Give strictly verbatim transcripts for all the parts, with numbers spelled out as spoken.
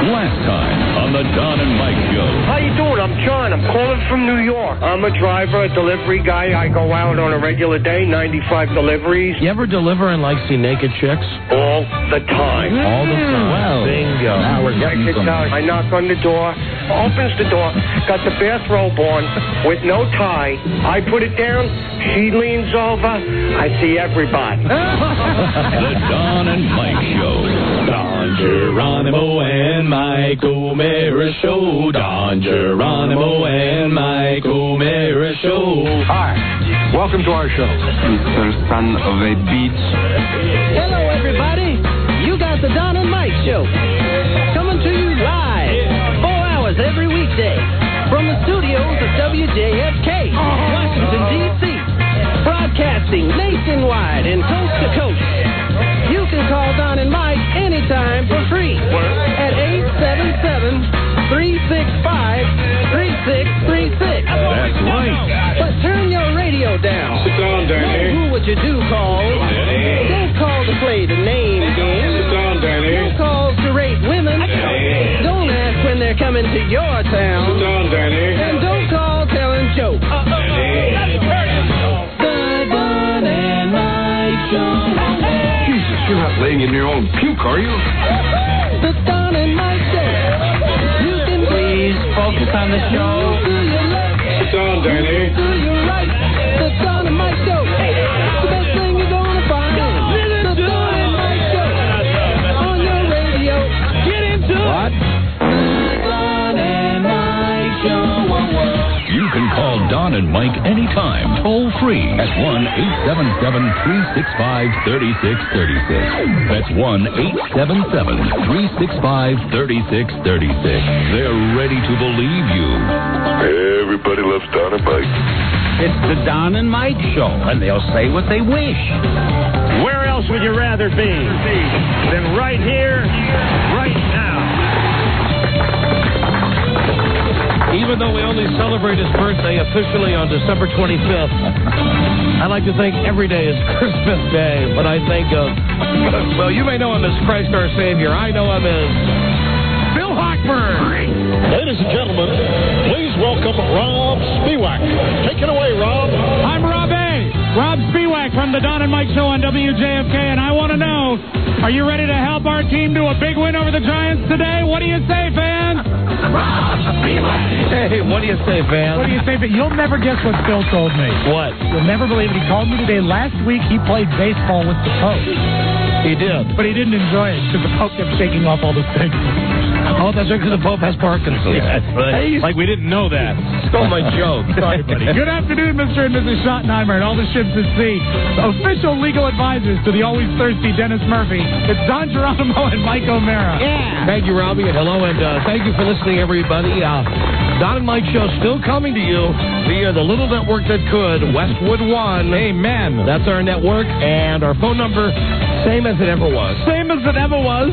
Last time on the Don and Mike Show. How you doing? I'm John. I'm calling from New York. I'm a driver, a delivery guy. I go out on a regular day, ninety-five deliveries. You ever deliver and, like, see naked chicks? All the time. All the time. Well, bingo. Now we're getting some. I knock on the door, opens the door, got the bathrobe on with no tie. I put it down. She leans over. I see everybody. The Don and Mike Show. Don Geronimo and Mike O'Meara Show. Don Geronimo and Mike O'Meara Show. Hi. Welcome to our show. Mister Son of a Beach. Hello, everybody. You got the Don and Mike Show. Coming to you live. Four hours every weekday. From the studios of W J F K, Washington, D C Broadcasting nationwide and coast to coast. You can call Don and Mike anytime for free at eight seven seven, three six five, three six three six. That's right. But turn your radio down. Sit down, Danny. Don't do what you do call. Danny. Don't call to play the name game. Sit down, Danny. Don't call to rate women. Danny. Don't ask when they're coming to your town. Sit down, Danny. And don't call telling jokes. Jesus, you're not laying in your own puke, are you? The Don and Mike Show. You can Please focus on the show. do your left, Sit down, Danny. do your right. The Don and Mike Show. The best thing you're gonna find. The Don and Mike Show. On your radio. Get into What? The Don and Mike Show. You can call Don and Mike anytime, toll free at one eight seven seven, three six five, three six three six. That's one eight seven seven, three six five, three six three six. They're ready to believe you. Everybody loves Don and Mike. It's the Don and Mike Show, and they'll say what they wish. Where else would you rather be than right here, right now? Even though we only celebrate his birthday officially on December twenty-fifth, I like to think every day is Christmas Day. But I think of, well, you may know him as Christ our Savior. I know him as Bill Hochberg. Ladies and gentlemen, please welcome Rob Spiewak. Take it away, Rob. I'm Rob A. Rob Spiewak from the Don and Mike Show on W J F K, and I want to know, are you ready to help our team do a big win over the Giants today? What do you say, fans? Rob Spiewak. Hey, what do you say, fans? What do you say? But you'll never guess what Bill told me. What? You'll never believe it. He called me today. Last week, he played baseball with the Pope. He did. But he didn't enjoy it because the Pope kept shaking off all the sticks. Oh, that's right, because the Pope has Parkinson's. Yeah, that's right. Hey, like we didn't know that. Stole my joke. Sorry, buddy. Good afternoon, Mister and Missus Schottenheimer and all the ships at sea. Official legal advisors to the always thirsty Dennis Murphy. It's Don Geronimo and Mike O'Meara. Yeah. Thank you, Robbie, and hello, and uh, thank you for listening, everybody. Uh, Don and Mike Show still coming to you via the little network that could, Westwood One. Amen. That's our network, and our phone number, same as it ever was. Same as it ever was.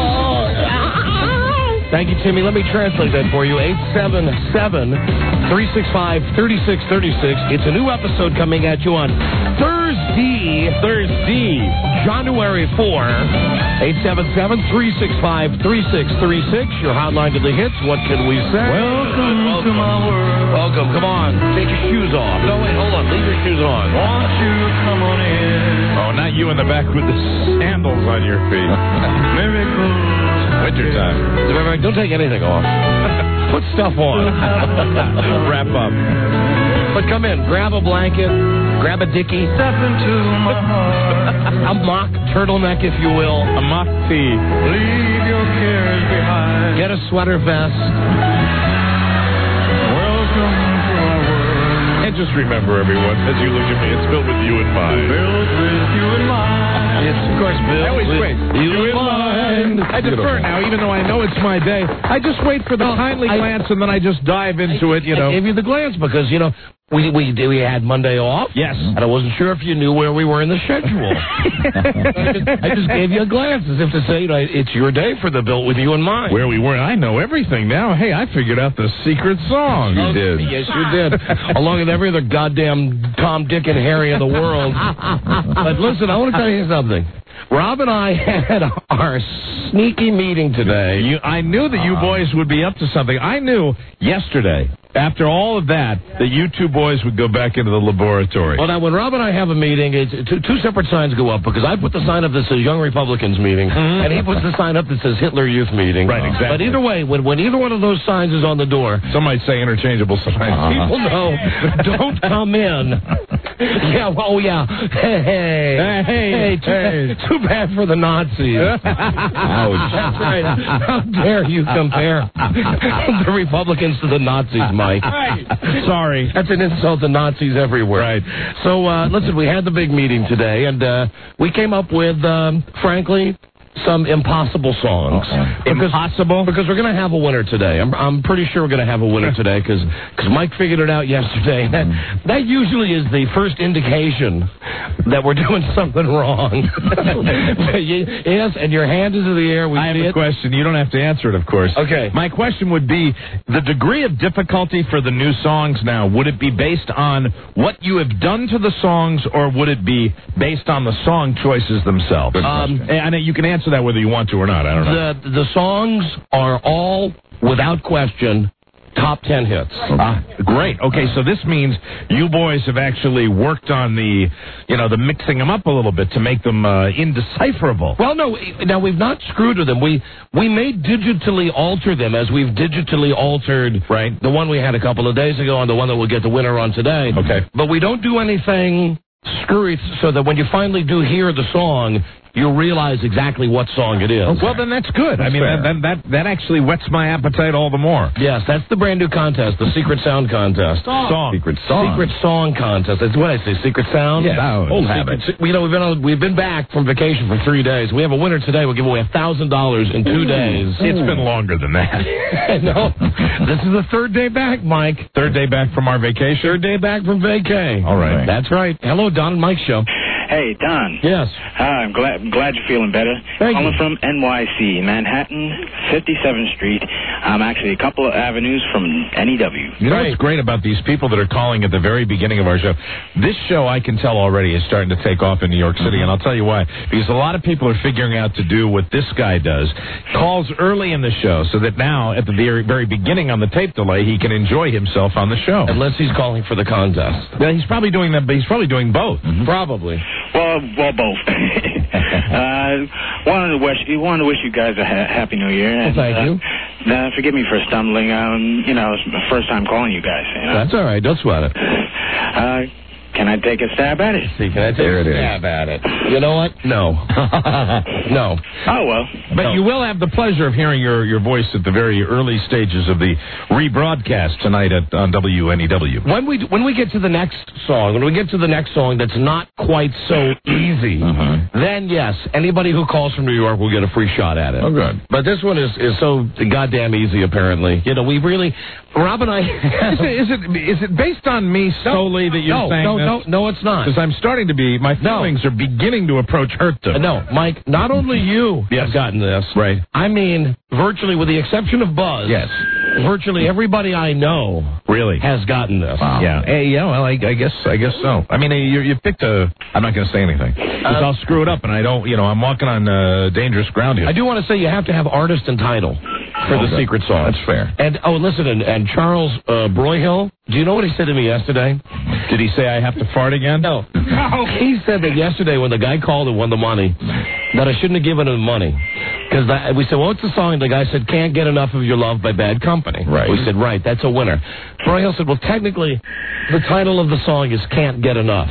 Thank you, Timmy. Let me translate that for you. eight seven seven, three six five, three six three six. It's a new episode coming at you on Thursday, Thursday, January fourth. eight seven seven, three six five, three six three six. Your hotline to the hits. What can we say? Welcome, Welcome to my world. Welcome. Come on. Take your shoes off. No, wait. Hold on. Leave your shoes on. Won't you come on in? Oh, not you in the back with the sandals on your feet. Miracles. Wintertime. Remember, don't take anything off. Put stuff on. Wrap up. But come in. Grab a blanket. Grab a dickie. Step into my heart. A mock turtleneck, if you will. A mock tee. Leave your cares behind. Get a sweater vest. Welcome to our world. And just remember, everyone, as you look at me, it's filled with you in mind. Built with you in mind. It's, of course, Bill. I always with wait. You You in mind. I defer now, even though I know it's my day. I just wait for the kindly I- glance, and then I just dive into it, you know. I gave you the glance because, you know, we we we had Monday off. Yes. And I wasn't sure if you knew where we were in the schedule. I, just, I just gave you a glance as if to say, you know, it's your day for the Built with You in mind. Where we were, I know everything now. Hey, I figured out the secret song. You did. Yes, you did. Along with every other goddamn Tom, Dick, and Harry in the world. But listen, I want to tell you something. Rob and I had our sneaky meeting today. You, I knew that you boys would be up to something. I knew yesterday, after all of that, that you two boys would go back into the laboratory. Well, now, when Rob and I have a meeting, it's, two, two separate signs go up, because I put the sign up that says Young Republicans meeting, and he puts the sign up that says Hitler Youth meeting. Right, exactly. But either way, when, when either one of those signs is on the door, some might say interchangeable signs. People know, don't come in. Yeah, well, yeah. Hey, hey, hey, hey, hey, too, hey. Bad, too bad for the Nazis. Ouch. That's right. How dare you compare the Republicans to the Nazis, Mike? Right. Sorry. That's an insult to Nazis everywhere. Right. So, uh, listen, we had the big meeting today, and uh, we came up with, um, frankly, some impossible songs. Uh-uh. Because, Impossible? Because we're going to have a winner today. I'm, I'm pretty sure we're going to have a winner today because Mike figured it out yesterday. That, that usually is the first indication that we're doing something wrong. Yes, and your hand is in the air. We I have see a it. question. You don't have to answer it, of course. Okay. My question would be, the degree of difficulty for the new songs now, would it be based on what you have done to the songs, or would it be based on the song choices themselves? Um, and you can answer that whether you want to or not. I don't know. The, the songs are all, without question, top ten hits. Ah, great. Okay, so this means you boys have actually worked on the, you know, the mixing them up a little bit to make them uh, indecipherable. Well, no, now we've not screwed with them. We we may digitally alter them as we've digitally altered right. the one we had a couple of days ago and the one that we'll get the winner on today. Okay. But we don't do anything screwy so that when you finally do hear the song, you'll realize exactly what song it is. Well, then that's good. That's I mean, that, that that that actually whets my appetite all the more. Yes, that's the brand new contest, the Secret Sound Contest. Song. song. Secret Song. Secret Song Contest. That's what I say, Secret Sound? Yes. Sound. Old habit. You know, we've been on, we've been back from vacation for three days. We have a winner today. We'll give away one thousand dollars in two Ooh. days. It's Ooh. been longer than that. No, this is the third day back, Mike. Third day back from our vacation? Third day back from vacay. All right. That's right. Hello, Don and Mike Show. Hey, Don. Yes. Hi, I'm glad I'm glad you're feeling better. Thank Calling you. from N Y C, Manhattan, fifty-seventh Street. I'm actually a couple of avenues from N E W. You know what's great about these people that are calling at the very beginning of our show? This show, I can tell already, is starting to take off in New York City, mm-hmm. and I'll tell you why. Because a lot of people are figuring out to do what this guy does. Calls early in the show so that now, at the very, very beginning on the tape delay, he can enjoy himself on the show. Unless he's calling for the contest. Yeah, he's probably doing that, but he's probably doing both. Mm-hmm. Probably. Well, well, both. uh, wanted to wish, wanted to wish you guys a ha- happy New Year. And, well, thank uh, you. Uh, forgive me for stumbling. Um, you know, it's my first time calling you guys. You know? That's all right. Don't sweat it. Uh, can I take a stab at it? See, can I take there a stab at it? You know what? No. No. Oh, well. But no. you will have the pleasure of hearing your, your voice at the very early stages of the rebroadcast tonight at on W N E W. When we when we get to the next song, when we get to the next song that's not quite so easy, uh-huh. then yes, anybody who calls from New York will get a free shot at it. Oh, good. But this one is, is so goddamn easy, apparently. You know, we really, Rob and I... is, it, is, it, is it based on me solely no, that you're no, saying no, this? No, no, it's not. Because I'm starting to be, my feelings no. are beginning to approach hurt them. No, Mike, not only you yes. have gotten this. Right. I mean, virtually, with the exception of Buzz. Yes. Virtually everybody I know really has gotten this. Wow. Yeah. Hey, yeah. Well, I, I guess I guess so. I mean, you, you picked a. I'm not going to say anything because uh, I'll screw it up, and I don't. You know, I'm walking on uh, dangerous ground here. I do want to say you have to have artist and title for okay. the secret song. That's fair. And oh, listen, and, and Charles uh, Broyhill. Do you know what he said to me yesterday? Did he say I have to fart again? No. No. He said that yesterday when the guy called and won the money, that I shouldn't have given him money. Because we said, well, what's the song? And the guy said, Can't Get Enough of Your Love by Bad Company. Right. We said, right, that's a winner. Broyhill said, well, technically, the title of the song is Can't Get Enough.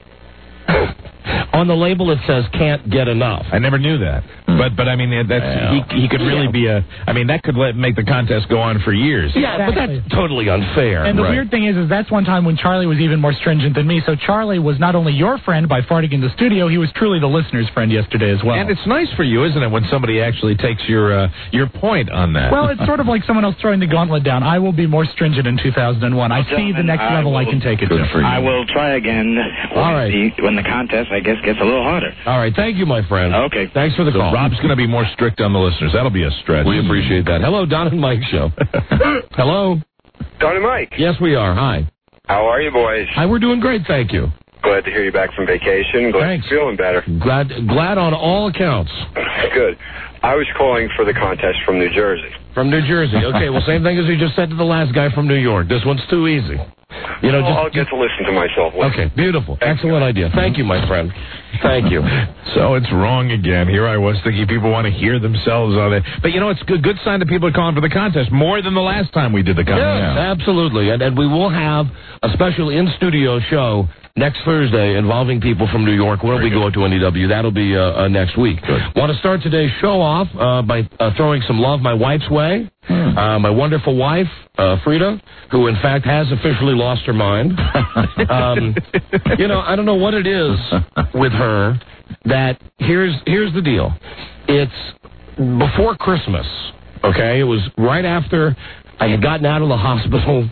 On the label, it says "Can't Get Enough." I never knew that, mm. but but I mean that's well, he he could really yeah. be a. I mean that could let make the contest go on for years. Yeah, exactly. But that's totally unfair. And the right. weird thing is, is that's one time when Charlie was even more stringent than me. So Charlie was not only your friend by farting in the studio, he was truly the listener's friend yesterday as well. And it's nice for you, isn't it, when somebody actually takes your uh, your point on that? Well, it's sort of like someone else throwing the gauntlet down. I will be more stringent in two thousand one. I see the next I level will, I can take it to. For you. I will try again. When All right. The, when the contest, I guess, gets a little harder. All right. Thank you, my friend. Okay. Thanks for the so call. Rob's going to be more strict on the listeners. That'll be a stretch. We appreciate that. Hello, Don and Mike Show. Hello. Don and Mike. Yes, we are. Hi. How are you, boys? Hi, we're doing great, thank you. Glad to hear you back from vacation. Glad Thanks. you're feeling better. Glad, glad on all accounts. Good. I was calling for the contest from New Jersey. From New Jersey. Okay, well, same thing as we just said to the last guy from New York. This one's too easy. You know, well, just, I'll get to listen to myself later. Okay, beautiful. Excellent idea. Thank you, my friend. Thank you. So it's wrong again. Here I was thinking people want to hear themselves on it. But, you know, it's a good, good sign that people are calling for the contest more than the last time we did the contest. Yes, absolutely. And, and we will have a special in-studio show next Thursday involving people from New York when we go to N E W. That'll be uh, uh, next week. Good. Want to start today's show off uh, by uh, throwing some love my wife's way. Hmm. Uh, my wonderful wife, uh, Frida, who in fact has officially lost her mind. um, you know, I don't know what it is with her that here's here's the deal. It's before Christmas, okay? It was right after I had gotten out of the hospital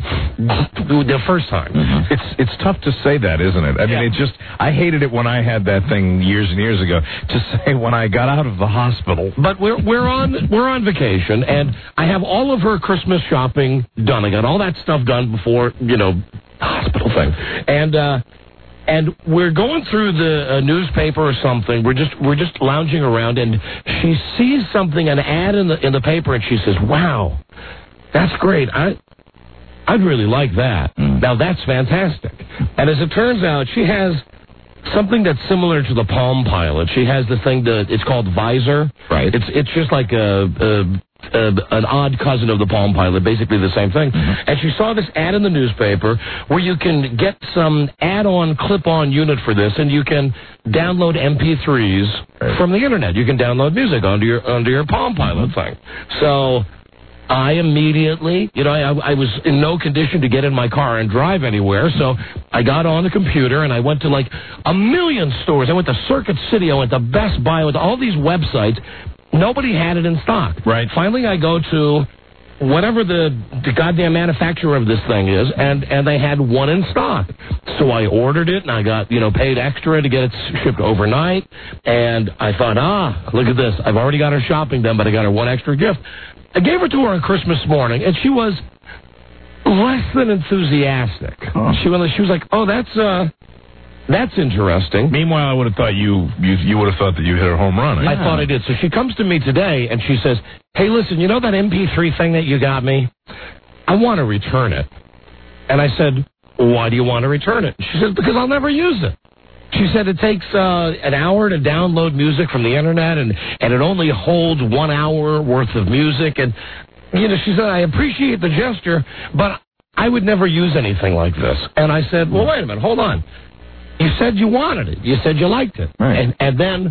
the first time. Mm-hmm. It's it's tough to say that, isn't it? I mean, Yeah. it just, I hated it when I had that thing years and years ago, to say when I got out of the hospital. But we're we're on we're on vacation, and I have all of her Christmas shopping done. I got all that stuff done before, you know, hospital thing. And uh and we're going through the uh, newspaper or something. We're just we're just lounging around, and she sees something, an ad in the in the paper, and she says, "Wow, that's great. I, I'd really like that. Mm. Now, that's fantastic." And as it turns out, she has something that's similar to the Palm Pilot. She has the thing that, it's called Visor. Right. It's it's just like a, a, a an odd cousin of the Palm Pilot, basically the same thing. Mm-hmm. And she saw this ad in the newspaper where you can get some add-on, clip-on unit for this, and you can download M P threes right. from the internet. You can download music onto your onto your Palm Pilot thing. So I immediately, you know, I, I was in no condition to get in my car and drive anywhere, so I got on the computer and I went to like a million stores. I went to Circuit City, I went to Best Buy, I went to all these websites. Nobody had it in stock. Right. Finally, I go to whatever the, the goddamn manufacturer of this thing is, and, and they had one in stock. So I ordered it, and I got, you know, paid extra to get it shipped overnight, and I thought, ah, look at this. I've already got her shopping done, but I got her one extra gift. I gave her to her on Christmas morning, and she was less than enthusiastic. Huh. She, was, she was like, oh, that's, uh... that's interesting. Meanwhile, I would have thought you you, you would have thought that you hit a home run. Yeah. I thought I did. So she comes to me today, and she says, hey, listen, you know that M P three thing that you got me? I want to return it. And I said, why do you want to return it? She says, because I'll never use it. She said it takes uh, an hour to download music from the Internet, and, and it only holds one hour worth of music. And, you know, she said, I appreciate the gesture, but I would never use anything like this. And I said, well, wait a minute, hold on. You said you wanted it. You said you liked it. Right. And and then,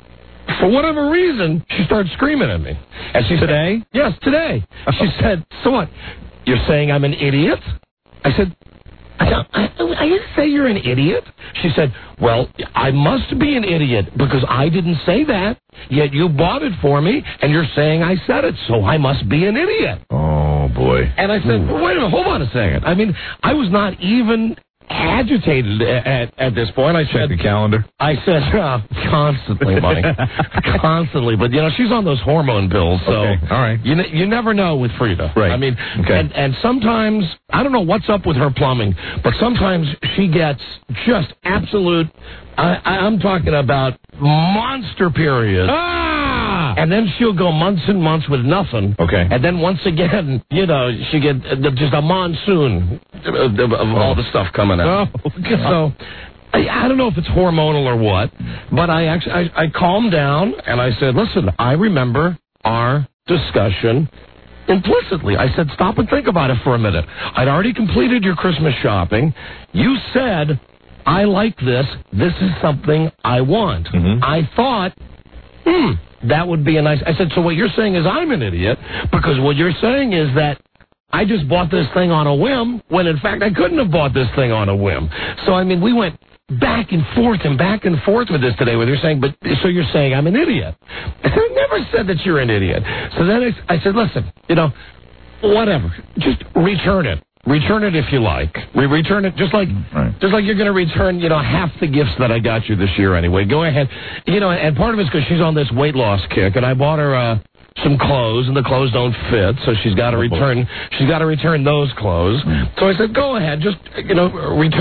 for whatever reason, she started screaming at me. And she Today? Said, yes, today. She said, so what? You're saying I'm an idiot? I said, I, don't, I, I didn't say you're an idiot. She said, well, I must be an idiot because I didn't say that. Yet you bought it for me, and you're saying I said it, so I must be an idiot. Oh, boy. And I said, well, wait a minute, hold on a second. I mean, I was not even agitated at, at this point. I Check said, the calendar. I said, uh, constantly, Mike. Constantly. But, you know, she's on those hormone pills, so okay. All right. you, you never know with Frida. Right. I mean, okay. and, and sometimes, I don't know what's up with her plumbing, but sometimes she gets just absolute, I, I'm talking about monster periods. Ah! And then she'll go months and months with nothing. Okay. And then once again, you know, she get uh, just a monsoon of, of, of all the stuff coming out. Oh, so I, I don't know if it's hormonal or what, but I actually I, I calmed down and I said, listen, I remember our discussion implicitly. I said, stop and think about it for a minute. I'd already completed your Christmas shopping. You said, I like this. This is something I want. Mm-hmm. I thought, hmm, that would be a nice... I said, so what you're saying is I'm an idiot, because what you're saying is that I just bought this thing on a whim, when in fact I couldn't have bought this thing on a whim. So, I mean, we went back and forth and back and forth with this today, where they're saying, but so you're saying I'm an idiot. I never said that you're an idiot. So then I, I said, listen, you know, whatever, just return it. Return it if you like. We return it just like right. just like you're going to return, you know, half the gifts that I got you this year anyway. Go ahead. You know, and part of it's because she's on this weight loss kick, and I bought her uh, some clothes, and the clothes don't fit, so she's got to return. She's got to return those clothes. Mm. So I said, go ahead, just you know, return it.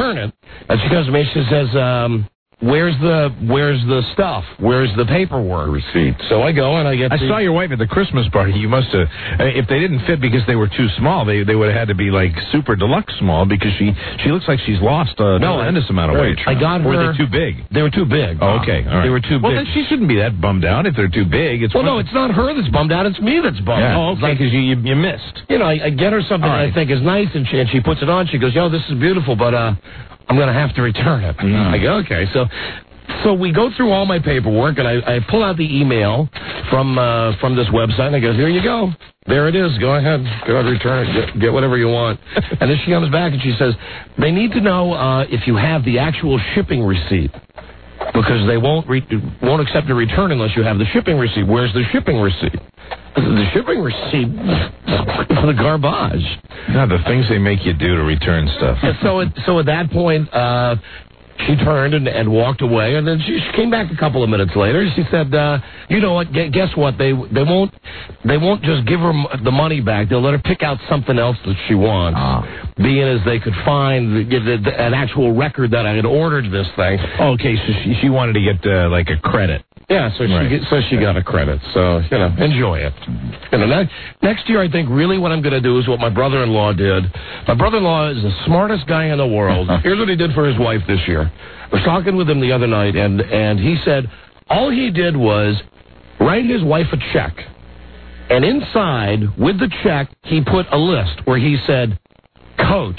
And she comes to me, she says, um, where's the where's the stuff? Where's the paperwork? Receipt. So I go and I get I the, saw your wife at the Christmas party. You must have, I mean, if they didn't fit because they were too small, they they would have had to be like super deluxe small because she she looks like she's lost a No, tremendous amount of right. weight. I got Or her- were they too big? They were too big. Oh, okay. All right. They were too well, big. then she shouldn't be that bummed out if they're too big. It's Well, one no, it's not her that's bummed out. It's me that's bummed Yeah. out. Oh, okay, because you, you you missed. You know, I, I get her something All right. that I think is nice, and she, and she puts it on. She goes, yo, this is beautiful, but uh, I'm going to have to return it. Mm. I go, okay. So so we go through all my paperwork, and I, I pull out the email from uh, from this website, and I go, here you go. There it is. Go ahead. Go ahead, return it. Get, get whatever you want. And then she comes back, and she says, they need to know uh, if you have the actual shipping receipt. Because they won't re- won't accept a return unless you have the shipping receipt. Where's the shipping receipt? The shipping receipt for the garbage. No, the things they make you do to return stuff. And so, at, so at that point, uh, she turned and, and walked away, and then she, she came back a couple of minutes later. She said, uh, "You know what? Gu- Guess what? They they won't they won't just give her m- the money back. They'll let her pick out something else that she wants, Ah. being as they could find the, the, the, an actual record that I had ordered this thing." Okay, so she she wanted to get uh, like a credit. Yeah, so Right. she get, so she got a credit. So you know, enjoy it. You know, ne- next year I think really what I'm going to do is what my brother-in-law did. My brother-in-law is the smartest guy in the world. Here's what he did for his wife this year. I was talking with him the other night, and and he said all he did was write his wife a check, and inside with the check he put a list where he said coat,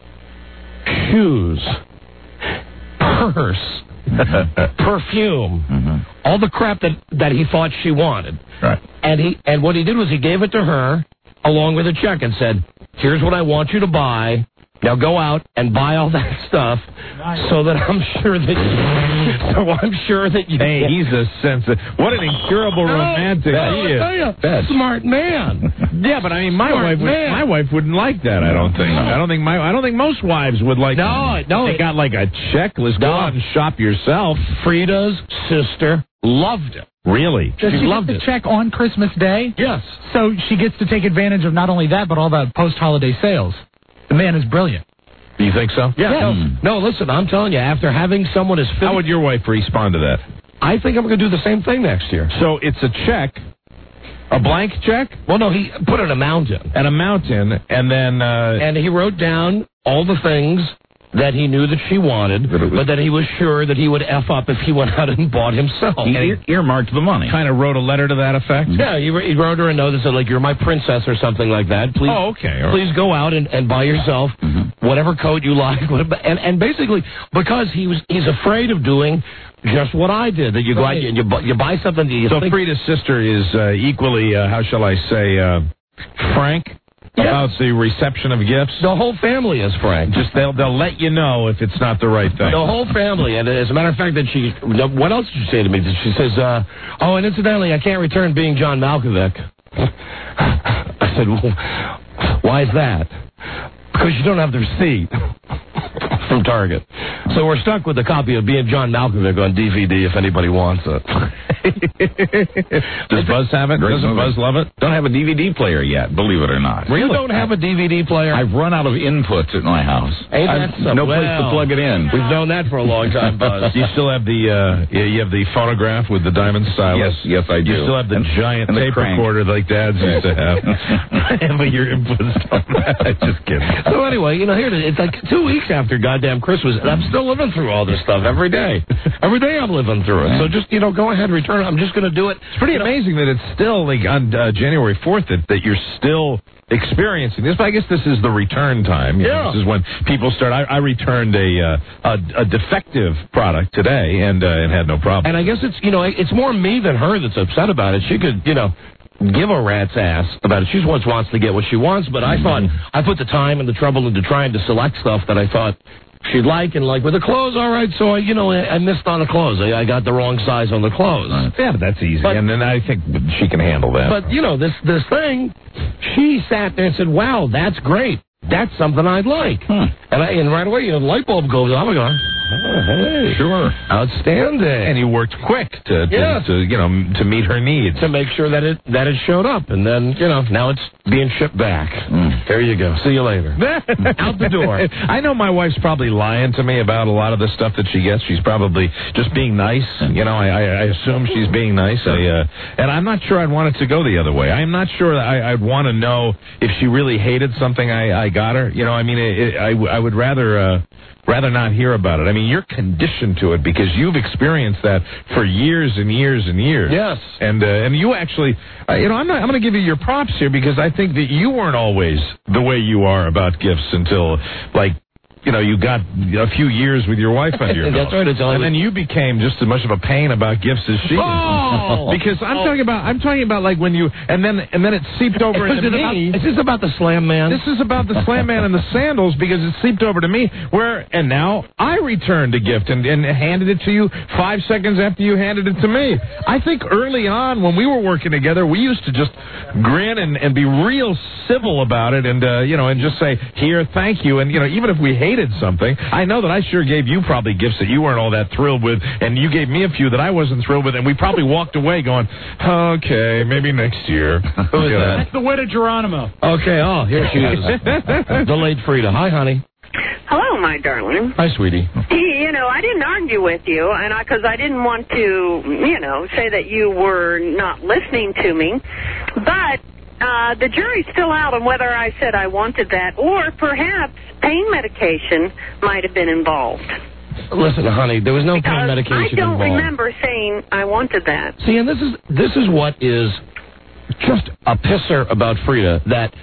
shoes, purse. perfume, Mm-hmm. all the crap that, that he thought she wanted. Right. And he and what he did was he gave it to her along with a check and said, here's what I want you to buy. Now go out and buy all that stuff so that I'm sure that so I'm sure that you Hey, he's a sensitive. What an incurable romantic Oh, he is. I tell you, smart man. Yeah, but I mean, my Smart wife, would, man. my wife wouldn't like that. I don't think. I don't think my. I don't think most wives would like. No, no. They got like a checklist. Go No. out and shop yourself. Frida's sister loved it. Really? Does She she loved get the it. check on Christmas Day? Yes. So she gets to take advantage of not only that, but all the post-holiday sales. The man is brilliant. Do you think so? Yeah. No, no, listen, I'm telling you, after having someone as fit, How would your wife respond to that? I think I'm going to do the same thing next year. So it's a check, a blank check, Well, no, he put an amount in. an amount in, and then uh, And he wrote down all the things that he knew that she wanted, but that he was sure that he would F up if he went out and bought himself. He ear- earmarked the money. kind of wrote a letter to that effect. Yeah, he, he wrote her a note that said, like, you're my princess or something like that. Please, Oh, okay. All right. please go out and, and buy yourself whatever coat you like. And, and basically, because he was he's afraid of doing just what I did, that you go out and you, bu- you buy something that you So think... Frida's sister is uh, equally, uh, how shall I say, uh, frank about the reception of gifts. The whole family is frank. Just they'll they'll let you know if it's not the right thing. The whole family, and as a matter of fact, that she. What else did she say to me? She says, uh, "Oh, and incidentally, I can't return being John Malkovich." I said, well, "Why is that?" Because you don't have the receipt from Target. So we're stuck with a copy of Being John Malkovich on D V D if anybody wants it. Does Buzz have it? Great Doesn't movie. Buzz love it? Don't have a D V D player yet, believe it or not. You don't have a D V D player? I've run out of inputs at my house. Ain't I've that some- no place to well, plug it in. We've known that for a long time, Buzz. Do you still have the uh, yeah, you have the phonograph with the diamond stylus? Yes, yes, I do. You still have the And- giant and the tape crank. recorder like Dad's used to have. But your inputs don't. Just kidding. So anyway, you know, here it is. It's like two weeks after goddamn Christmas, and I'm still living through all this stuff every day. Every day I'm living through it. So just, you know, go ahead, return it. I'm just going to do it. It's pretty amazing that it's still like on uh, January fourth that, that you're still experiencing this. But I guess this is the return time. You know, Yeah. this is when people start. I, I returned a, uh, a a defective product today and uh, and had no problem. And I guess it's, you know, it's more me than her that's upset about it. She could, you know, give a rat's ass about it. She just wants to get what she wants, but I thought I put the time and the trouble into trying to select stuff that I thought she'd like, and like with the clothes, all right, so I, you know, I, I missed on the clothes. I, I got the wrong size on the clothes. Yeah, but that's easy. But- and then I think she can handle that. But, you know, this this thing, she sat there and said, wow, that's great. That's something I'd like. And I, and right away, you know, the light bulb goes off. I go, Oh, hey. Sure. Outstanding. And you worked quick to, to, Yes. to you know to meet her needs. To make sure that it that it showed up, and then you know now it's being shipped back. Mm. There you go. See you later. Out the door. I know my wife's probably lying to me about a lot of the stuff that she gets. She's probably just being nice. You know, I, I, I assume she's being nice. I, uh, and I'm not sure I'd want it to go the other way. I'm not sure that I, I'd want to know if she really hated something I, I got her. You know, I mean, it, it, I, I would rather... Uh, rather not hear about it. I mean, you're conditioned to it because you've experienced that for years and years and years. Yes. And uh, and you actually, uh, you know, I'm not, I'm going to give you your props here because I think that you weren't always the way you are about gifts until, like, you know, you got a few years with your wife under your belt. That's right. It's and then you became just as much of a pain about gifts as she Oh! is. Because I'm talking about, I'm talking about like when you, and then and then it seeped over is, into it me. about, is this about the Slam Man? This is about the Slam Man and the sandals because it seeped over to me. Where and now I returned a gift and, and handed it to you five seconds after you handed it to me. I think early on when we were working together, we used to just grin and, and be real civil about it, and uh, you know, and just say here, thank you, and you know, even if we hated something, I know that I sure gave you probably gifts that you weren't all that thrilled with, and you gave me a few that I wasn't thrilled with, and we probably walked away going, okay, maybe next year. Who is that? That's the widow Geronimo. Okay, oh, here she is. The late Frida. Hi, honey. Hello, my darling. Hi, sweetie. You know, I didn't argue with you, and I because I didn't want to, you know, say that you were not listening to me, but uh, the jury's still out on whether I said I wanted that, or perhaps pain medication might have been involved. Listen, honey, there was no because pain medication I don't involved. remember saying I wanted that. See, and this is this is what is just a pisser about Frida, that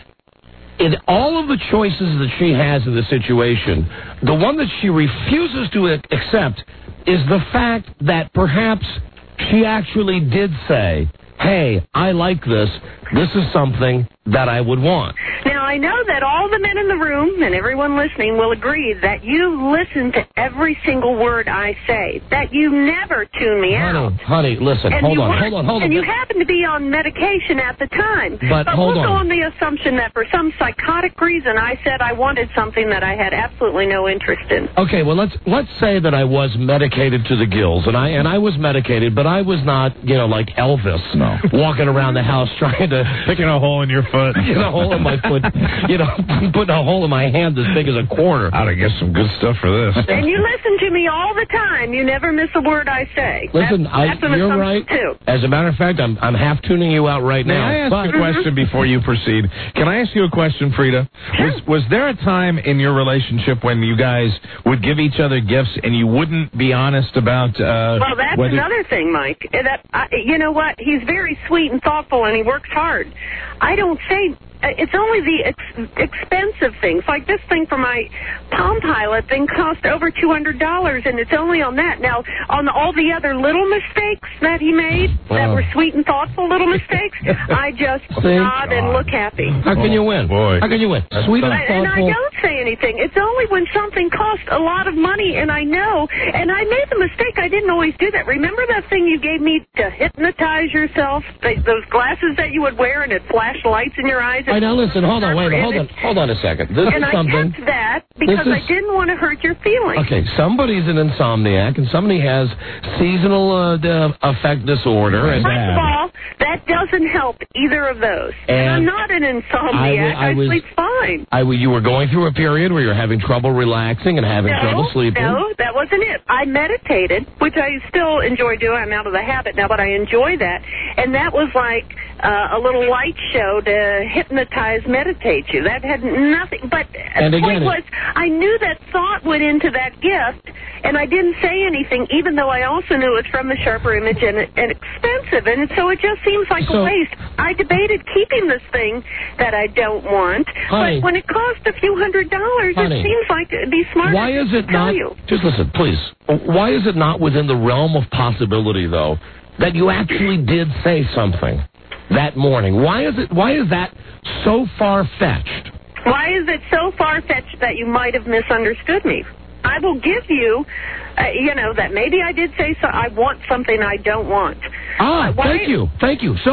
in all of the choices that she has in the situation, the one that she refuses to accept is the fact that perhaps she actually did say, hey, I like this. This is something that I would want. Now, I know that all the men in the room and everyone listening will agree that you listen to every single word I say, that you never tune me honey, out. Honey, listen, and hold you on, weren't- hold on, hold on. And you happen to be on medication at the time. But hold we'll go on. on the assumption that for some psychotic reason I said I wanted something that I had absolutely no interest in. Okay, well let's let's say that I was medicated to the gills, and I and I was medicated, but I was not, you know, like Elvis, no. walking around the house trying to picking a hole in your foot, picking a hole in my foot, you know, putting a hole in my hand as big as a quarter. Ought to get some good stuff for this. And you listen to me all the time. You never miss a word I say. Listen, that's, I, that's an you're assumption right. Too. As a matter of fact, I'm I'm half tuning you out right May now. I ask but, a question before you proceed? Can I ask you a question, Frida? Was was there a time in your relationship when you guys would give each other gifts and you wouldn't be honest about? Uh, well, that's whether... another thing, Mike. That I, you know what? He's very sweet and thoughtful, and he works hard. I don't say. It's only the ex- expensive things, like this thing for my Palm Pilot thing cost over two hundred dollars, and it's only on that. Now, on the, all the other little mistakes that he made, that Wow. were sweet and thoughtful little mistakes, I just See? nod and look happy. How can you win? Boy. How can you win? Sweet and I, and I thoughtful. don't say anything. It's only when something costs a lot of money, and I know, and I made the mistake. I didn't always do that. Remember that thing you gave me to hypnotize yourself? Th- those glasses that you would wear, and it flashed lights in your eyes? I know. Listen, hold on, wait, hold on, hold on a second. This and is I something. kept that because is- I didn't want to hurt your feelings. Okay, somebody's an insomniac, and somebody has seasonal uh, d- affect disorder. And First of all, that doesn't help either of those. And, And I'm not an insomniac. I I, was- sleep fine. I, you were going through a period where you're having trouble relaxing and having no, trouble sleeping. No, that wasn't it. I meditated, which I still enjoy doing. I'm out of the habit now, but I enjoy that. And that was like uh, a little light show to hypnotize, meditate you. That had nothing. But And the again, point was, I knew that thought went into that gift, and I didn't say anything, even though I also knew it was from the Sharper Image and, and expensive. And so it just seems like So- a waste. I debated keeping this thing that I don't want, Honey. but when it cost a few hundred dollars, Honey. it seems like it'd be smart Why to is it tell not? you. Just listen, please. Why is it not within the realm of possibility, though, that you actually did say something that morning? Why is it? Why is that so far fetched? Why is it so far-fetched that you might have misunderstood me? I will give you, uh, you know, that maybe I did say so. I want something I don't want. Ah, Uh, why- thank you, thank you. So,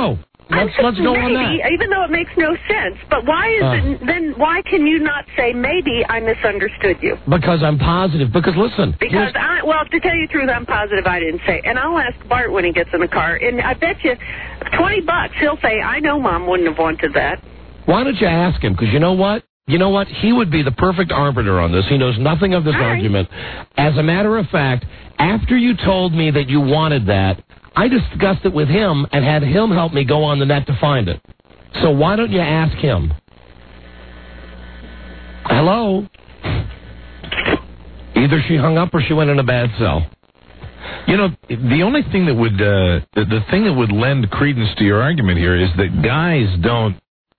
let's I'm let's go on maybe, that. even though it makes no sense. But why is Uh. it, then why can you not say maybe I misunderstood you? Because I'm positive. Because listen, Because I, well, to tell you the truth, I'm positive I didn't say. And I'll ask Bart when he gets in the car, and I bet you, twenty bucks, he'll say, I know Mom wouldn't have wanted that. why don't you ask him? Because you know what? You know what? He would be the perfect arbiter on this. He knows nothing of this All right. argument. As a matter of fact, after you told me that you wanted that, I discussed it with him and had him help me go on the net to find it. So why don't you ask him? Hello? Either she hung up or she went in a bad cell. You know, the only thing that would, uh, the, the thing that would lend credence to your argument here is that guys don't,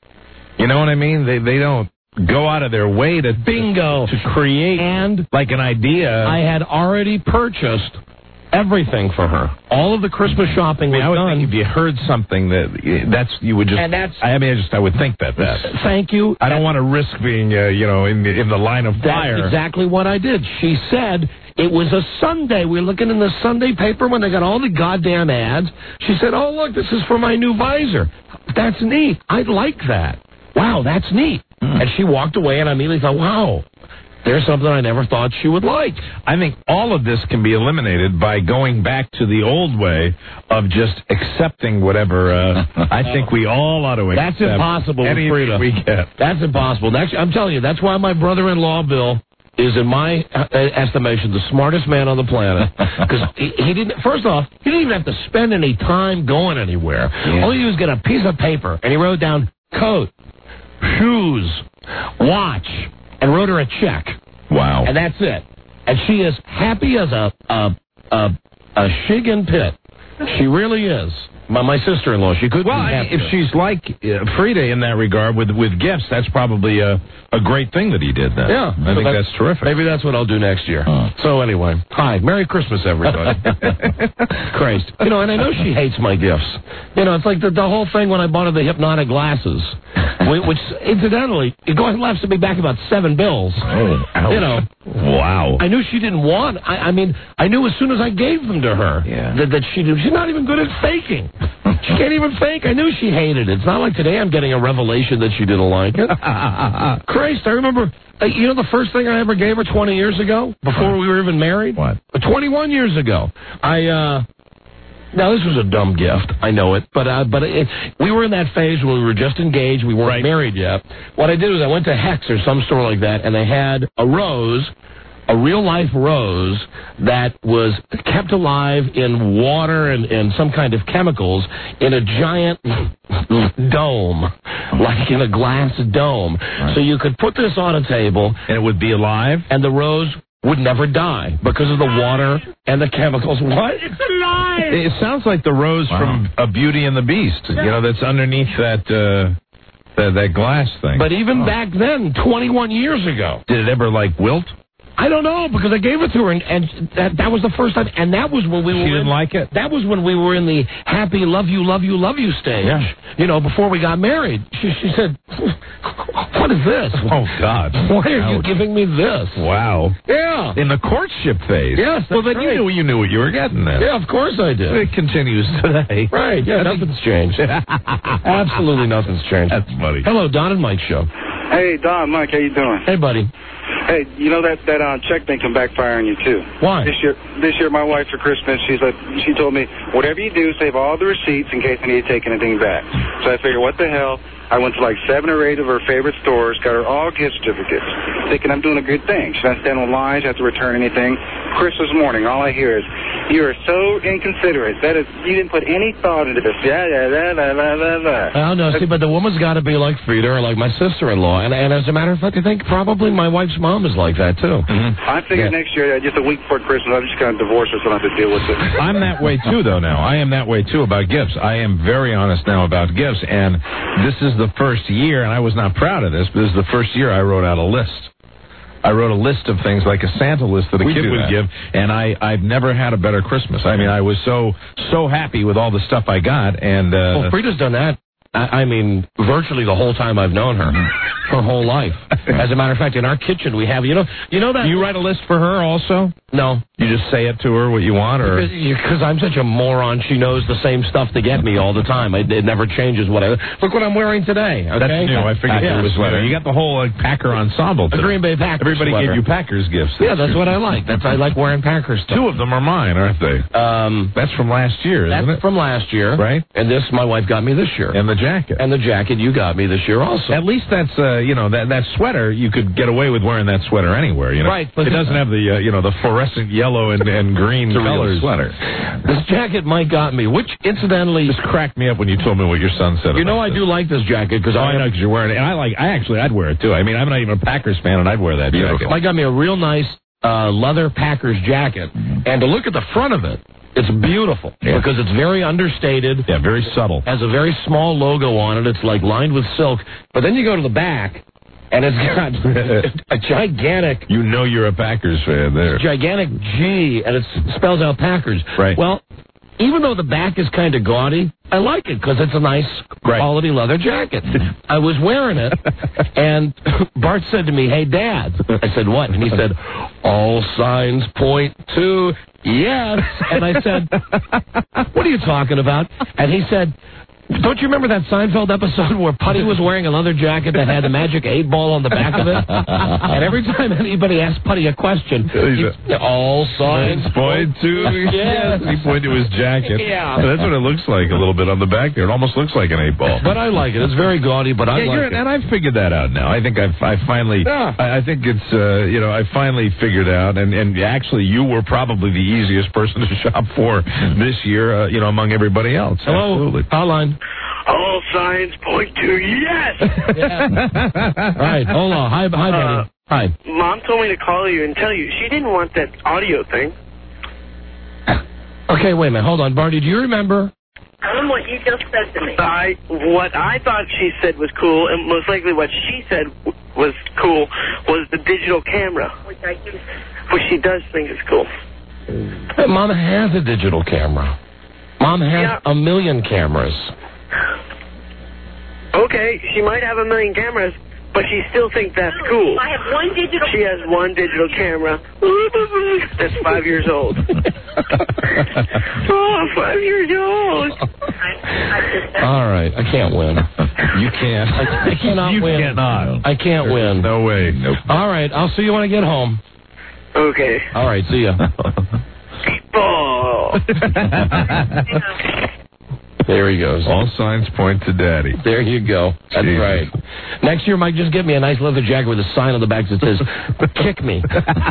you know what I mean? They they don't go out of their way to bingo to create and like an idea. I had already purchased everything for her. All of the Christmas shopping I mean, was I would done. think if you heard something that that's you would just. And that's- I mean, I just I would think that that. Thank you. I don't want to risk being, uh, you know, in the, in the line of fire. That's exactly what I did. She said it was a Sunday. We were looking in the Sunday paper when they got all the goddamn ads. She said, oh, look, this is for my new visor. That's neat. I like that. Wow, that's neat. Mm. And she walked away, and I immediately thought, wow, there's something I never thought she would like. I think all of this can be eliminated by going back to the old way of just accepting whatever uh, I think we all ought to accept. That's impossible with anything Frida. we get. That's impossible. That's, I'm telling you, that's why my brother-in-law, Bill, is, in my uh, estimation, the smartest man on the planet. Because he, he didn't, first off, he didn't even have to spend any time going anywhere. Yeah. All he did was get a piece of paper, and he wrote down coat, shoes, watch, and wrote her a check. Wow. And that's it. And she is happy as a a a, a shig in pit. She really is. My, my sister-in-law, she couldn't Well, be I, happier. if she's like uh, Frida in that regard with with gifts, that's probably a, a great thing that he did then. Yeah. I so think that's terrific. Maybe that's what I'll do next year. Huh. So anyway, hi. Merry Christmas, everybody. Christ. You know, and I know she hates my gifts. You know, it's like the, the whole thing when I bought her the hypnotic glasses, which, which incidentally, it goes left to me back about seven bills. Oh, ouch. You know. Wow. I knew she didn't want. I, I mean, I knew as soon as I gave them to her Yeah. that, that she she's not even good at faking. She can't even fake. I knew she hated it. It's not like today I'm getting a revelation that she didn't like it. Christ, I remember, uh, you know the first thing I ever gave her twenty years ago, before what? we were even married? What? Uh, twenty-one years ago. I, uh... Now, this was a dumb gift. I know it. But uh, but it, we were in that phase where we were just engaged. We weren't Right. married yet. What I did was I went to Hex or some store like that, and they had a rose, a real-life rose that was kept alive in water and, and some kind of chemicals in a giant dome, like in a glass dome. Right. So you could put this on a table. And it would be alive? And the rose would never die because of the water and the chemicals. What? It's alive! It sounds like the rose Wow. from A Beauty and the Beast, you know, that's underneath that uh, that, that glass thing. But even Oh. back then, twenty-one years ago, Did it ever, like, wilt? I don't know, because I gave it to her, and, and that, that was the first time, and that was when we were She didn't in, like it? That was when we were in the happy love you, love you, love you stage. Yeah. You know, before we got married. She, she said, what is this? Oh, God. Why are you Ouch. giving me this? Wow. Yeah. In the courtship phase? Yes, Well, that's then right. you knew you knew what you were getting then. Yeah, of course I did. It continues today. Right, yeah, nothing's changed. Absolutely nothing's changed. That's funny. Hello, Don and Mike Show. Hey, Don, Mike, how you doing? Hey, buddy. Hey, you know that that uh, check thing can backfire on you too. Why? This year, this year, my wife for Christmas, she's like, she told me, whatever you do, save all the receipts in case I need to take anything back. So I figured, what the hell? I went to like seven or eight of her favorite stores, got her all gift certificates, thinking I'm doing a good thing. Should I stand in line? Should I have to return anything? Christmas morning, all I hear is, you are so inconsiderate. That is, you didn't put any thought into this. Yeah, yeah, yeah, la, la, la, la. Oh, no, see, but the woman's got to be like Frida or like my sister-in-law. And, and as a matter of fact, I think probably my wife's mom is like that, too. Mm-hmm. I figured Yeah. next year, uh, just a week before Christmas, I'm just going to divorce her so I don't have to deal with it. I'm that way, too, though, now. I am that way, too, about gifts. I am very honest now about gifts, and this is the first year, and I was not proud of this, but this is the first year I wrote out a list. I wrote a list of things, like a Santa list that a We kid do would that. give, and I, I've never had a better Christmas. I mean, I was so so happy with all the stuff I got, and... Uh, Well, Frida's done that I, I mean, virtually the whole time I've known her, her whole life. As a matter of fact, in our kitchen we have, you know, you know that. Do you write a list for her also? No. You just say it to her what you want, or because I'm such a moron, she knows the same stuff to get me all the time. It, it never changes what I look what I'm wearing today. Okay? That's new. I figured yeah. it was sweater. You got the whole like, Packer ensemble. A Green Bay Packers. Everybody sweater. gave you Packers gifts. Yeah, that's what I like. That's I like wearing Packers stuff. Two of them are mine, aren't they? Um, that's from last year, isn't that's it? from last year, right? And this my wife got me this year. And the jacket. And the jacket you got me this year also. At least that's uh, you know that that sweater you could get away with wearing that sweater anywhere. You know, right? But it doesn't have the uh, you know the fluorescent yellow and, and green colors. Sweater. This jacket Mike got me, which incidentally just cracked me up when you told me what your son said. You know, I this. do like this jacket because oh, I know because you're wearing it, and I like. I actually I'd wear it too. I mean, I'm not even a Packers fan, and I'd wear that Beautiful. jacket. Mike got me a real nice uh, leather Packers jacket, and to look at the front of it, it's beautiful yeah. because it's very understated. Yeah, very subtle. Has a very small logo on it. It's like lined with silk, but then you go to the back. And it's got a gigantic... You know you're a Packers fan there. Gigantic G, and it spells out Packers. Right. Well, even though the back is kind of gaudy, I like it because it's a nice right. quality leather jacket. I was wearing it, and Bart said to me, "Hey, Dad." I said, "What?" And he said, "All signs point to yes." And I said, "What are you talking about?" And he said... Don't you remember that Seinfeld episode where Putty was wearing a leather jacket that had a magic eight ball on the back of it? And every time anybody asked Putty a question, he, all signs point to yes. He pointed to his jacket. Yeah. That's what it looks like a little bit on the back there. It almost looks like an eight ball. But I like it. It's very gaudy, but I yeah, like you're, it. And I've figured that out now. I think I've I finally, yeah. I, I think it's, uh, you know, I finally figured out, and, and actually you were probably the easiest person to shop for this year, uh, you know, among everybody else. Hello. Absolutely. Hotline. All signs point to yes. Yeah. Right. Hold on. Hi, hi, buddy. Uh, hi. Mom told me to call you and tell you she didn't want that audio thing. Okay, wait a minute. Hold on, Barney. Do you remember? Tell them what you just said to me. I what I thought she said was cool, and most likely what she said w- was cool, was the digital camera, which I do. Which she does think is cool. Mom has a digital camera. Mom has yeah. a million cameras. Okay, she might have a million cameras, but she still thinks that's cool. I have one digital. She has one digital camera. That's five years old. Oh, five years old. All right, I can't win. You can't. I, I cannot you win. You cannot. I can't There's win. No way. Nope. All right, I'll see you when I get home. Okay. All right, see ya. Oh. There he goes. All signs point to Daddy. There you go. That's Jesus. right. Next year, Mike, just get me a nice leather jacket with a sign on the back that says, "Kick me."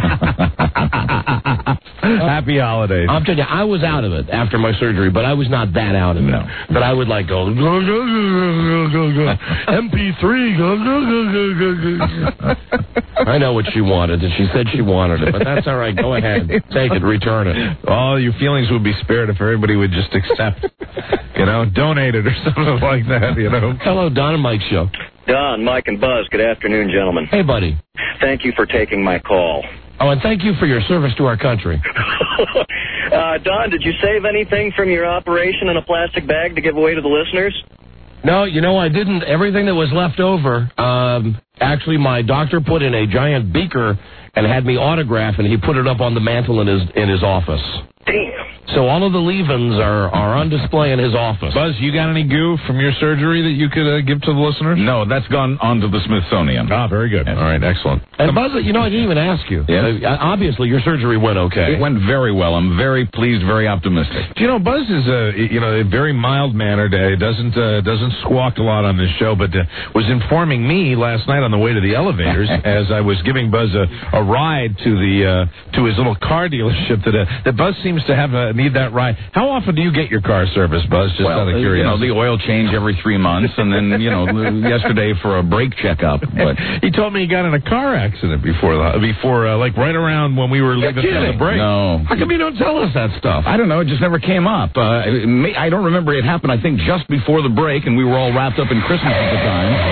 Happy holidays. I'm telling you, I was out of it after my surgery, but I was not that out of it. No. But I would like go, go, go, go, go, go, M P three, go, go, go, go, go. I know what she wanted, and she said she wanted it, but that's all right. Go ahead. Take it. Return it. All your feelings would be spared if everybody would just accept, you know, donate it or something like that, you know. Hello, Don and Mike Show. Don, Mike, and Buzz, good afternoon, gentlemen. Hey, buddy. Thank you for taking my call. Oh, and thank you for your service to our country. uh, Don, did you save anything from your operation in a plastic bag to give away to the listeners? No, you know, I didn't. Everything that was left over, um, actually, my doctor put in a giant beaker and had me autograph, and he put it up on the mantle in his in his office. Damn. So all of the leave-ins are, are on display in his office. Buzz, you got any goo from your surgery that you could uh, give to the listeners? No, that's gone on to the Smithsonian. Ah, very good. All right, excellent. And Buzz, you know, I didn't even ask you. Yes? Uh, obviously, your surgery went okay. It went very well. I'm very pleased, very optimistic. Do you know, Buzz is a you know a very mild-mannered. Uh, doesn't uh, doesn't squawk a lot on this show, but uh, was informing me last night on the way to the elevators as I was giving Buzz a, a ride to the uh, to his little car dealership that uh, that Buzz seems to have a, need that ride. How often do you get your car serviced, Buzz? Just well, out of curiosity. You know, the oil change every three months, and then you know yesterday for a brake checkup. But he told me he got in a car accident before the before uh, like right around when we were leaving for the break. No, how come you don't tell us that stuff? I don't know. It just never came up. Uh, it may, I don't remember. It happened, I think, just before the break, and we were all wrapped up in Christmas at the time.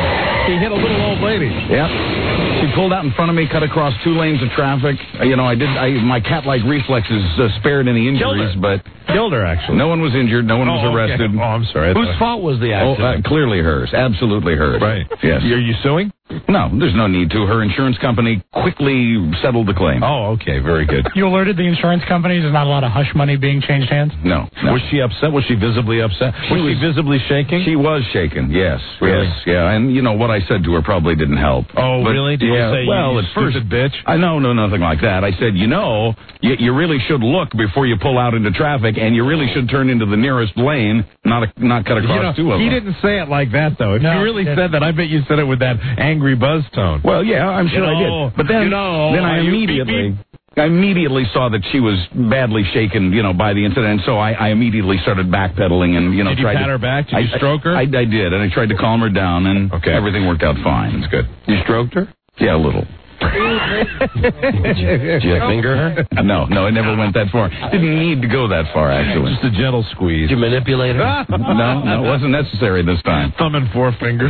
He hit a little old lady. Yep. She pulled out in front of me, cut across two lanes of traffic. Uh, You know, I did. I, my cat-like reflexes uh, spared any injuries, but killed her. Actually, no one was injured. No one was Oh, okay. arrested. Oh, I'm sorry. I Whose thought- fault was the Oh, accident? uh, clearly hers. Absolutely hers. Right. Yes. Are you suing? No, there's no need to. Her insurance company quickly settled the claim. Oh, okay. Very good. You alerted the insurance company there's not a lot of hush money being changed hands? No, no. Was she upset? Was she visibly upset? She was, was- she visibly shaking? She was shaken, yes. Really? Yes, yeah. And, you know, what I said to her probably didn't help. Oh, But, really? Did yeah, you say, well, you at first, stupid bitch? I know, no, nothing like that. I said, you know, you, you really should look before you pull out into traffic, and you really should turn into the nearest lane, not a, not cut across You know, two of he them. didn't say it like that, though. If No, you really it- said that, I bet you said it with that angry buzz tone. Well, yeah, I'm sure You I know, did. But then, you know, then I are you beep, immediately... I immediately saw that she was badly shaken, you know, by the incident, so I, I immediately started backpedaling and, you know, Did you tried pat to, her back? Did you I, stroke her? I, I did, and I tried to calm her down, and Okay. everything worked out fine. That's good. You stroked her? Yeah, a little. Did you, did you finger her? No, no, it never went that far. Didn't need to go that far, actually. Just a gentle squeeze. Did you manipulate her? No, no, it wasn't necessary this time. Thumb and forefinger.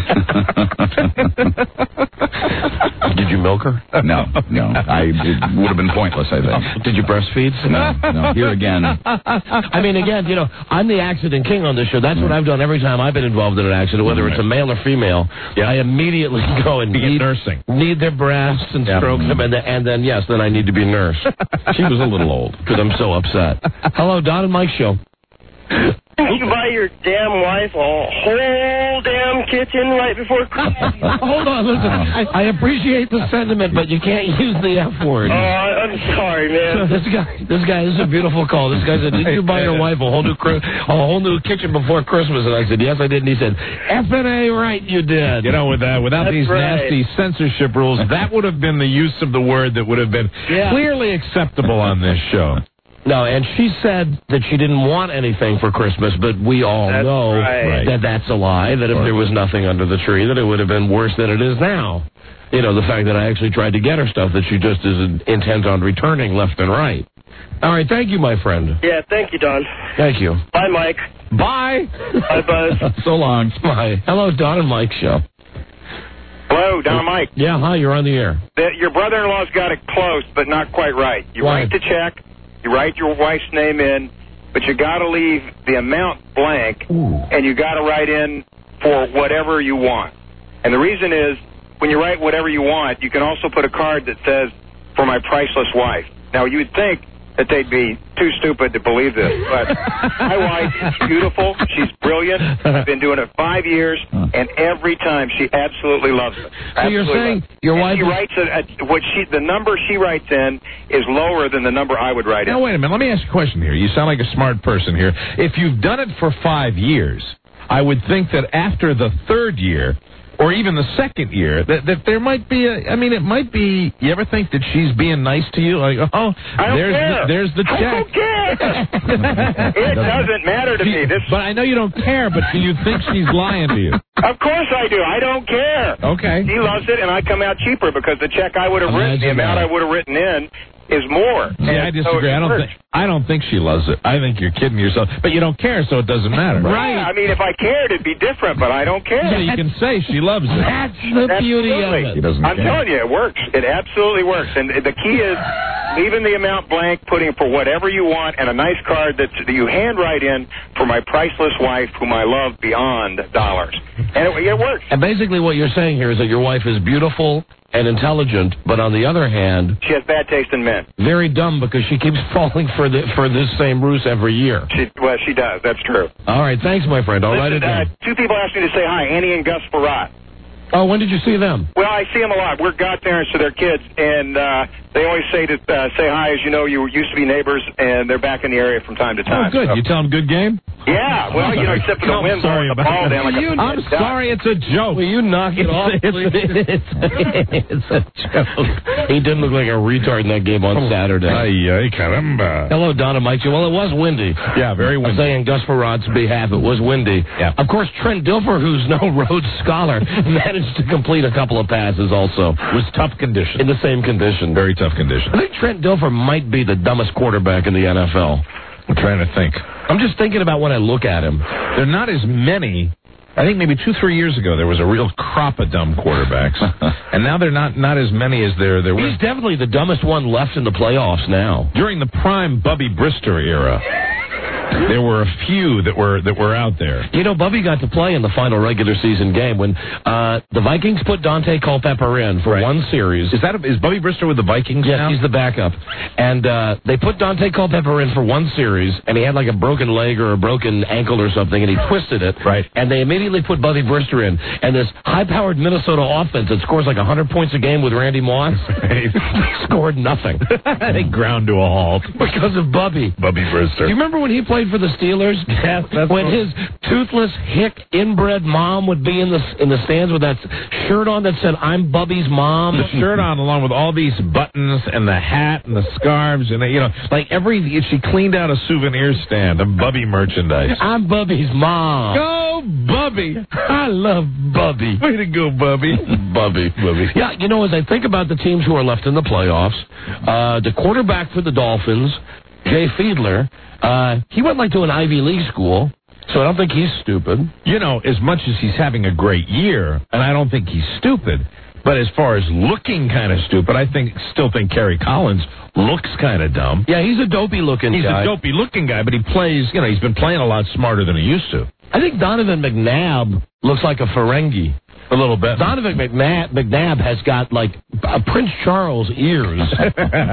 Did you milk her? No, no. I, it would have been pointless, I think. Did you breastfeed? No, no. Here again. I mean, again, you know, I'm the accident king on this show. That's what I've done every time I've been involved in an accident, whether it's a male or female. I immediately go and Begin need, nursing. need their breasts and Yeah. stroke them, and, then, and then, yes, then I need to be nursed. She was a little old. Because I'm so upset. Hello, Don and Mike Show. You buy your damn wife a whole damn kitchen right before Christmas. Hold on, listen. I, I appreciate the sentiment, but you can't use the F word. Oh, I'm sorry, man. This guy, this guy, this is a beautiful call. This guy said, "Did you buy your wife a whole new, Chri- a whole new kitchen before Christmas?" And I said, "Yes, I did." And he said, "F and A, right, you did." You know, with, uh, without That's these right. nasty censorship rules, that would have been the use of the word that would have been Yeah. clearly acceptable on this show. No, and she said that she didn't want anything for Christmas, but we all That's know right. that that's a lie, that if there was nothing under the tree, that it would have been worse than it is now. You know, the fact that I actually tried to get her stuff that she just is intent on returning left and right. All right, thank you, my friend. Yeah, thank you, Don. Thank you. Bye, Mike. Bye. Bye, Buzz. So long. Bye. Hello, Don and Mike Show. Hello, Don and Mike. Yeah, hi, you're on the air. The, your brother-in-law's got it close, but not quite right. You Why? write the check, you write your wife's name in, but you got to leave the amount blank, and you got to write in for whatever you want. And the reason is, when you write whatever you want, you can also put a card that says, "For my priceless wife." Now, you would think that they'd be too stupid to believe this, but my wife is beautiful. She's brilliant. I've been doing it five years, and every time she absolutely loves it. So you're Absolutely saying loves it. your And wife she is- writes a, a, what she the number she writes in is lower than the number I would write in. Now, wait a minute. Let me ask you a question here. You sound like a smart person here. If you've done it for five years, I would think that after the third year, or even the second year, that, that there might be a, I mean, it might be, you ever think that she's being nice to you? Like, oh, I don't there's care. The, there's the I check. don't care. It doesn't matter to Do me. you- This, but I know you don't care, but do you think she's lying to you? of course I do. I don't care. Okay. She loves it, and I come out cheaper because the check I would have written, the Imagine amount that. I would have written in, is more. See, I And so disagree. it I don't hurts. think I don't think she loves it. I think you're kidding yourself. But you don't care, so it doesn't matter. Yeah, I mean, if I cared, it'd be different, but I don't care. Yeah, you can say she loves it. That's the beauty of Absolutely. it. He doesn't I'm care. telling you, it works. It absolutely works. And the key is leaving the amount blank, putting for whatever you want, and a nice card that you handwrite in for my priceless wife, whom I love beyond dollars. And it, it works. And basically what you're saying here is that your wife is beautiful and intelligent, but on the other hand, She has bad taste in men. very dumb because she keeps falling for the for this same ruse every year. She, well, she does. That's true. All right, thanks, my friend. I'll write it Listen, uh, down. two people asked me to say hi, Annie and Gus Farrat. Oh, when did you see them? Well, I see them a lot. We're godparents to their kids, and uh, they always say to uh, say hi. As you know, you used to be neighbors, and they're back in the area from time to Oh, time. good. So- You tell them good game? Yeah, well, you know, except for the I'm wind sorry blowing the about ball that. down like a You- I'm dead duck. sorry, it's a joke. Will you knock it off, It's- please? it's, it's a joke. He didn't look like a retard in that game on Saturday. Ay, ay, caramba. Hello, Donna Mike. Well, it was windy. Yeah, very I'm windy. saying Gus Farrat's behalf, it was windy. Yeah. Of course, Trent Dilfer, who's no Rhodes Scholar, managed to complete a couple of passes also. It was tough condition. In the same condition. Very tough condition. I think Trent Dilfer might be the dumbest quarterback in the N F L. I'm trying to think. I'm just thinking about when I look at him. There are not as many I think maybe two, three years ago, there was a real crop of dumb quarterbacks. And now they're not, not as many as there, there were. He's definitely the dumbest one left in the playoffs now. During the prime Bubby Brister era, there were a few that were that were out there. You know, Bubby got to play in the final regular season game when uh, the Vikings put Dante Culpepper in for right. one series. Is that a, is Bubby Brister with the Vikings Yes, now? he's the backup. And uh, they put Dante Culpepper in for one series, and he had like a broken leg or a broken ankle or something, and he twisted it. Right. And they immediately put Bubby Brister in. And this high-powered Minnesota offense that scores like one hundred points a game with Randy Moss scored nothing. They ground to a halt. Because of Bubby. Bubby Brister. Do you remember when he played for the Steelers? Yes, that's when what... his toothless, hick, inbred mom would be in the in the stands with that shirt on that said, "I'm Bubby's mom." The shirt on, along with all these buttons and the hat and the scarves, and, you know, like every, she cleaned out a souvenir stand of Bubby merchandise. I'm Bubby's mom. Go, Bubby. I love Bubby. Way to go, Bubby. Bubby. Bubby. Yeah, you know, as I think about the teams who are left in the playoffs, uh, the quarterback for the Dolphins, Jay Fiedler, uh, he went like to an Ivy League school, so I don't think he's stupid. You know, as much as he's having a great year, and I don't think he's stupid, but as far as looking kind of stupid, I think still think Kerry Collins looks kind of dumb. Yeah, he's a dopey-looking He's guy. a dopey-looking guy, but he plays, you know, he's been playing a lot smarter than he used to. I think Donovan McNabb looks like a Ferengi. A little bit. Donovan McNabb, McNabb has got, like, uh, Prince Charles ears. He's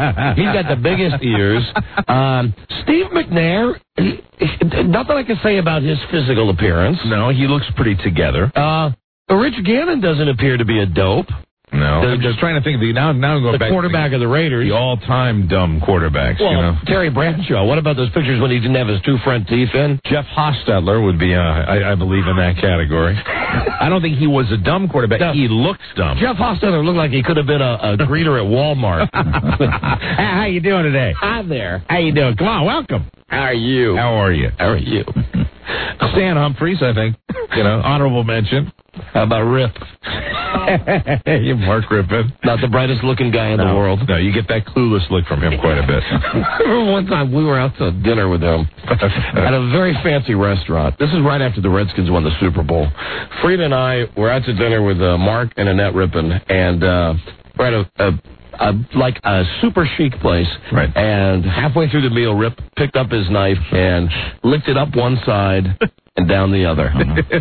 got the biggest ears. Um, Steve McNair, he, he, nothing I can say about his physical appearance. No, he looks pretty together. Uh, Rich Gannon doesn't appear to be a dope. No, The- I'm just trying to think of the, now, now I'm going The back quarterback to of the Raiders. the all-time dumb quarterbacks, Well, you know. Terry Bradshaw. What about those pictures when he didn't have his two front teeth in? Jeff Hostetler would be, uh, I, I believe, in that category. I don't think he was a dumb quarterback. No. He looked dumb. Jeff Hostetler looked like he could have been a, a greeter at Walmart. Hey, how you doing today? Hi there. How you doing? Come on, welcome. How are you? How are you? How are you? Stan Humphries, I think. You know, honorable mention. How about Rip? You Mark Rippon. Not the brightest looking guy in no, the world. No, you get that clueless look from him quite a bit. Remember one time we were out to dinner with him at a very fancy restaurant. This is right after the Redskins won the Super Bowl. Frida and I were out to dinner with uh, Mark and Annette Rippon, and uh, we're at a, a A, like a super chic place. Right. And halfway through the meal, Rip picked up his knife and licked it up one side and down the other.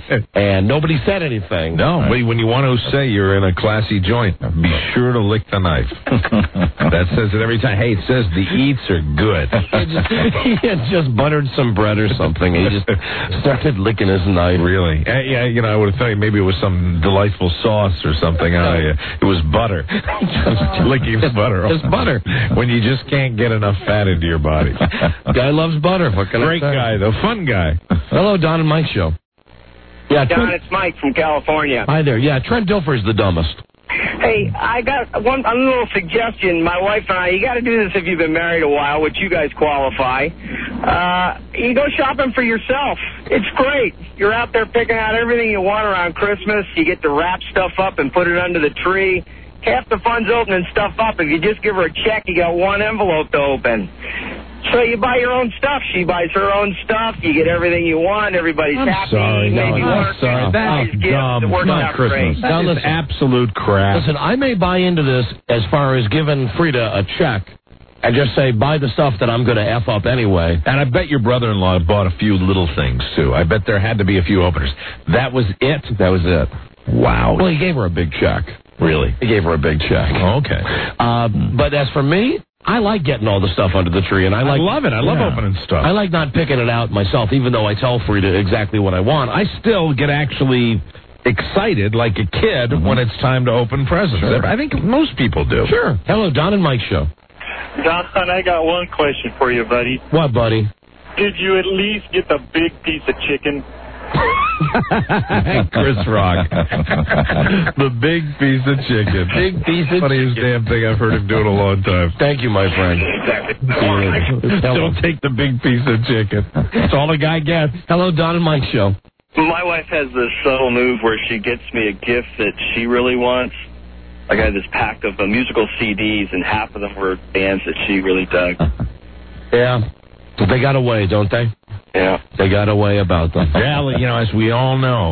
And nobody said anything. No, right. But when you want to say you're in a classy joint, be sure to lick the knife. That says it every time. Hey, it says the eats are good. He, just, he had just buttered some bread or something. He just started licking his knife. Really? Uh, yeah, you know, I would have thought maybe it was some delightful sauce or something. Uh, yeah. It was butter. Just licking the butter. Just butter. When you just can't get enough fat into your body. Guy loves butter. What can Great I say? guy, though. Fun guy. Hello, Don and Mike Show. Yeah, Don, Trent, it's Mike from California. hi there. Yeah, Trent Dilfer's the dumbest. Hey, I got one a little suggestion. My wife and I, you got to do this if you've been married a while, which you guys qualify. Uh, you go shopping for yourself. It's great. You're out there picking out everything you want around Christmas. You get to wrap stuff up and put it under the tree. Half the fun's opening stuff up. If you just give her a check, you got one envelope to open. So you buy your own stuff. She buys her own stuff. You get everything you want. Everybody's I'm happy. sorry. No, Maybe I'm work. sorry. That's Nice gift. dumb. It works Not out Christmas. great. That Now, is listen. absolute crap. Listen, I may buy into this as far as giving Frida a check and just say, buy the stuff that I'm going to F up anyway. And I bet your brother-in-law bought a few little things, too. I bet there had to be a few openers. That was it? That was it. Wow. Well, he gave her a big check. Really? He gave her a big check. Okay. Uh, but as for me, I like getting all the stuff under the tree, and I like. I love it. I love Yeah. opening stuff. I like not picking it out myself, even though I tell Frida exactly what I want. I still get actually excited like a kid Mm-hmm. when it's time to open presents. Sure. I think most people do. Sure. Hello, Don and Mike Show. Don, I got one question for you, buddy. What, buddy? Did you at least get the big piece of chicken? Chris Rock. The big piece of chicken. Big piece of Funniest chicken. damn thing I've heard him do in a long time. Thank you, my friend. Don't take the big piece of chicken. That's all a guy gets. Hello, Don and Mike Show. My wife has this subtle move where she gets me a gift that she really wants. Like I had this pack of uh, musical C Ds, and half of them were bands that she really dug. Yeah. They got away, don't they? Yeah. They got away about them. Yeah, you know, as we all know,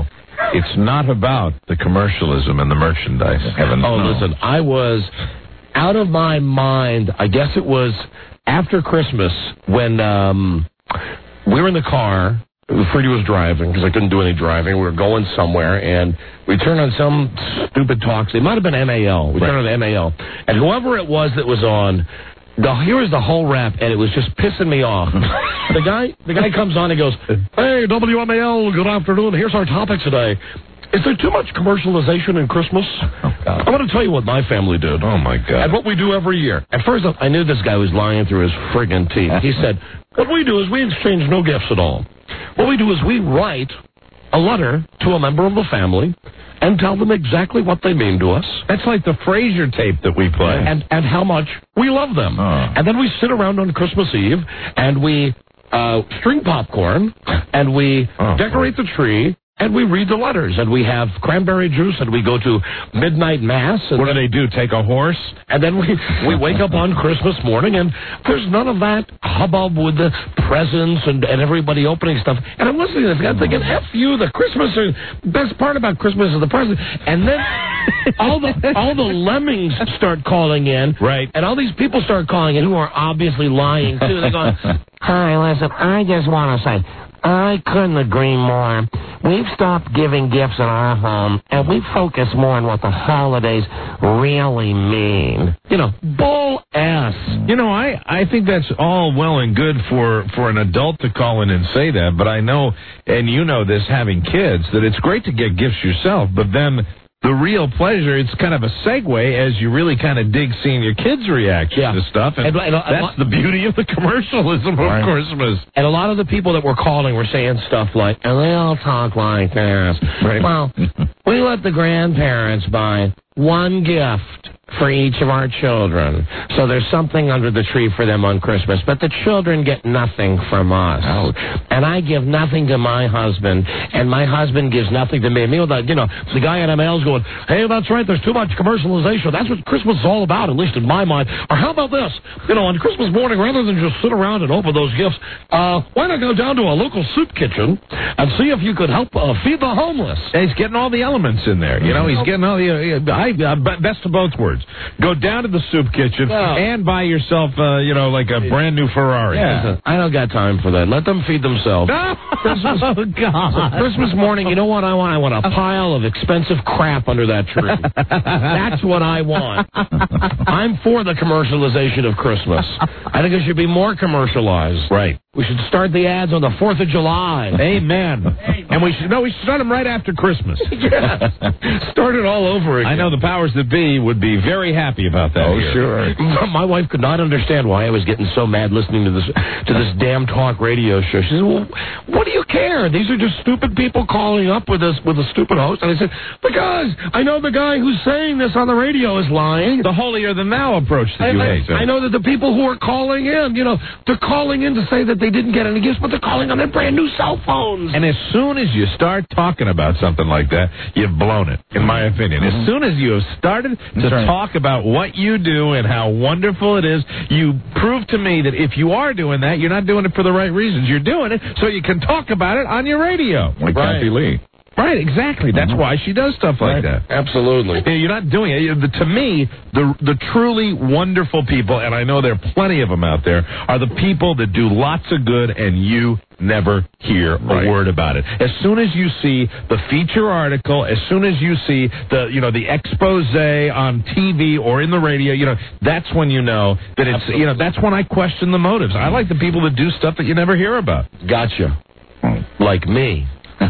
It's not about the commercialism and the merchandise. Heaven Oh, no. listen, I was out of my mind. I guess it was after Christmas when um, we were in the car. Freddie was driving because I couldn't do any driving. We were going somewhere, and we turned on some stupid talks. It might have been M A L. We Right. turned on M A L. And whoever it was that was on, the, here was the whole rap, and it was just pissing me off. the guy the guy comes on and goes, "Hey, W M A L, good afternoon. Here's our topic today. Is there too much commercialization in Christmas?" Oh, God. I'm going to tell you what my family did. Oh, my God. And what we do every year. At first, I knew this guy was lying through his friggin' teeth. He said, what we do is we exchange no gifts at all. What we do is we write a letter to a member of the family and tell them exactly what they mean to us. That's like the Frasier tape that we play. And, and how much we love them. Oh. And then we sit around on Christmas Eve and we uh, string popcorn and we Oh, decorate the tree. And we read the letters, and we have cranberry juice, and we go to midnight mass. And what do they do, take a horse? And then we, we wake up on Christmas morning, and there's none of that hubbub with the presents and, and everybody opening stuff. And I'm listening to this guy thinking, F you, the Christmas, is, best part about Christmas is the present. And then all the all the lemmings start calling in. Right. And all these people start calling in who are obviously lying, too. They're going, hi, listen, I just want to say, I couldn't agree more. We've stopped giving gifts in our home, and we focus more on what the holidays really mean. You know, bull ass. You know, I, I think that's all well and good for, for an adult to call in and say that, but I know, and you know this having kids, that it's great to get gifts yourself, but then the real pleasure, it's kind of a segue as you really kind of dig seeing your kids' reaction Yeah. to stuff. And, And- and- and- that's the beauty of the commercialism of Right. Christmas. And a lot of the people that were calling were saying stuff like, and they all talk like this. Right. Well, we let the grandparents buy one gift for each of our children. So there's something under the tree for them on Christmas. But the children get nothing from us. Ouch. And I give nothing to my husband, and my husband gives nothing to me. Me, with that, you know, the guy at M L's going, hey, that's right, there's too much commercialization. That's what Christmas is all about, at least in my mind. Or how about this? You know, on Christmas morning, rather than just sit around and open those gifts, uh, why not go down to a local soup kitchen and see if you could help uh, feed the homeless? And he's getting all the elements in there. You know, he's getting all the, uh, I, uh, best of both words. Go down to the soup kitchen No. and buy yourself, uh, you know, like a brand new Ferrari. Listen, I don't got time for that. Let them feed themselves. Christmas, Oh, God. Christmas morning, you know what I want? I want a pile of expensive crap under that tree. That's what I want. I'm for the commercialization of Christmas. I think it should be more commercialized. Right. We should start the ads on the fourth of July. Amen. And we should, no, we should start them right after Christmas. Yes. Start it all over again. I know the powers that be would be very happy about that. Oh, here. sure. My wife could not understand why I was getting so mad listening to this to this damn talk radio show. She said, well, what do you care? These are just stupid people calling up with this with a stupid host. And I said, because I know the guy who's saying this on the radio is lying. The holier than thou approach that I, you I, hate. I know that the people who are calling in, you know, they're calling in to say that they didn't get any gifts, but they're calling on their brand new cell phones. And as soon as you start talking about something like that, you've blown it, in my opinion. As soon as you have started to right. talk about what you do and how wonderful it is, you prove to me that if you are doing that, you're not doing it for the right reasons. You're doing it so you can talk about it on your radio. Like Right. Kathy Lee. Right, exactly. That's why she does stuff like that. Absolutely. Yeah, You're not doing it. You- the- To me, the the truly wonderful people, and I know there are plenty of them out there, are the people that do lots of good and you never hear Right. a word about it. As soon as you see the feature article, as soon as you see the you know the expose on T V or in the radio, you know that's when you know that it's Absolutely. you know that's when I question the motives. I like the people that do stuff that you never hear about. Gotcha. Like me.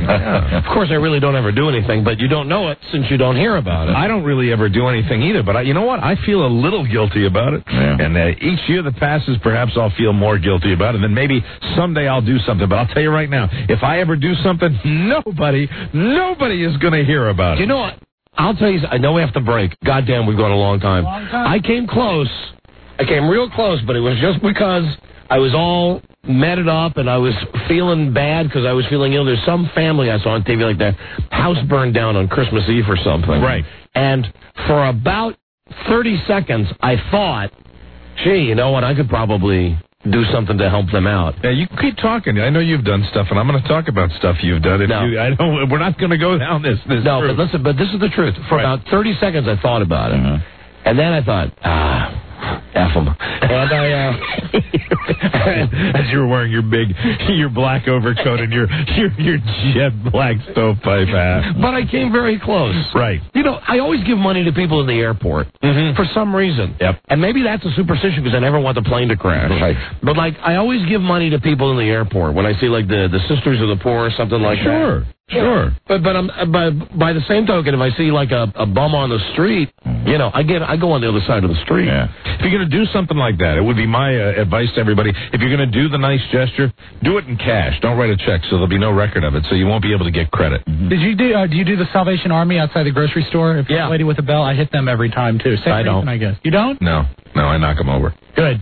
Of course, I really don't ever do anything, but you don't know it since you don't hear about it. I don't really ever do anything either, but I, you know what? I feel a little guilty about it. Yeah. And uh, each year that passes, perhaps I'll feel more guilty about it. And then maybe someday I'll do something. But I'll tell you right now, if I ever do something, nobody, nobody is going to hear about it. You know what? I'll tell you, I know we have to break. Goddamn, we've gone a long time. Long time. I came close. I came real close, but it was just because I was all matted up and I was feeling bad because I was feeling ill. There's some family I saw on T V like that house burned down on Christmas Eve or something. Right. And for about thirty seconds, I thought, gee, you know what? I could probably do something to help them out. Yeah, you keep talking. I know you've done stuff, and I'm going to talk about stuff you've done. If No. you, I don't. We're not going to go down this. this No, route. but listen, but this is the truth. For Right. about thirty seconds, I thought about it. Uh-huh. And then I thought, ah, F them. And I, uh... As you were wearing your big, your black overcoat and your your, your jet black stovepipe hat. But I came very close. Right. You know, I always give money to people in the airport Mm-hmm. for some reason. Yep. And maybe that's a superstition because I never want the plane to crash. Right. But, like, I always give money to people in the airport when I see, like, the, the Sisters of the Poor or something like Sure. that. Sure. But but um, by, by the same token, if I see, like, a, a bum on the street, you know, I get I go on the other side of the street. Yeah. If you're going to do something like that, it would be my uh, advice to everybody. If you're going to do the nice gesture, do it in cash. Don't write a check, so there'll be no record of it, so you won't be able to get credit. Did you do? Uh, do you do the Salvation Army outside the grocery store? If Yeah. a lady with a bell, I hit them every time too. Same I reason, don't. I guess you don't. No, no, I knock them over. Good.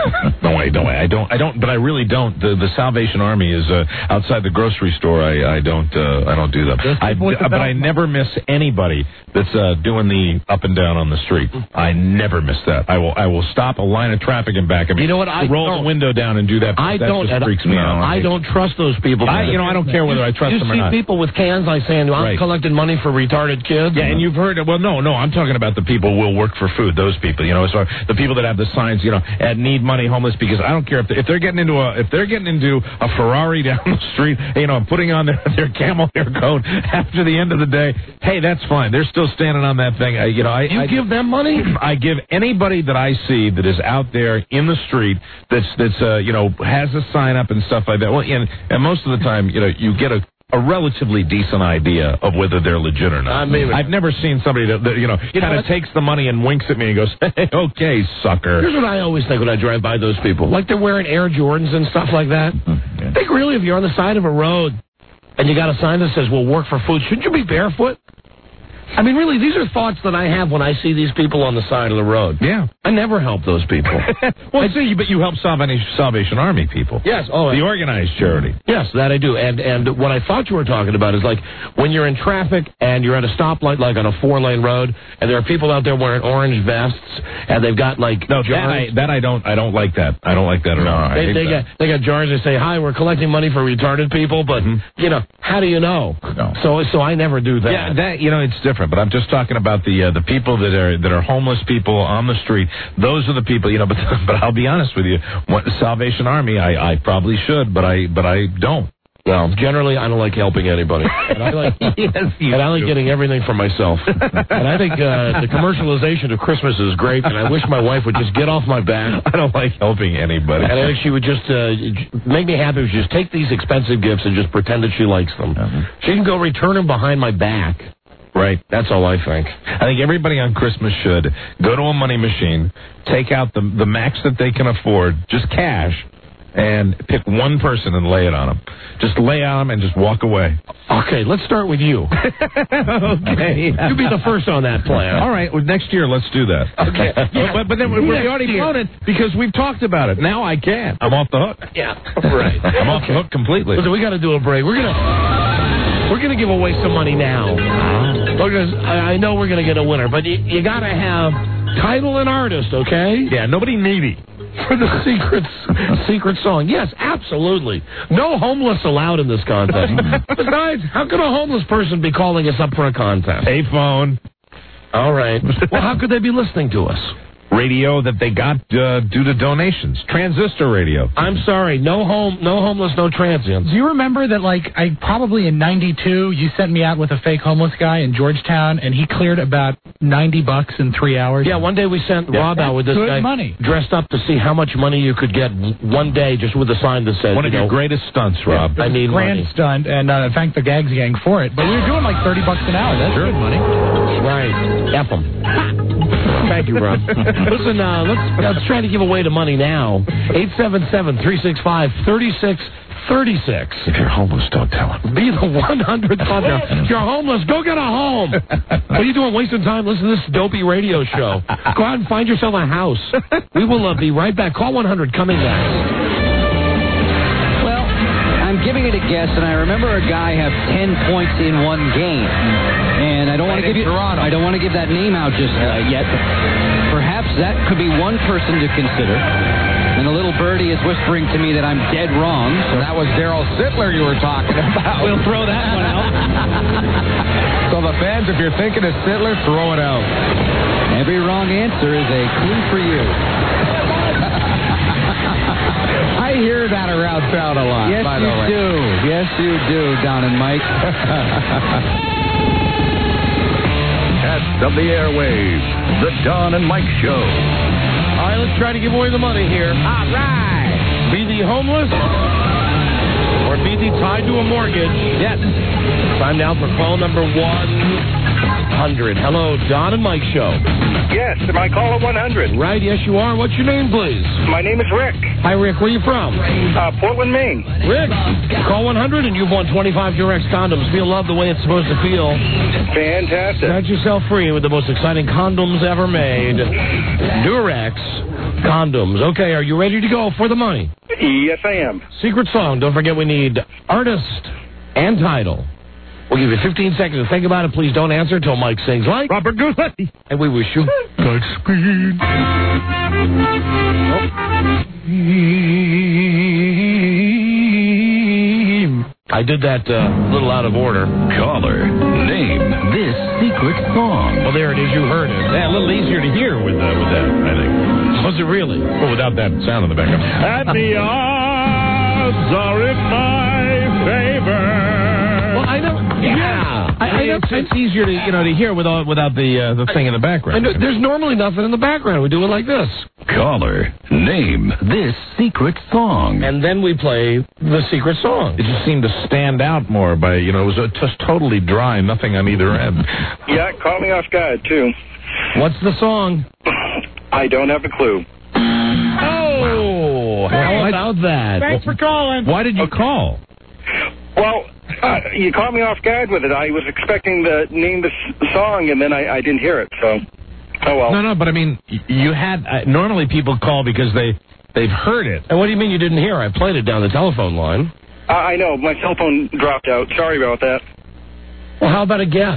No way, no way. I don't. I don't. But I really don't. The the Salvation Army is uh, outside the grocery store. I I don't. Uh, I don't do them. I, people with the but I belt- never miss anybody that's uh, doing the up and down on the street. I never miss that. I will. I will stop a line of traffic and back. I mean, You know what? I roll don't. the window down and do that. I that don't. Just and freaks me out. I don't trust those people. I, you know, I don't care whether I trust you them or see not. people with cans like saying, I'm Right. collecting money for retarded kids. Yeah, and you've heard. Well, no, no. I'm talking about the people who will work for food. Those people, you know, so the people that have the signs, you know, at need money, homeless. Because I don't care if they, if they're getting into a if they're getting into a Ferrari down the street, you know, putting on their, their camel hair coat after the end of the day. Hey, that's fine. They're still standing on that thing. I, you know, I You I, give them money? I give anybody that I see that is out there in the street that's that's uh, you know has a sign up and stuff like that. Well, and, and most of the time, you know, you get a. a relatively decent idea of whether they're legit or not. I mean, I've never seen somebody that, that you know, You know kind of what? takes the money and winks at me and goes, hey, okay, sucker. Here's what I always think when I drive by those people. Like they're wearing Air Jordans and stuff like that. I think really if you're on the side of a road and you got a sign that says, we'll work for food, shouldn't you be barefoot? I mean, really, these are thoughts that I have when I see these people on the side of the road. Yeah. I never help those people. Well, see, but you help Salvation, Salvation Army people. Yes. Oh, The organized charity. Yes, that I do. And and what I thought you were talking about is like when you're in traffic and you're at a stoplight, like on a four-lane road, and there are people out there wearing orange vests, and they've got like No, that jars. I, that I don't. I don't like that. I don't like that at all. I They, hate they that. got they got jars that say, "Hi, we're collecting money for retarded people," but you know, how do you know? No. So so I never do that. Yeah, that you know, it's different. But I'm just talking about the uh, the people that are that are homeless people on the street. Those are the people, you know. But but I'll be honest with you, what, Salvation Army, I, I probably should, but I but I don't. Well, generally, I don't like helping anybody. And I like, Yes, you and I like do. getting everything for myself. And I think uh, the commercialization of Christmas is great, and I wish my wife would just get off my back. I don't like helping anybody. And I think she would just uh, j- make me happy if she just take these expensive gifts and just pretend that she likes them. She can go return them behind my back. Right. That's all I think. I think everybody on Christmas should go to a money machine, take out the the max that they can afford, just cash, and pick one person and lay it on them. Just lay on them and just walk away. Okay, let's start with you. Okay. You be the first on that plan. All right. Well, next year, let's do that. Okay. But, but, but then we- we've Next already year. flown it because we've talked about it. Now I can. I'm off the hook. Yeah, right. I'm off the hook completely. Listen, we got to do a break. We're gonna we're gonna give away some money now because I, I know we're gonna get a winner, but you, you got to have title and artist, okay? Yeah, nobody needy. For the secret secret song. Yes, absolutely. No homeless allowed in this contest. Besides, how could a homeless person be calling us up for a contest? Pay phone. All right. Well, how could they be listening to us? Radio that they got uh, due to donations. Transistor radio. I'm sorry. No home, no homeless, no transients. Do you remember that, like, I probably in ninety-two, you sent me out with a fake homeless guy in Georgetown, and he cleared about ninety bucks in three hours? Yeah, one day we sent Yeah. Rob out with this Good guy money. dressed up to see how much money you could get one day just with a sign that said, One of you your know, greatest stunts, Rob. I need Grand money. stunt, and uh, thank the Gags Gang for it. But we were doing like thirty bucks an hour. That's good money. Right. F 'em. Thank you, Rob. Listen, uh, let's, let's try to give away the money now. eight seven seven, three six five, three six three six. If you're homeless, don't tell him. Be the one hundredth caller. If you're homeless, go get a home. What are you doing wasting time listening to this dopey radio show? Go out and find yourself a house. We will uh, be right back. Call one hundred coming back. Well, I'm giving it a guess, and I remember a guy have ten points in one game. And I don't want to give you I don't want to give that name out just uh, yet. But perhaps that could be one person to consider. And a little Birdie is whispering to me that I'm dead wrong. So that was Daryl Sittler you were talking about. We'll throw that one out. So the fans, if you're thinking of Sittler, throw it out. Every wrong answer is a clue for you. I hear that around town a lot, yes, by you the way. do. Yes, you do, Don and Mike. Cats of the airwaves, the Don and Mike Show. All right, let's try to give away the money here. All right. Be the homeless or be the tied to a mortgage. Yes. Time now for call number one hundred. Hello, Don and Mike Show. Yes, am I caller one hundred? Right, yes you are. What's your name, please? My name is Rick. Hi, Rick. Where are you from? Uh, Portland, Maine. Rick, call one hundred and you've won twenty-five Durex condoms. Feel love the way it's supposed to feel. Fantastic. Set yourself free with the most exciting condoms ever made. Durex condoms. Okay, are you ready to go for the money? Yes, I am. Secret song. Don't forget we need artist and title. We'll give you fifteen seconds to think about it. Please don't answer until Mike sings like Robert Goodley. And we wish you Godspeed. I did that uh, a little out of order. Caller, name this secret song. Well, there it is. You heard it. Yeah, a little easier to hear with, uh, with that, I think. Was it really? Well, without that sound in the background. And the odds are in my favor. Well, I know. Yeah, I, I know. It's, it's easier to you know to hear without without the uh, the thing in the background. I know, there's normally nothing in the background. We do it like this. Caller, name this secret song. And then we play the secret song. It just seemed to stand out more by you know it was uh, just totally dry, nothing on either end. Yeah, caught me off guard too. What's the song? I don't have a clue. Oh, how about that? Thanks for calling. Why did you call? Well, uh, you caught me off guard with it. I was expecting to name the s- song, and then I, I didn't hear it. So, oh well. No, no, but I mean, you had uh, normally people call because they they've heard it. And what do you mean you didn't hear? I played it down the telephone line. Uh, I know my cell phone dropped out. Sorry about that. Well, how about a guess?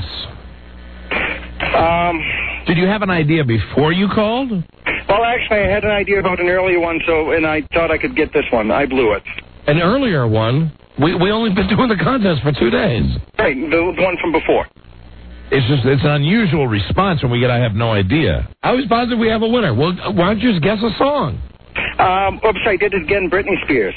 Um. Did you have an idea before you called? Well, actually, I had an idea about an earlier one, so and I thought I could get this one. I blew it. An earlier one? We we only been doing the contest for two days. Right, the one from before. It's just it's an unusual response when we get I have no idea. I was positive we have a winner. Well, why don't you just guess a song? Um, oops, I did it again. Britney Spears.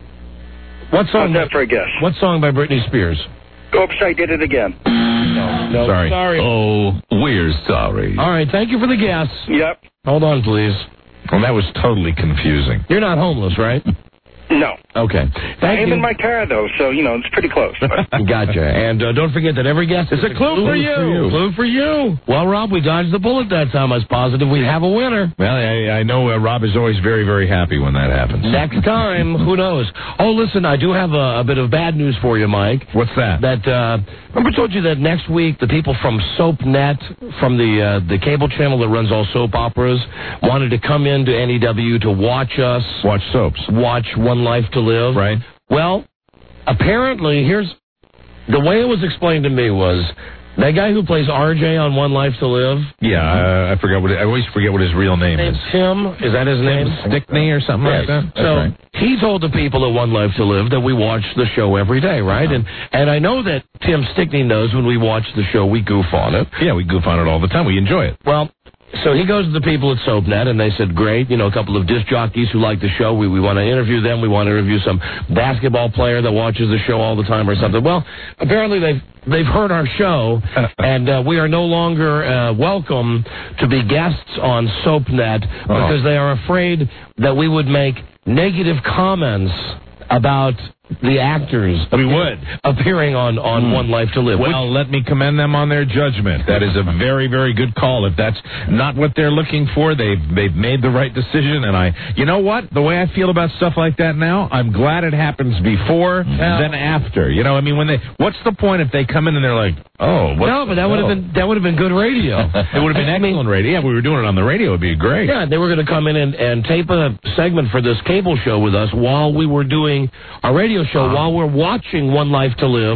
What song? How's that for a guess? What song by Britney Spears? Oops, I did it again. No, no, sorry. sorry. Oh, we're sorry. All right, thank you for the guess. Yep. Hold on, please. Well, that was totally confusing. You're not homeless, right? No. Okay. Thank I'm you. in my car, though, so, you know, it's pretty close. Gotcha. And uh, don't forget that every guest is a clue, clue for, you. for you. Clue for you. Well, Rob, we dodged the bullet that time. I was positive we'd have a winner. Well, I, I know uh, Rob is always very, very happy when that happens. Next time, who knows? Oh, listen, I do have a, a bit of bad news for you, Mike. What's that? That uh, remember I told you that next week the people from SoapNet, from the uh, the cable channel that runs all soap operas, wanted to come into N E W to watch us. Watch soaps. Watch One Life to Live. Right. Well, apparently, here's the way it was explained to me was that guy who plays R J on One Life to Live. Yeah, uh, I forgot what it, I always forget what his real name is. Tim, is that his name? Stickney or something Yes. like that. That's so right. he told the people at One Life to Live that we watch the show every day, right? Uh-huh. And and I know that Tim Stickney knows when we watch the show we goof on it. Yeah, we goof on it all the time. We enjoy it. Well, so he goes to the people at SoapNet, and they said, great, you know, a couple of disc jockeys who like the show. We, we want to interview them. We want to interview some basketball player that watches the show all the time or something. Well, apparently they've they've heard our show, and uh, we are no longer uh, welcome to be guests on SoapNet because they are afraid that we would make negative comments about the actors we would appearing on, on mm. One Life to Live. Well, Which, let me commend them on their judgment. That is a very, very good call. If that's not what they're looking for, they've, they've made the right decision. And I, you know what? The way I feel about stuff like that now, I'm glad it happens before yeah. than after. You know, I mean, when they, what's the point if they come in and they're like, oh, what? No, but that would have been that would have been good radio. It would have been excellent radio. Yeah, if we were doing it on the radio, it would be great. Yeah, they were going to come in and, and tape a segment for this cable show with us while we were doing our radio show, uh-huh. while we're watching One Life to Live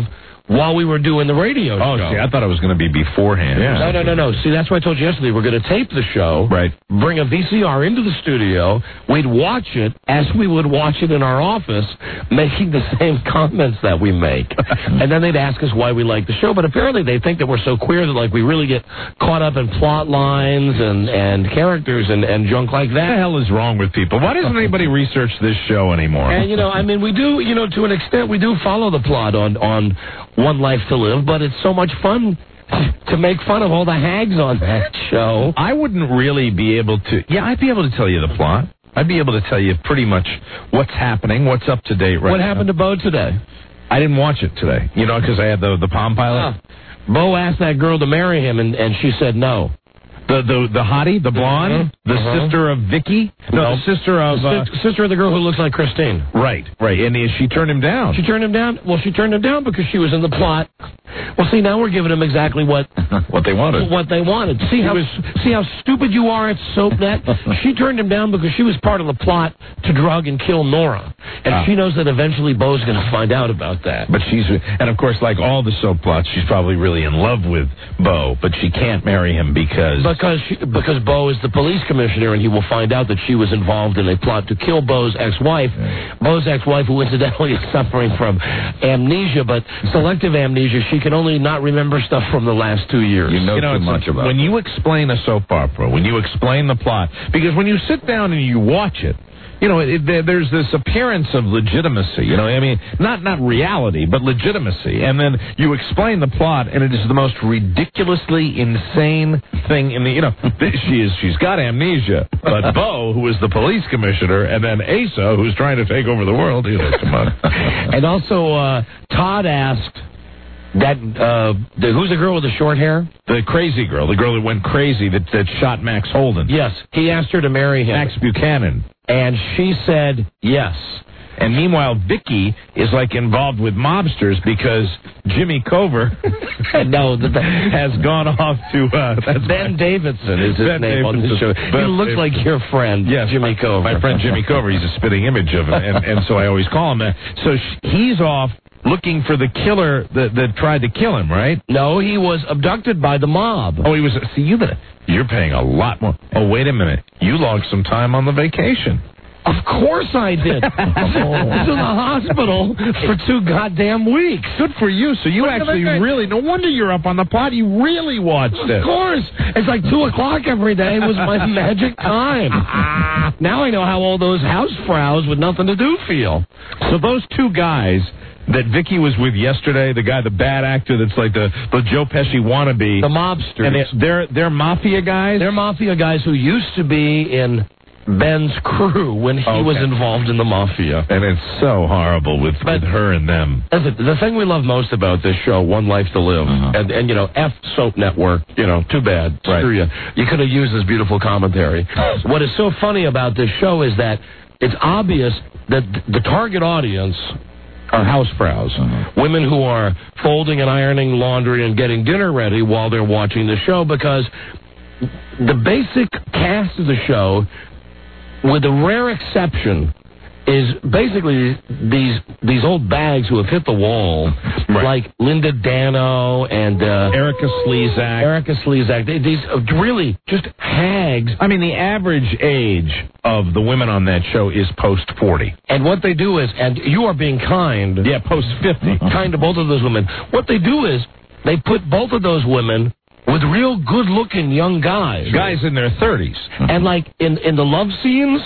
while we were doing the radio Oh, show. see, I thought it was going to be beforehand. Yeah. No, no, no, no. See, that's why I told you yesterday we're going to tape the show. Right. Bring a V C R into the studio. We'd watch it as we would watch it in our office, making the same comments that we make. And then they'd ask us why we like the show. But apparently they think that we're so queer that, like, we really get caught up in plot lines and, and characters and, and junk like that. What the hell is wrong with people? Why doesn't anybody research this show anymore? And, you know, I mean, we do, you know, to an extent, we do follow the plot on, on One Life to Live, but it's so much fun to make fun of all the hags on that show. I wouldn't really be able to. Yeah, I'd be able to tell you the plot. I'd be able to tell you pretty much what's happening, what's up to date right What now. happened to Bo today? I didn't watch it today, you know, because I had the, the Palm Pilot. Oh. Bo asked that girl to marry him, and, and she said no. The the the hottie, the blonde, Mm-hmm. the Uh-huh. sister of Vicky? No, No. the sister of... The Uh, sis- sister of the girl who looks like Christine. right, right. And she turned him down. She turned him down? Well, she turned him down because she was in the plot. Well, see, now we're giving him exactly what what they wanted. What they wanted. See how see how stupid you are at SoapNet? She turned him down because she was part of the plot to drug and kill Nora. And Ah. she knows that eventually Bo's going to find out about that. But she's... And, of course, like all the soap plots, she's probably really in love with Bo, but she can't marry him because... Because she, because Bo is the police commissioner, and he will find out that she was involved in a plot to kill Bo's ex-wife. Yeah. Bo's ex-wife, who incidentally is suffering from amnesia, but selective amnesia. She can only not remember stuff from the last two years. You know, you know too much about when it. you explain a soap opera, when you explain the plot, because when you sit down and you watch it, you know, it, there, there's this appearance of legitimacy, you know, I mean, not not reality, but legitimacy. And then you explain the plot, and it is the most ridiculously insane thing in the, you know, she is, she's got amnesia, but Bo, who is the police commissioner, and then Asa, who's trying to take over the world, you know, come on. And also, uh, Todd asked, that, uh, the, who's the girl with the short hair? The crazy girl, the girl that went crazy that, that shot Max Holden. Yes, he asked her to marry him. Max Buchanan. And she said yes. And meanwhile, Vicky is like involved with mobsters because Jimmy Cover no, the, the, has gone off to uh, that's Ben my, Davidson is his Ben name on the Davidson. show. Ben he looks Davidson. like your friend, yes, Jimmy my, Cover. My friend Jimmy Cover. He's a spitting image of him, and, and so I always call him that. So sh- he's off looking for the killer that, that tried to kill him, right? No, he was abducted by the mob. Oh, he was. See, you better. You're paying a lot more. Oh, wait a minute. You logged some time on the vacation. Of course I did. I was in the hospital for two goddamn weeks. Good for you. So you Look, actually look, look. really, no wonder you're up on the plot. You really watched it. Of course. It's like two o'clock every day was my magic time. Now I know how all those housefrows with nothing to do feel. So those two guys that Vicky was with yesterday, the guy, the bad actor that's like the, the Joe Pesci wannabe. The mobsters. And they're, they're, they're mafia guys? They're mafia guys who used to be in Ben's crew when he Okay. was involved in the mafia. And it's so horrible with, with her and them. Listen, the thing we love most about this show, One Life to Live, Uh-huh. and, and, you know, F Soap Network, you know, too bad. Right. Screw you. You could have used this beautiful commentary. What is so funny about this show is that it's obvious that the target audience are housefrows, Uh-huh. women who are folding and ironing laundry and getting dinner ready while they're watching the show, because the basic cast of the show, with a rare exception, is basically these these old bags who have hit the wall, Right. like Linda Dano and uh, Erica Slezak. Erica Slezak. They, these are really just hags. I mean, the average age of the women on that show is post forty. And what they do is, and you are being kind, Yeah, post fifty. kind to both of those women. What they do is, they put both of those women with real good-looking young guys. Guys in their thirties. And like in, in the love scenes,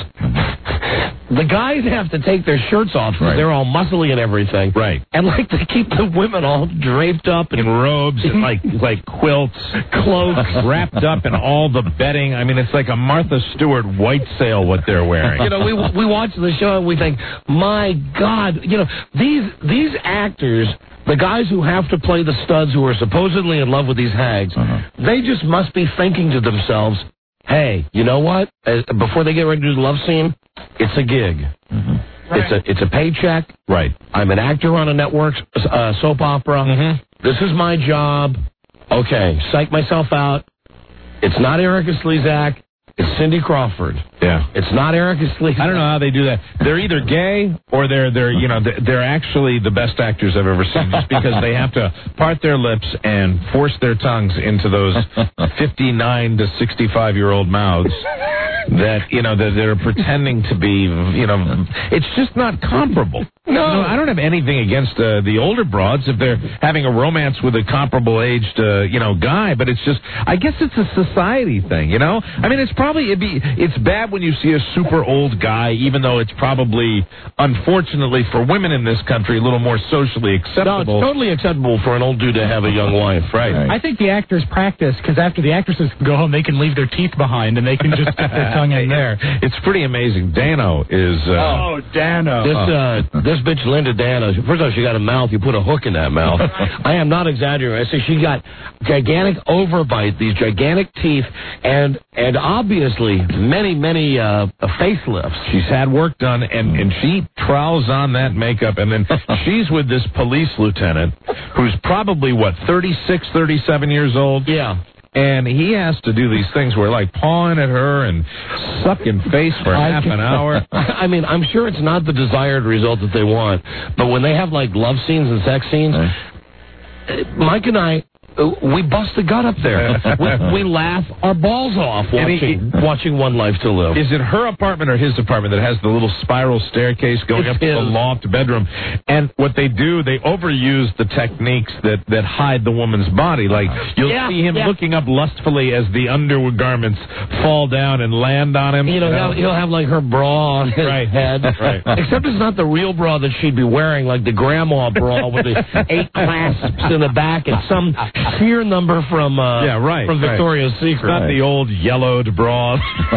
the guys have to take their shirts off because Right. they're all muscly and everything. Right. And like they keep the women all draped up In and robes and like like quilts, cloaks. wrapped up in all the bedding. I mean, it's like a Martha Stewart white sail what they're wearing. You know, we we watch the show and we think, my God, you know, these these actors, the guys who have to play the studs who are supposedly in love with these hags, Uh-huh. they just must be thinking to themselves, hey, you know what? Uh, before they get ready to do the love scene, it's a gig. Mm-hmm. It's a it's a paycheck. Right. I'm an actor on a network uh, soap opera. Mm-hmm. This is my job. Okay, psych myself out. It's not Erica Slezak. It's Cindy Crawford. Yeah. It's not Erica Sleep. I don't know how they do that. They're either gay or they're they're you know they're, they're actually the best actors I've ever seen, just because they have to part their lips and force their tongues into those fifty-nine to sixty-five year old mouths that you know that they're pretending to be. You know, it's just not comparable. No, you know, I don't have anything against uh, the older broads if they're having a romance with a comparable aged uh, you know guy, but it's just I guess it's a society thing. You know, I mean, it's probably it'd be it's bad when you see a super old guy, even though it's probably, unfortunately for women in this country, a little more socially acceptable. No, it's totally acceptable for an old dude to have a young wife, right? I think the actors practice, because after the actresses go home, they can leave their teeth behind, and they can just stick their tongue in there. It's pretty amazing. Dano is... Uh, oh, Dano. This, uh, this bitch, Linda Dano, first of all, she got a mouth. You put a hook in that mouth. I am not exaggerating. I say she got gigantic overbite, these gigantic teeth, and and obviously many, many uh, facelifts. She's had work done, and, and she trowels on that makeup, and then she's with this police lieutenant who's probably, what, thirty-six, thirty-seven years old? Yeah. And he has to do these things where, like, pawing at her and sucking face for half an hour. I mean, I'm sure it's not the desired result that they want, but when they have, like, love scenes and sex scenes, Mike and I, we bust the gut up there. we, we laugh our balls off watching, he, watching One Life to Live. Is it her apartment or his apartment that has the little spiral staircase going it's up to his. the loft bedroom? And what they do, they overuse the techniques that, that hide the woman's body. Like, you'll yeah, see him yeah. looking up lustfully as the undergarments fall down and land on him. You know, he'll, he'll have, like, her bra on his right. head. Right. Except it's not the real bra that she'd be wearing, like the grandma bra with the eight clasps in the back and some sheer number from uh, yeah, right, from Victoria's right. Secret. It's not the old yellowed bra.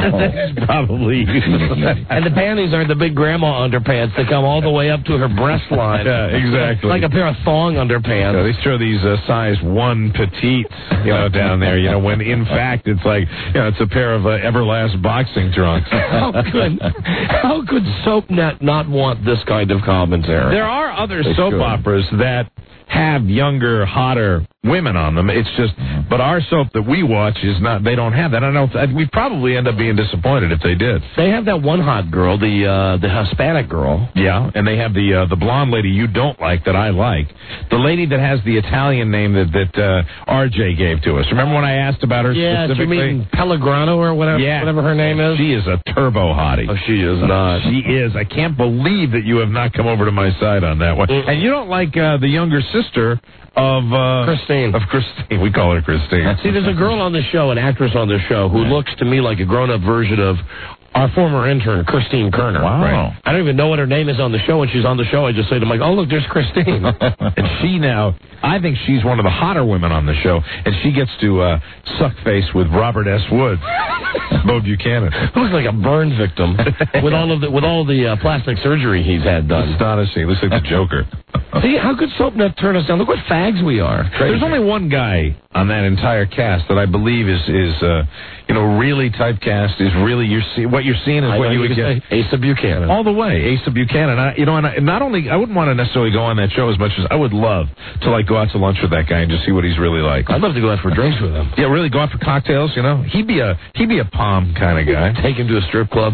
Probably. And the panties aren't the big grandma underpants that come all the way up to her breast line. Yeah, exactly. Like a pair of thong underpants. Yeah, they throw these uh, size one petites, you know, down there. You know, when in fact it's like, you know, it's a pair of uh, Everlast boxing trunks. How could how could SoapNet not want this kind of commentary? There are other They soap should. operas that have younger, hotter women on them. It's just, but our soap that we watch is not, they don't have that. I don't know, if, we'd probably end up being disappointed if they did. They have that one hot girl, the uh, the Hispanic girl. Yeah, and they have the uh, the blonde lady you don't like that I like. The lady that has the Italian name that, that uh, R J gave to us. Remember when I asked about her Yeah, you specifically? mean Pellegrino or whatever, Yeah. whatever her name is? She is a turbo hottie. Oh, she is not. She is. I can't believe that you have not come over to my side on that one. Mm. And you don't like uh, the younger sister of uh, Christine. Of Christine. We call her Christine. See, there's a girl on the show, an actress on the show, who looks to me like a grown-up version of our former intern, Christine Kerner. Wow. Right. I don't even know what her name is on the show. When she's on the show, I just say to Mike, oh, look, there's Christine. And she now, I think she's one of the hotter women on the show, and she gets to uh, suck face with Robert S. Woods, Bo Buchanan. Looks like a burn victim with all of the with all the uh, plastic surgery he's had done. Astonishing. Looks like the Joker. See, how could SoapNet turn us down? Look what fags we are. Crazy. There's only one guy on that entire cast that I believe is is uh, you know really typecast. Is really you see what you're seeing is I what know you would could get. say Asa Buchanan. All the way, Asa Buchanan. I, you know, and I, not only I wouldn't want to necessarily go on that show as much as I would love to like go out to lunch with that guy and just see what he's really like. I'd love to go out for drinks with him. Yeah, really go out for cocktails. You know, he'd be a he'd be a palm kind of guy. Take him to a strip club.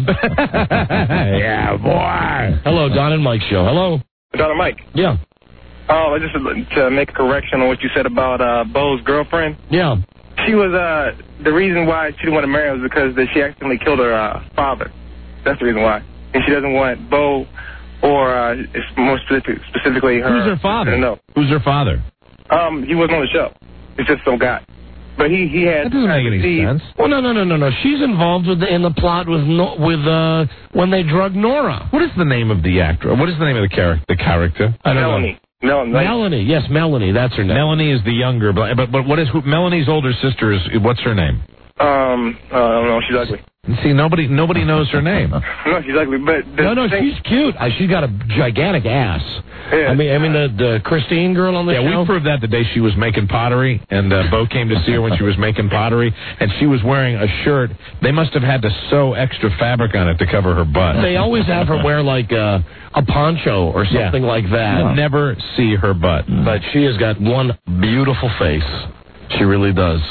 Yeah, boy. Hello, Don and Mike show. Hello, Don and Mike. Yeah. Oh, just to make a correction on what you said about uh, Bo's girlfriend. Yeah. She was, uh, the reason why she didn't want to marry him was because that she accidentally killed her uh, father. That's the reason why. And she doesn't want Bo or, uh, it's more specific, specifically her. Who's her father? No. Who's her father? Um, he wasn't on the show. It's just some guy. But he, he had... That doesn't make any he, sense. Well, no, no, no, no, no. She's involved with the, in the plot with no, with uh when they drug Nora. What is the name of the actor? What is the name of the character? The character? I don't Melanie. know. No, Melanie. Yes, Melanie. That's her name. Melanie is the younger, but but, but what is who, Melanie's older sister is? What's her name? Um, uh, I don't know. She's ugly. See, nobody nobody knows her name. No, she's ugly, but... The No, no, thing, she's cute. Uh, she's got a gigantic ass. Yeah. I mean, I mean the, the Christine girl on the Yeah, show. we proved that the day she was making pottery, and uh, Bo came to see her when she was making pottery, and she was wearing a shirt. They must have had to sew extra fabric on it to cover her butt. They always have her wear like uh, a poncho or something Yeah. like that. You never see her butt. But she has got one beautiful face. She really does.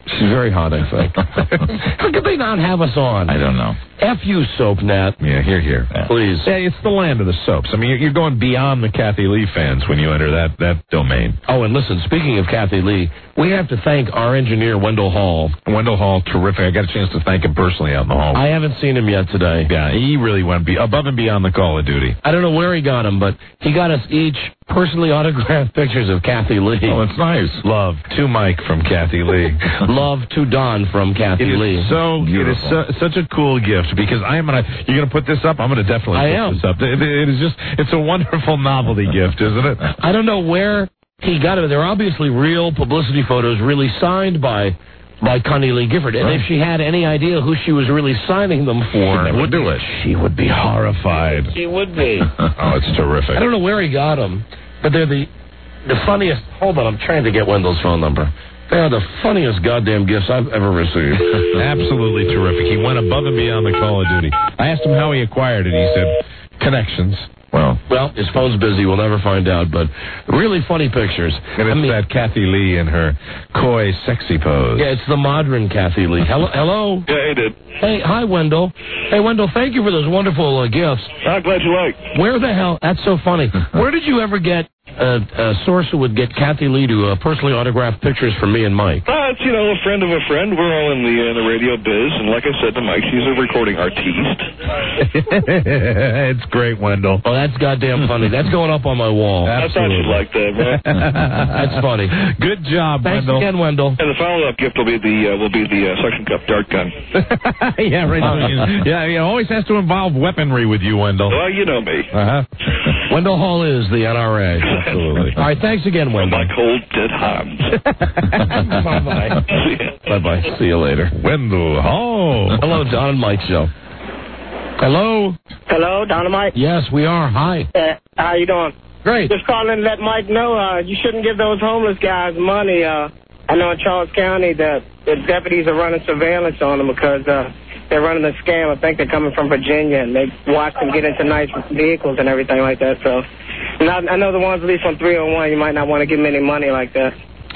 She's very hot, I think. How could they not have us on? I don't know. F you, SoapNet. Yeah, here, here. Please. Yeah, it's the land of the soaps. I mean, you're- you're going beyond the Kathy Lee fans when you enter that, that domain. Oh, and listen, speaking of Kathy Lee, we have to thank our engineer, Wendell Hall. Wendell Hall, terrific. I got a chance to thank him personally out in the hall. I haven't seen him yet today. Yeah, he really went be- above and beyond the Call of Duty. I don't know where he got him, but he got us each personally autographed pictures of Kathy Lee. Oh, that's nice. Love to Mike from Kathy Lee. Love to Don from Kathy It is Lee. so Beautiful. it is su- such a cool gift because I am gonna. You're gonna put this up. I'm gonna definitely I put am. this up. It, it is just. It's a wonderful novelty gift, isn't it? I don't know where he got it. They're obviously real publicity photos, really signed by by Connie Lee Gifford. And Right. if she had any idea who she was really signing them for, She'd never do it. She would be Horrified. She would be. Oh, it's terrific. I don't know where he got them, but they're the the funniest. Hold on, I'm trying to get Wendell's phone number. They are the funniest goddamn gifts I've ever received. Absolutely terrific. He went above and beyond the Call of Duty. I asked him how he acquired it. He said, connections. Well, well, his phone's busy. We'll never find out. But really funny pictures. And it's I mean, that Kathy Lee in her coy, sexy pose. yeah, it's the modern Kathy Lee. Hello, hello. Yeah, he did. Hey, hi, Wendell. Hey, Wendell, thank you for those wonderful uh, gifts. I'm glad you like. Where the hell? That's so funny. Where did you ever get a, a source who would get Kathy Lee to uh, personally autograph pictures for me and Mike? Uh, it's, you know, a friend of a friend. We're all in the uh, the radio biz, and like I said to Mike, she's a recording artiste. It's great, Wendell. Oh, that's goddamn funny. That's going up on my wall. I thought you'd like that, man. That's funny. Good job, Thanks Wendell. again, Wendell. And the follow-up gift will be the uh, will be the uh, suction cup dart gun. yeah, right. yeah, it always has to involve weaponry with you, Wendell. Well, you know me. Uh-huh. Wendell Hall is the N R A. Absolutely. All right, thanks again, Wendell. My cold dead hands. Bye-bye. Bye-bye. See you later. Wendell Hall. Hello, Don and Mike Show. Hello? Hello, Dynamite. Yes, we are. Hi. Uh, how you doing? Great. Just calling to let Mike know uh, you shouldn't give those homeless guys money. Uh, I know in Charles County that the deputies are running surveillance on them because uh, they're running a scam. I think they're coming from Virginia, and they watch them get into nice vehicles and everything like that. So, and I, I know the ones at least on three oh one, you might not want to give them any money like that.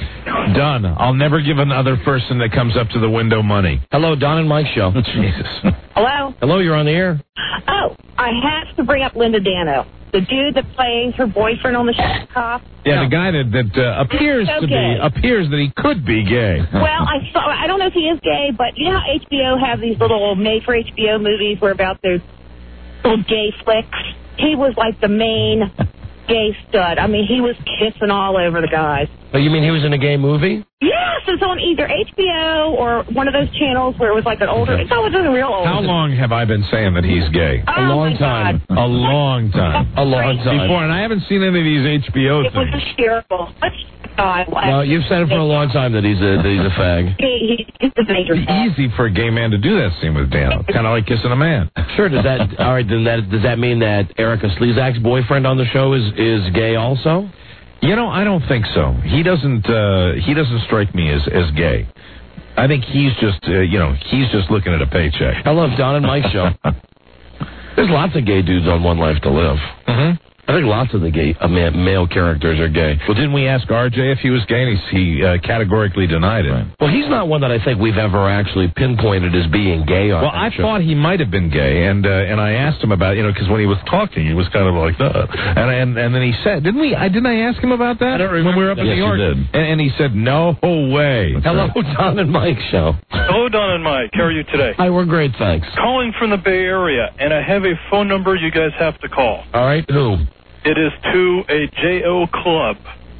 Done. I'll never give another person that comes up to the window money. Hello, Don and Mike Show. Jesus. Hello? Hello, you're on the air. Oh, I have to bring up Linda Dano. The dude that plays her boyfriend on the show, Cop. Yeah, the guy that, that uh, appears so to gay. be appears that he could be gay. Well, I saw, I don't know if he is gay, but you know how H B O have these little made-for-H B O movies where about their little gay flicks? He was like the main gay stud. I mean, he was kissing all over the guys. Oh, you mean he was in a gay movie? Yes, it's on either H B O or one of those channels where it was like an older, it's always a real old. How long have I been saying that he's gay? Oh, A long my time. God. A long time. A long time. Before, and I haven't seen any of these H B O It was things. hysterical. Let's, God, Well, you've said it for a long time that he's a, that he's a fag. He, he's a major fan. Easy for a gay man to do that scene with Dan. Kind of like kissing a man. Sure. Does that all right? Then that does that mean that Erica Slezak's boyfriend on the show is is gay also? You know, I don't think so. He doesn't. Uh, he doesn't strike me as as gay. I think he's just. Uh, you know, he's just looking at a paycheck. I love Don and Mike Show. There's lots of gay dudes on One Life to Live. Mm-hmm. I think lots of the gay uh, ma- male characters are gay. Well, didn't we ask R J if he was gay? And he, he uh, categorically denied it. Well, he's not one that I think we've ever actually pinpointed as being gay on Well, that I show. thought he might have been gay, and uh, and I asked him about, you know, because when he was talking, he was kind of like that, and and and then he said, didn't we? I didn't I ask him about that? I don't remember when we were up in that. New Yes, York, you did. And, and he said, no way. Hello, Don and Mike Show. Hello, Don and Mike. How are you today? Hi, we're great, thanks. Calling from the Bay Area, and I have a phone number you guys have to call. All right, who? It is to a J O club.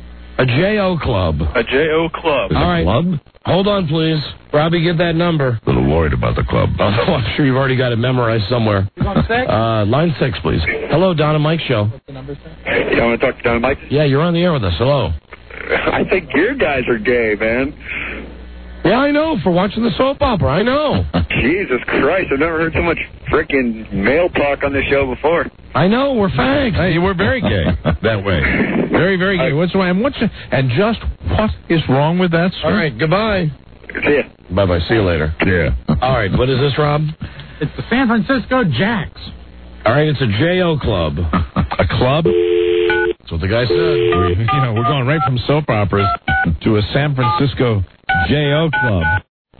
A J O club. A J O club. All right. Club? Hold on, please. Robbie, get that number. A little worried about the club. Oh, I'm sure you've already got it memorized somewhere. Uh, line six, please. Hello, Don and Mike Show. You want to talk to Don and Mike? Yeah, you're on the air with us. Hello. I think your guys are gay, man. Yeah, I know. For watching the soap opera, I know. Jesus Christ, I've never heard so much freaking male talk on this show before. I know. We're fags. Hey, you were very gay that way. Very, very gay. What's wrong? And what's and just what is wrong with that, sir? All right. Goodbye. See ya. Bye bye. See you later. Yeah. All right. What is this, Rob? It's the San Francisco Jacks. All right. It's a J O club. A club? That's what the guy said. We, you know, we're going right from soap operas to a San Francisco J O club.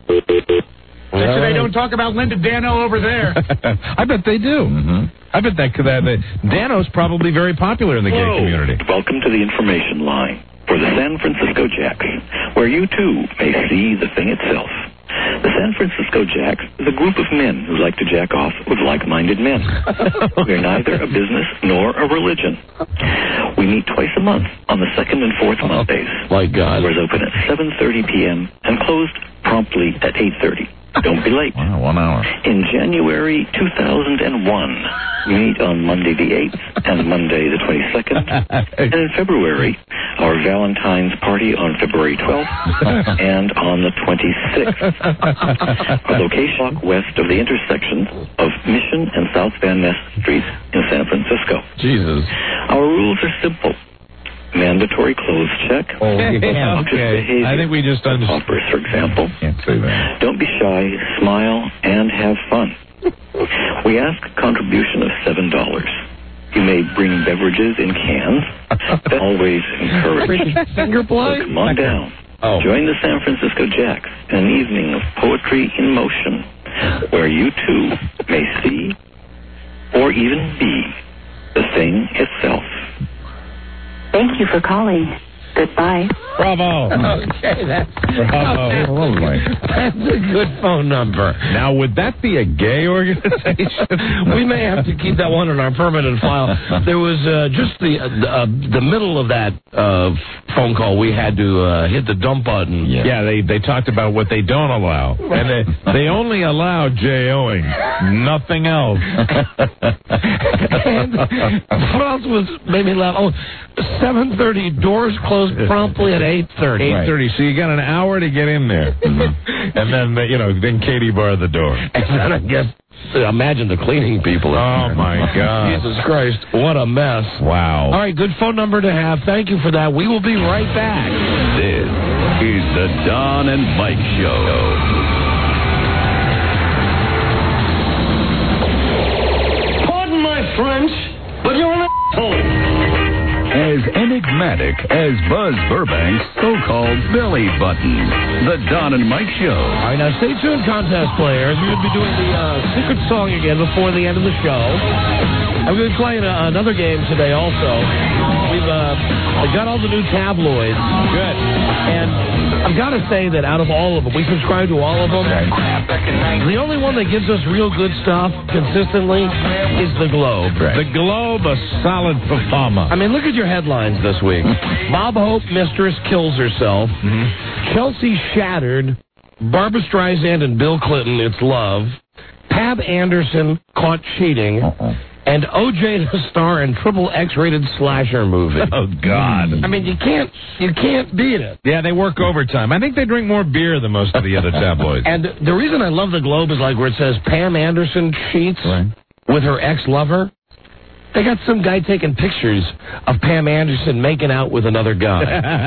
Bet you they don't talk about Linda Dano over there. I bet they do. Mm-hmm. I bet that, that, that Dano's probably very popular in the Hello. gay community. Welcome to the information line for the San Francisco Jacks, where you too may see the thing itself. The San Francisco Jacks is a group of men who like to jack off with like-minded men. We're neither a business nor a religion. We meet twice a month on the second and fourth Mondays. My God. Doors open at seven thirty p.m. and closed promptly at eight thirty. Don't be late. Wow, one hour. In January two thousand one, we meet on Monday the eighth and Monday the twenty-second. And in February, our Valentine's party on February twelfth and on the twenty-sixth. Our location west of the intersection of Mission and South Van Ness Streets in San Francisco. Jesus. Our rules are simple. Mandatory clothes check. Oh, yeah, okay. I think we just understood. Hoppers, for example. Can't say that. Don't be shy, smile, and have fun. We ask a contribution of seven dollars. You may bring beverages in cans. That's always encouraged. Finger play? So come on down. Oh. Join the San Francisco Jacks in an evening of poetry in motion, where you too may see, or even be, the thing itself. Thank you for calling. Goodbye. Bravo. Okay, that's Bravo. Oh, that's a good phone number. Now, would that be a gay organization? We may have to keep that one in our permanent file. There was uh, just the uh, the middle of that uh, phone call. We had to uh, hit the dump button. Yeah. yeah, they they talked about what they don't allow, and they they only allow J-Oing, nothing else. And what else was made me laugh? Oh, seven thirty, doors closed promptly at eight thirty. eight thirty, so you got an hour to get in there. And then, you know, then Katie barred the door. And then I guess, imagine the cleaning people. Oh, my God. Jesus Christ, what a mess. Wow. All right, good phone number to have. Thank you for that. We will be right back. This is the Don and Mike Show. Pardon my French, but you're an asshole. As enigmatic as Buzz Burbank's so-called belly button. The Don and Mike Show. All right, now stay tuned, contest players. We're going to be doing the uh, secret song again before the end of the show. I'm going to be playing a, another game today also. We've uh, got all the new tabloids. Good. And I've got to say that out of all of them, we subscribe to all of them. The only one that gives us real good stuff consistently is the Globe. Right. The Globe, a solid performer. I mean, look at your headlines this week. Bob Hope, mistress, kills herself. Mm-hmm. Chelsea shattered. Barbra Streisand and Bill Clinton, it's love. Pam Anderson caught cheating. Uh-oh. And O J to star in triple X-rated slasher movie. Oh, God. I mean, you can't you can't beat it. Yeah, they work overtime. I think they drink more beer than most of the other tabloids. And the reason I love the Globe is like where it says Pam Anderson cheats right. with her ex-lover. They got some guy taking pictures of Pam Anderson making out with another guy.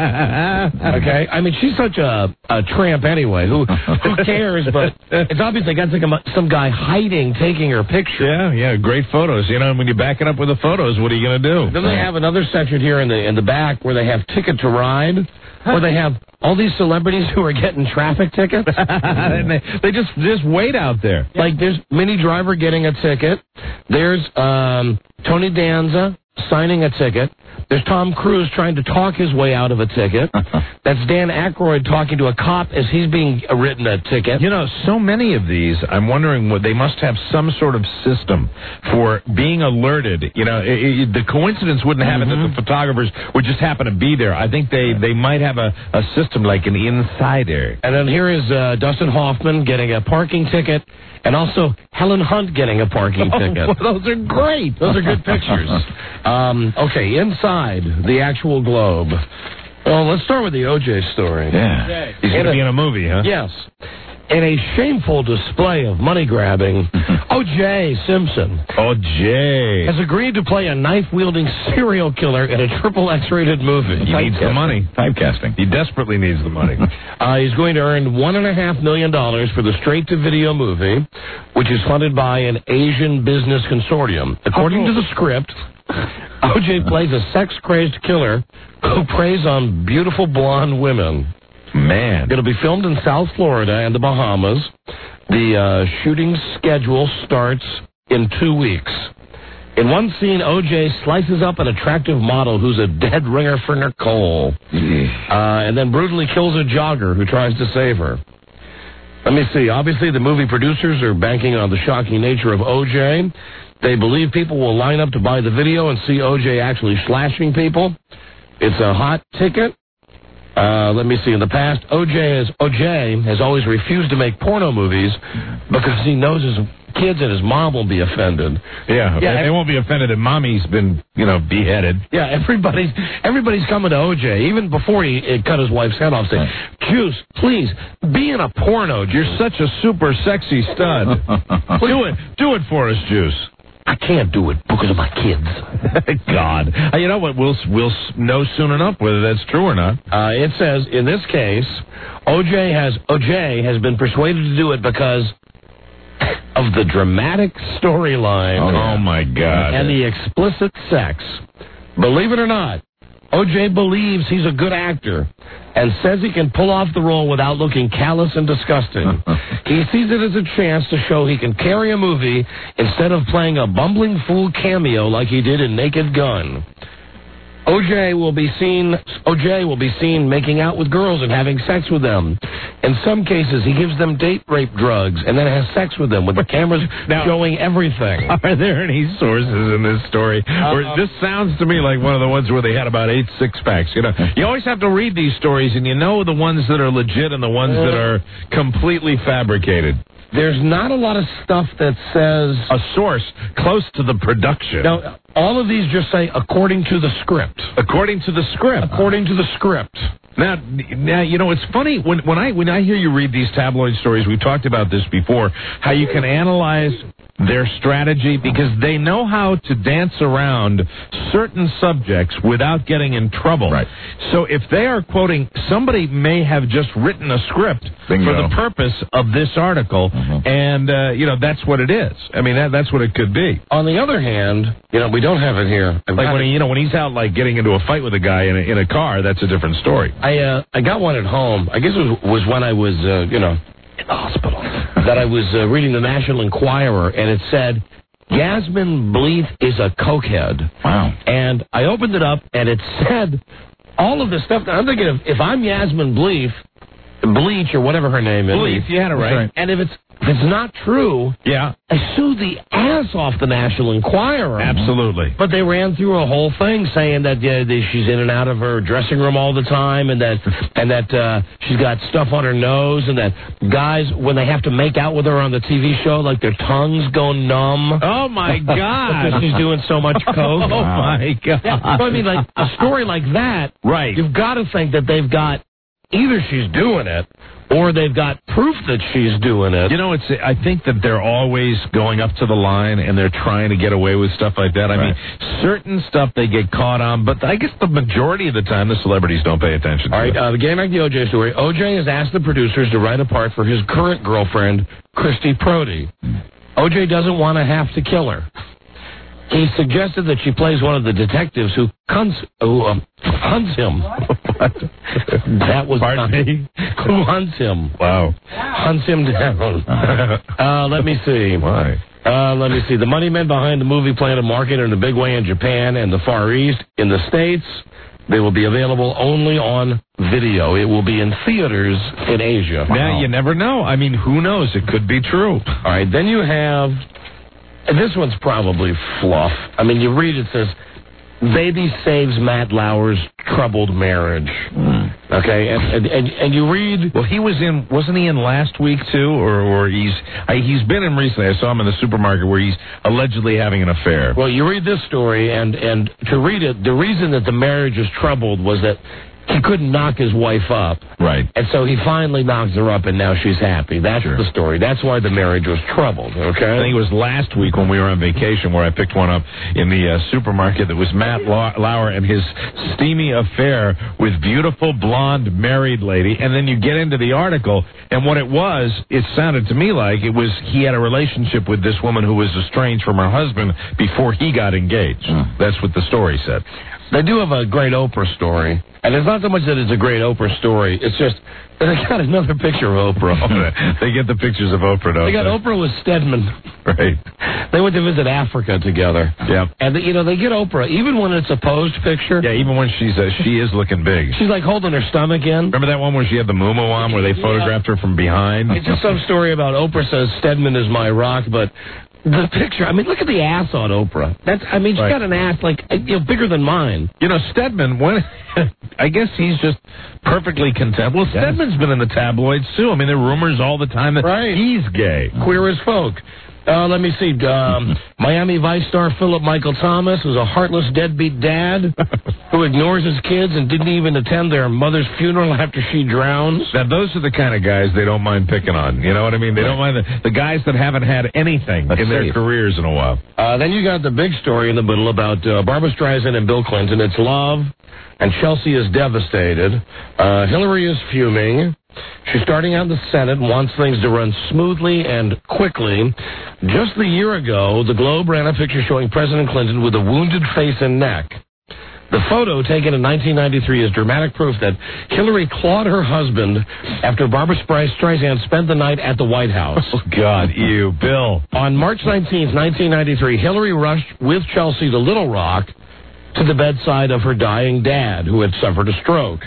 Okay? I mean, she's such a, a tramp anyway. Who who cares? But it's obvious they got some, some guy hiding, taking her picture. Yeah, yeah, great photos. You know, when you back it up with the photos, what are you going to do? Then they have another section here in the in the back where they have Ticket to Ride, where they have all these celebrities who are getting traffic tickets. And they, they just just wait out there. Like there's Minnie Driver getting a ticket. There's um, Tony Danza signing a ticket. There's Tom Cruise trying to talk his way out of a ticket. That's Dan Aykroyd talking to a cop as he's being written a ticket. You know, so many of these, I'm wondering what they must have some sort of system for being alerted. You know, it, it, the coincidence wouldn't have mm-hmm. it that the photographers would just happen to be there. I think they, they might have a, a system like an insider. And then here is uh, Dustin Hoffman getting a parking ticket. And also Helen Hunt getting a parking oh, ticket. Well, those are great. Those are good pictures. Um, okay, inside the actual Globe. Well, let's start with the O J story. Yeah. He's going to be in a movie, huh? Yes. In a shameful display of money grabbing, O J Simpson O J has agreed to play a knife-wielding serial killer in a triple X-rated movie. He needs the money. Typecasting. He desperately needs the money. uh, he's going to earn one and a half million dollars for the straight-to-video movie, which is funded by an Asian business consortium. According oh. to the script, O J plays a sex-crazed killer who preys on beautiful blonde women. Man. It'll be filmed in South Florida and the Bahamas. The uh, shooting schedule starts in two weeks. In one scene, O J slices up an attractive model who's a dead ringer for Nicole, uh, and then brutally kills a jogger who tries to save her. Let me see. Obviously, the movie producers are banking on the shocking nature of O J. They believe people will line up to buy the video and see O J actually slashing people. It's a hot ticket. Uh, let me see. In the past, O J has, O J has always refused to make porno movies because he knows his kids and his mom will be offended. Yeah, yeah, they won't be offended that mommy's been, you know, beheaded. Yeah, everybody's everybody's coming to O J, even before he, he cut his wife's head off, saying, Juice, please, be in a porno. You're such a super sexy stud. do it. Do it for us, Juice. I can't do it because of my kids. God. Uh, you know what? We'll, we'll know soon enough whether that's true or not. Uh, it says, in this case, O J has O J has been persuaded to do it because of the dramatic storyline. Oh, oh, my God. And the explicit sex. Believe it or not, O J believes he's a good actor and says he can pull off the role without looking callous and disgusting. He sees it as a chance to show he can carry a movie instead of playing a bumbling fool cameo like he did in Naked Gun. O J will be seen O J will be seen making out with girls and having sex with them. In some cases, he gives them date rape drugs and then has sex with them with the cameras now, showing everything. Are there any sources in this story? Uh, or this sounds to me like one of the ones where they had about eight six-packs. You know, you always have to read these stories, and you know the ones that are legit and the ones that are completely fabricated. There's not a lot of stuff that says a source close to the production. No, all of these just say according to the script. According to the script. According to the script. Now, now you know it's funny when when I when I hear you read these tabloid stories. We talked about this before. How you can analyze their strategy because they know how to dance around certain subjects without getting in trouble. Right. So if they are quoting, somebody may have just written a script Bingo. for the purpose of this article, mm-hmm. and uh, you know that's what it is. I mean that that's what it could be. On the other hand, you know we don't have it here. I've like when he, you know when he's out like getting into a fight with a guy in a, in a car, that's a different story. I uh, I got one at home. I guess it was, was when I was uh, you know. in the hospital, that I was uh, reading the National Enquirer, and it said, Yasmin Bleeth is a cokehead. Wow. And I opened it up, and it said all of this stuff. Now, I'm thinking, if, if I'm Yasmin Bleeth, Bleach, or whatever her name is. Bleeth, you had it right. right. And if it's if it's not true, yeah, I sued the ass off the National Enquirer. Absolutely. But they ran through a whole thing saying that yeah, they, she's in and out of her dressing room all the time, and that and that uh, she's got stuff on her nose, and that guys, when they have to make out with her on the T V show, like their tongues go numb. Oh, my God. Because she's doing so much coke. Oh, wow. my God. Yeah, so I mean, like, a story like that, right. You've got to think that they've got, either she's doing it, or they've got proof that she's doing it. You know, it's. I think that they're always going up to the line and they're trying to get away with stuff like that. I right. mean, certain stuff they get caught on, but I guess the majority of the time the celebrities don't pay attention to All right, it. Uh, getting back to the O J story, O J has asked the producers to write a part for his current girlfriend, Christy Prody. O J doesn't want to have to kill her. He suggested that she plays one of the detectives who, cons- who um, hunts him. That was Pardon not, me? Who hunts him? Wow. Hunts him down. uh, let me see. Why? Uh, let me see. The money men behind the movie plan to market in a big way in Japan and the Far East. In the States, they will be available only on video. It will be in theaters in Asia. Now, wow. You never know. I mean, who knows? It could be true. All right, then you have... And this one's probably fluff. I mean, you read it, it says, baby saves Matt Lauer's troubled marriage. Mm. Okay, and, and and and you read... Well, he was in, wasn't he in last week, too? Or or he's I, he's been in recently. I saw him in the supermarket where he's allegedly having an affair. Well, you read this story, and, and to read it, the reason that the marriage is troubled was that he couldn't knock his wife up. Right. And so he finally knocks her up, and now she's happy. That's sure. the story. That's why the marriage was troubled, okay? I think it was last week when we were on vacation where I picked one up in the uh, supermarket that was Matt Lauer and his steamy affair with beautiful blonde married lady. And then you get into the article, and what it was, it sounded to me like it was he had a relationship with this woman who was estranged from her husband before he got engaged. Mm. That's what the story said. They do have a great Oprah story. And it's not so much that it's a great Oprah story. It's just they got another picture of Oprah. They get the pictures of Oprah, don't They got they? Oprah with Stedman. Right. They went to visit Africa together. Yeah. And, they, you know, they get Oprah, even when it's a posed picture. Yeah, even when she's uh, she is looking big. She's like holding her stomach in. Remember that one where she had the muumuu on, where they photographed her from behind? It's just some story about Oprah says Stedman is my rock, but the picture, I mean, look at the ass on Oprah. That's, I mean, she's Right. got an ass like, you know, bigger than mine. You know, Stedman, when, I guess he's just perfectly content. Well, Stedman's been in the tabloids, too. I mean, there are rumors all the time that Right. he's gay. Queer as folk. Uh, let me see. Um, Miami Vice star Philip Michael Thomas was a heartless deadbeat dad who ignores his kids and didn't even attend their mother's funeral after she drowns. Now, those are the kind of guys they don't mind picking on. You know what I mean? They don't mind the, the guys that haven't had anything Let's in their see. careers in a while. Uh, then you got the big story in the middle about uh, Barbra Streisand and Bill Clinton. It's love, and Chelsea is devastated. Uh, Hillary is fuming. She's starting out in the Senate and wants things to run smoothly and quickly. Just a year ago, the Globe ran a picture showing President Clinton with a wounded face and neck. The photo, taken in nineteen ninety-three, is dramatic proof that Hillary clawed her husband after Barbra Streisand spent the night at the White House. Oh, God, you, Bill. On March nineteenth, nineteen ninety-three, Hillary rushed with Chelsea to Little Rock to the bedside of her dying dad, who had suffered a stroke.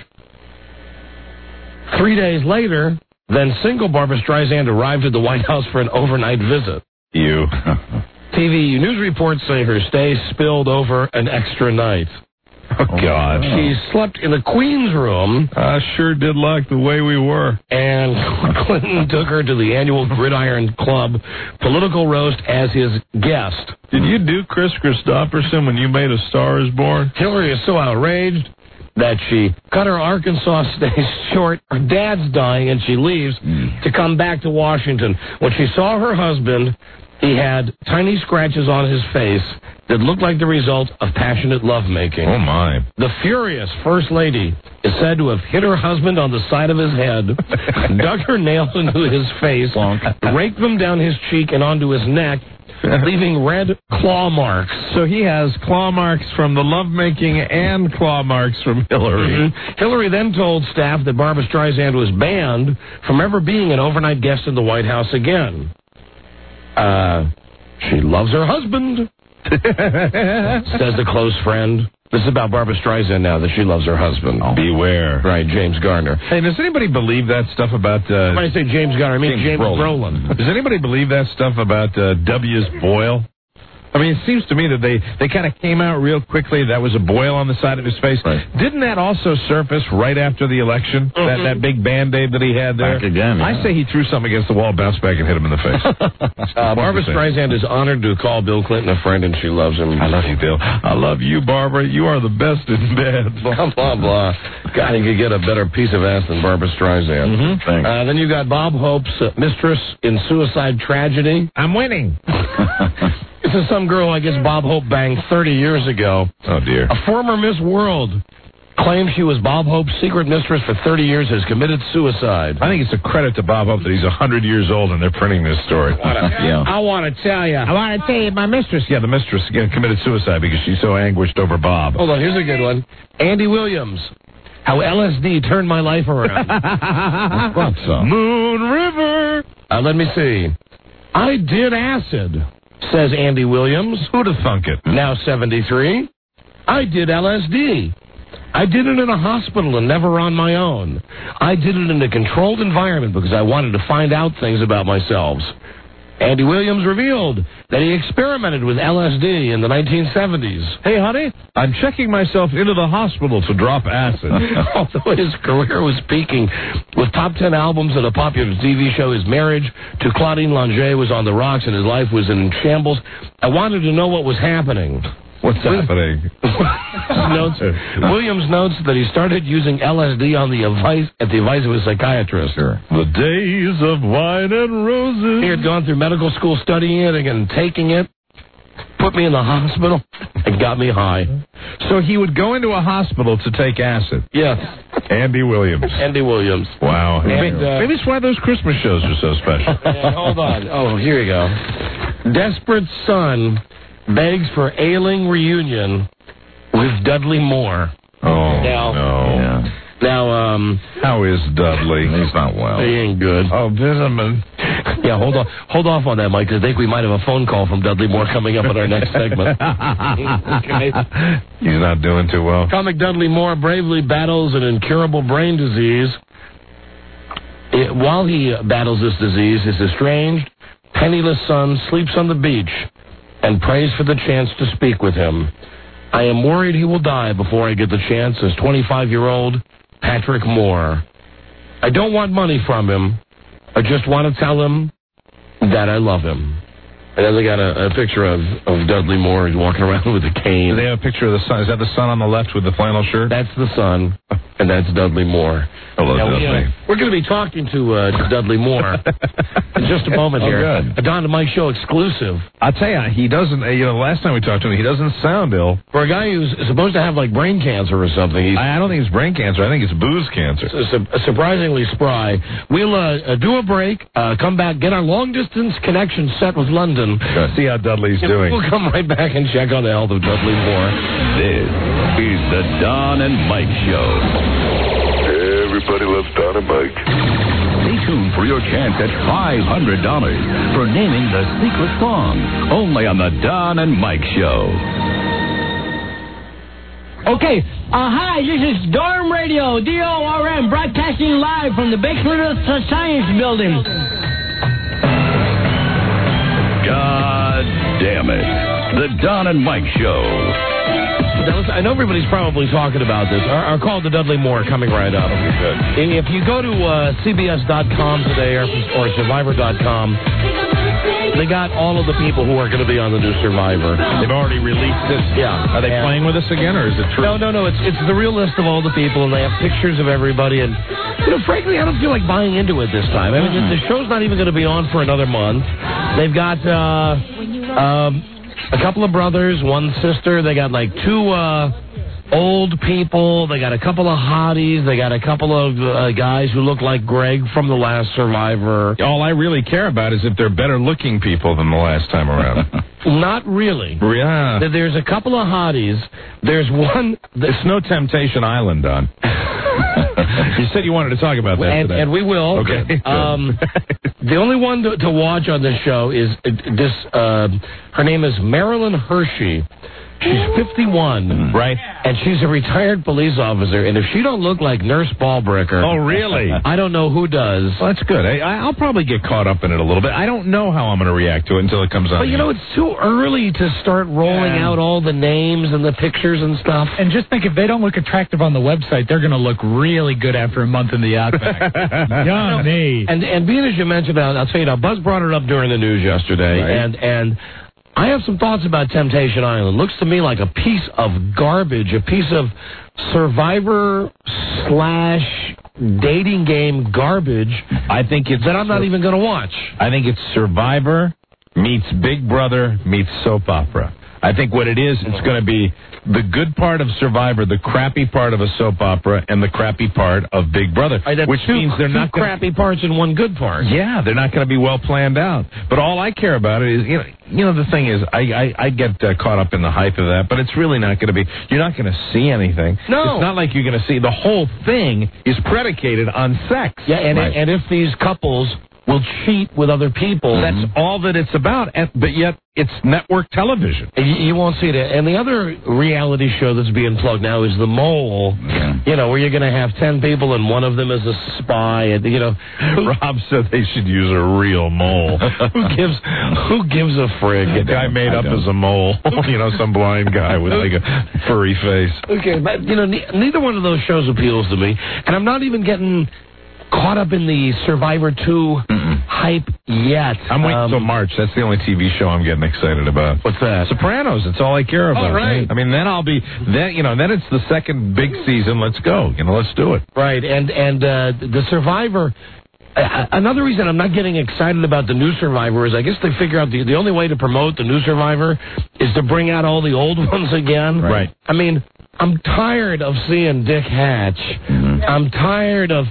Three days later, then single Barbra Streisand arrived at the White House for an overnight visit. You. T V news reports say her stay spilled over an extra night. Oh, God. She slept in the Queen's room. I sure did like the way we were. And Clinton took her to the annual Gridiron Club political roast as his guest. Did you do Chris Christopherson when you made A Star Is Born? Hillary is so outraged that she cut her Arkansas stay short. Her dad's dying, and she leaves mm. to come back to Washington. When she saw her husband, he had tiny scratches on his face that looked like the result of passionate lovemaking. Oh, my. The furious First Lady is said to have hit her husband on the side of his head, dug her nails into his face, raked them down his cheek and onto his neck, leaving red claw marks. So he has claw marks from the lovemaking and claw marks from Hillary. Mm-hmm. Hillary then told staff that Barbra Streisand was banned from ever being an overnight guest in the White House again. Uh, she loves her husband, says a close friend. This is about Barbra Streisand now, that she loves her husband. Oh. Beware. Right, James Garner. Hey, does anybody believe that stuff about... Uh, when I say James Garner, I mean James, James Brolin. Brolin. Does anybody believe that stuff about uh, W's boil? I mean, it seems to me that they, they kind of came out real quickly. That was a boil on the side of his face. Right. Didn't that also surface right after the election? Mm-hmm. That that big Band-Aid that he had there? Back again, yeah. I say he threw something against the wall, bounced back, and hit him in the face. uh, Barbra Streisand is honored to call Bill Clinton a friend, and she loves him. I love you, Bill. I love you, Barbara. You are the best in bed. Blah, blah, blah. God, you could get a better piece of ass than Barbra Streisand. Mm-hmm. Thanks. Uh, then you got Bob Hope's uh, mistress in suicide tragedy. I'm winning. This is some girl, I guess, Bob Hope banged thirty years ago. Oh, dear. A former Miss World claims she was Bob Hope's secret mistress for thirty years, has committed suicide. I think it's a credit to Bob Hope that he's one hundred years old and they're printing this story. yeah. I want to tell you. I want to tell you, my mistress. Yeah, the mistress again committed suicide because she's so anguished over Bob. Hold on, here's a good one. Andy Williams. How L S D turned my life around. What song? Moon River. Uh, let me see. I did acid, says Andy Williams. Who'd have thunk it? Now seventy-three. I did L S D. I did it in a hospital and never on my own. I did it in a controlled environment because I wanted to find out things about myself. Andy Williams revealed that he experimented with L S D in the nineteen seventies. Hey, honey, I'm checking myself into the hospital to drop acid. Although his career was peaking with top ten albums and a popular T V show, his marriage to Claudine Longet was on the rocks and his life was in shambles. I wanted to know what was happening. What's happening? notes, Williams notes that he started using L S D on the advice, at the advice of a psychiatrist. Sure. The days of wine and roses. He had gone through medical school studying it and taking it, put me in the hospital, and got me high. So he would go into a hospital to take acid? Yes. Andy Williams. Andy Williams. Wow. And, maybe, uh, maybe it's why those Christmas shows are so special. Yeah, hold on. Oh, here you go. Desperate son begs for ailing reunion with Dudley Moore. Oh, now, no. Yeah. Now, um... How is Dudley? He's not well. He ain't good. Oh, vitamin. Yeah, hold on, hold off on that, Mike, because I think we might have a phone call from Dudley Moore coming up in our next segment. Okay. He's not doing too well. Comic Dudley Moore bravely battles an incurable brain disease. It, while he battles this disease, his estranged, penniless son sleeps on the beach and prays for the chance to speak with him. I am worried he will die before I get the chance, as twenty-five-year-old Patrick Moore. I don't want money from him. I just want to tell him that I love him. And then they got a, a picture of, of Dudley Moore. He's walking around with a cane. Do they have a picture of the son? Is that the son on the left with the flannel shirt? That's the son, and that's Dudley Moore. Hello, now, Dudley. We, uh, we're going to be talking to uh, Dudley Moore in just a moment oh, here. Good. A Don and Mike Show exclusive. I'll tell you, he doesn't, you know, last time we talked to him, he doesn't sound ill. For a guy who's supposed to have, like, brain cancer or something. He's, I, I don't think it's brain cancer. I think it's booze cancer. Su- surprisingly spry. We'll uh, do a break, uh, come back, get our long-distance connection set with London. Good. See how Dudley's doing. We'll come right back and check on the health of Dudley Moore. This is the Don and Mike Show. Everybody loves Don and Mike. Stay tuned for your chance at five hundred dollars for naming the secret song. Only on the Don and Mike Show. Okay, uh, hi, this is Dorm Radio, D O R M, broadcasting live from the Bakersfield Science Building. God damn it. The Don and Mike Show. I know everybody's probably talking about this. Our, our call to Dudley Moore coming right up. Okay, good. If you go to uh, C B S dot com today or, or Survivor dot com, they got all of the people who are going to be on the new Survivor. They've already released it? Yeah. Are they and playing with us again, or is it true? No, no, no. It's it's the real list of all the people, and they have pictures of everybody. And, you know, frankly, I don't feel like buying into it this time. I mean, mm-hmm. the, the show's not even going to be on for another month. They've got... Uh, um, a couple of brothers, one sister. They got like two uh, old people. They got a couple of hotties. They got a couple of uh, guys who look like Greg from the last Survivor. All I really care about is if they're better looking people than the last time around. Not really. Yeah. There's a couple of hotties. There's one. It's no Temptation Island, Don. You said you wanted to talk about that and, today. And we will. Okay. Um, the only one to, to watch on this show is uh, this. Uh, her name is Marilyn Hershey. She's fifty-one, right? And she's a retired police officer. And if she don't look like Nurse Ballbricker, oh really? I don't know who does. Well, that's good. I, I'll probably get caught up in it a little bit. I don't know how I'm going to react to it until it comes on. But you know, it's too early to start rolling Yeah. out all the names and the pictures and stuff. And just think, if they don't look attractive on the website, they're going to look really good after a month in the Outback. Yummy. And and being as you mentioned, I'll, I'll tell you now, Buzz brought it up during the news yesterday, Right. and and. I have some thoughts about Temptation Island. Looks to me like a piece of garbage, a piece of Survivor slash dating game garbage. I think it's that I'm not even going to watch. I think it's Survivor meets Big Brother meets soap opera. I think what it is, it's going to be the good part of Survivor, the crappy part of a soap opera, and the crappy part of Big Brother, Right, that's which two, means they're two not gonna, crappy parts and one good part. Yeah, they're not going to be well planned out. But all I care about it is, you know, you know, the thing is, I I, I get uh, caught up in the hype of that, but it's really not going to be. You're not going to see anything. No, it's not like you're going to see. The whole thing is predicated on sex. Yeah, and right. and if these couples will cheat with other people, That's all that it's about, and, but yet it's network television. You, you won't see that. And the other reality show that's being plugged now is The Mole. Yeah. You know, where you're going to have ten people and one of them is a spy. And, you know, Rob said they should use a real mole. who gives who gives a frig? A guy made up as a mole. You know, some blind guy with like a furry face. Okay, but, you know, ne- neither one of those shows appeals to me. And I'm not even getting caught up in the Survivor two Mm-mm. hype yet. I'm waiting um, until March. That's the only T V show I'm getting excited about. What's that? Sopranos. That's all I care about. Oh, right. I mean, then I'll be then. You know, then it's the second big season. Let's go. You know, let's do it. Right, and and uh, the Survivor. Uh, another reason I'm not getting excited about the new Survivor is I guess they figure out the the only way to promote the new Survivor is to bring out all the old ones again. Right. I mean, I'm tired of seeing Dick Hatch. Mm-hmm. I'm tired of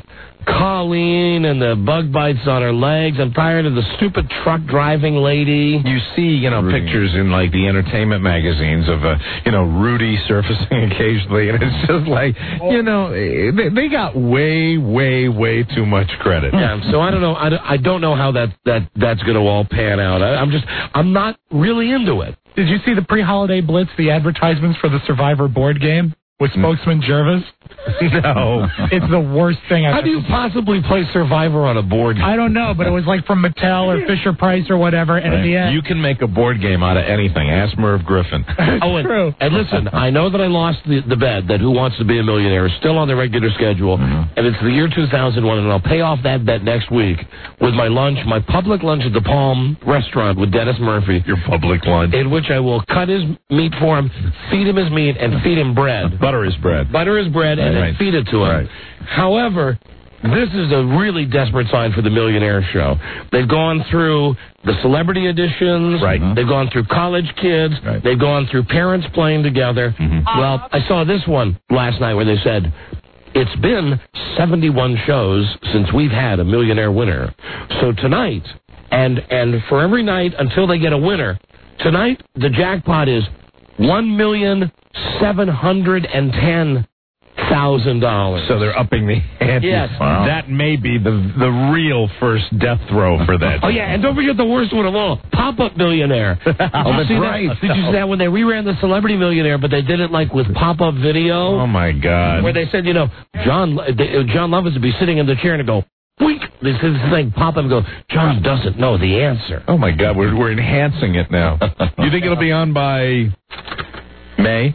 Colleen and the bug bites on her legs. I'm tired of the stupid truck driving lady. You see, you know, Rudy. pictures in like the entertainment magazines of, uh, you know, Rudy surfacing occasionally, and it's just like, you know, they, they got way, way, way too much credit. Yeah, so I don't know. I don't, I don't know how that, that that's going to all pan out. I, I'm just, I'm not really into it. Did you see the pre-holiday blitz, the advertisements for the Survivor board game with spokesman Jervis? No. It's the worst thing I've How do you possibly play Survivor on a board game? I don't know, but it was like from Mattel or Fisher-Price or whatever, and right. in the end... You can make a board game out of anything. Ask Merv Griffin. Oh, and, true. And listen, I know that I lost the, the bet that Who Wants to Be a Millionaire is still on the regular schedule, mm-hmm. and it's the year two thousand one, and I'll pay off that bet next week with my lunch, my public lunch at the Palm restaurant with Dennis Murphy. Your public lunch. In which I will cut his meat for him, feed him his meat, and feed him bread. Butter his bread. Butter his bread, and right. then feed it to him. Right. However, this is a really desperate sign for the Millionaire Show. They've gone through the celebrity editions. Right. They've gone through college kids. Right. They've gone through parents playing together. Mm-hmm. Well, I saw this one last night where they said, it's been seventy-one shows since we've had a millionaire winner. So tonight, and and for every night until they get a winner, tonight the jackpot is one million seven hundred ten thousand dollars. So they're upping the ante. Yes. Wow. That may be the the real first death throw for that. Oh, yeah, and don't forget the worst one of all, Pop-Up Millionaire. Oh, that's right. That? Did you see that when they reran the Celebrity Millionaire, but they did it like with pop-up video? Oh, my God. Where they said, you know, John they, John Lovitz would be sitting in the chair and go, weak. They said this thing pop up and go, John doesn't know the answer. Oh, my God, we're, we're enhancing it now. You think it'll be on by May?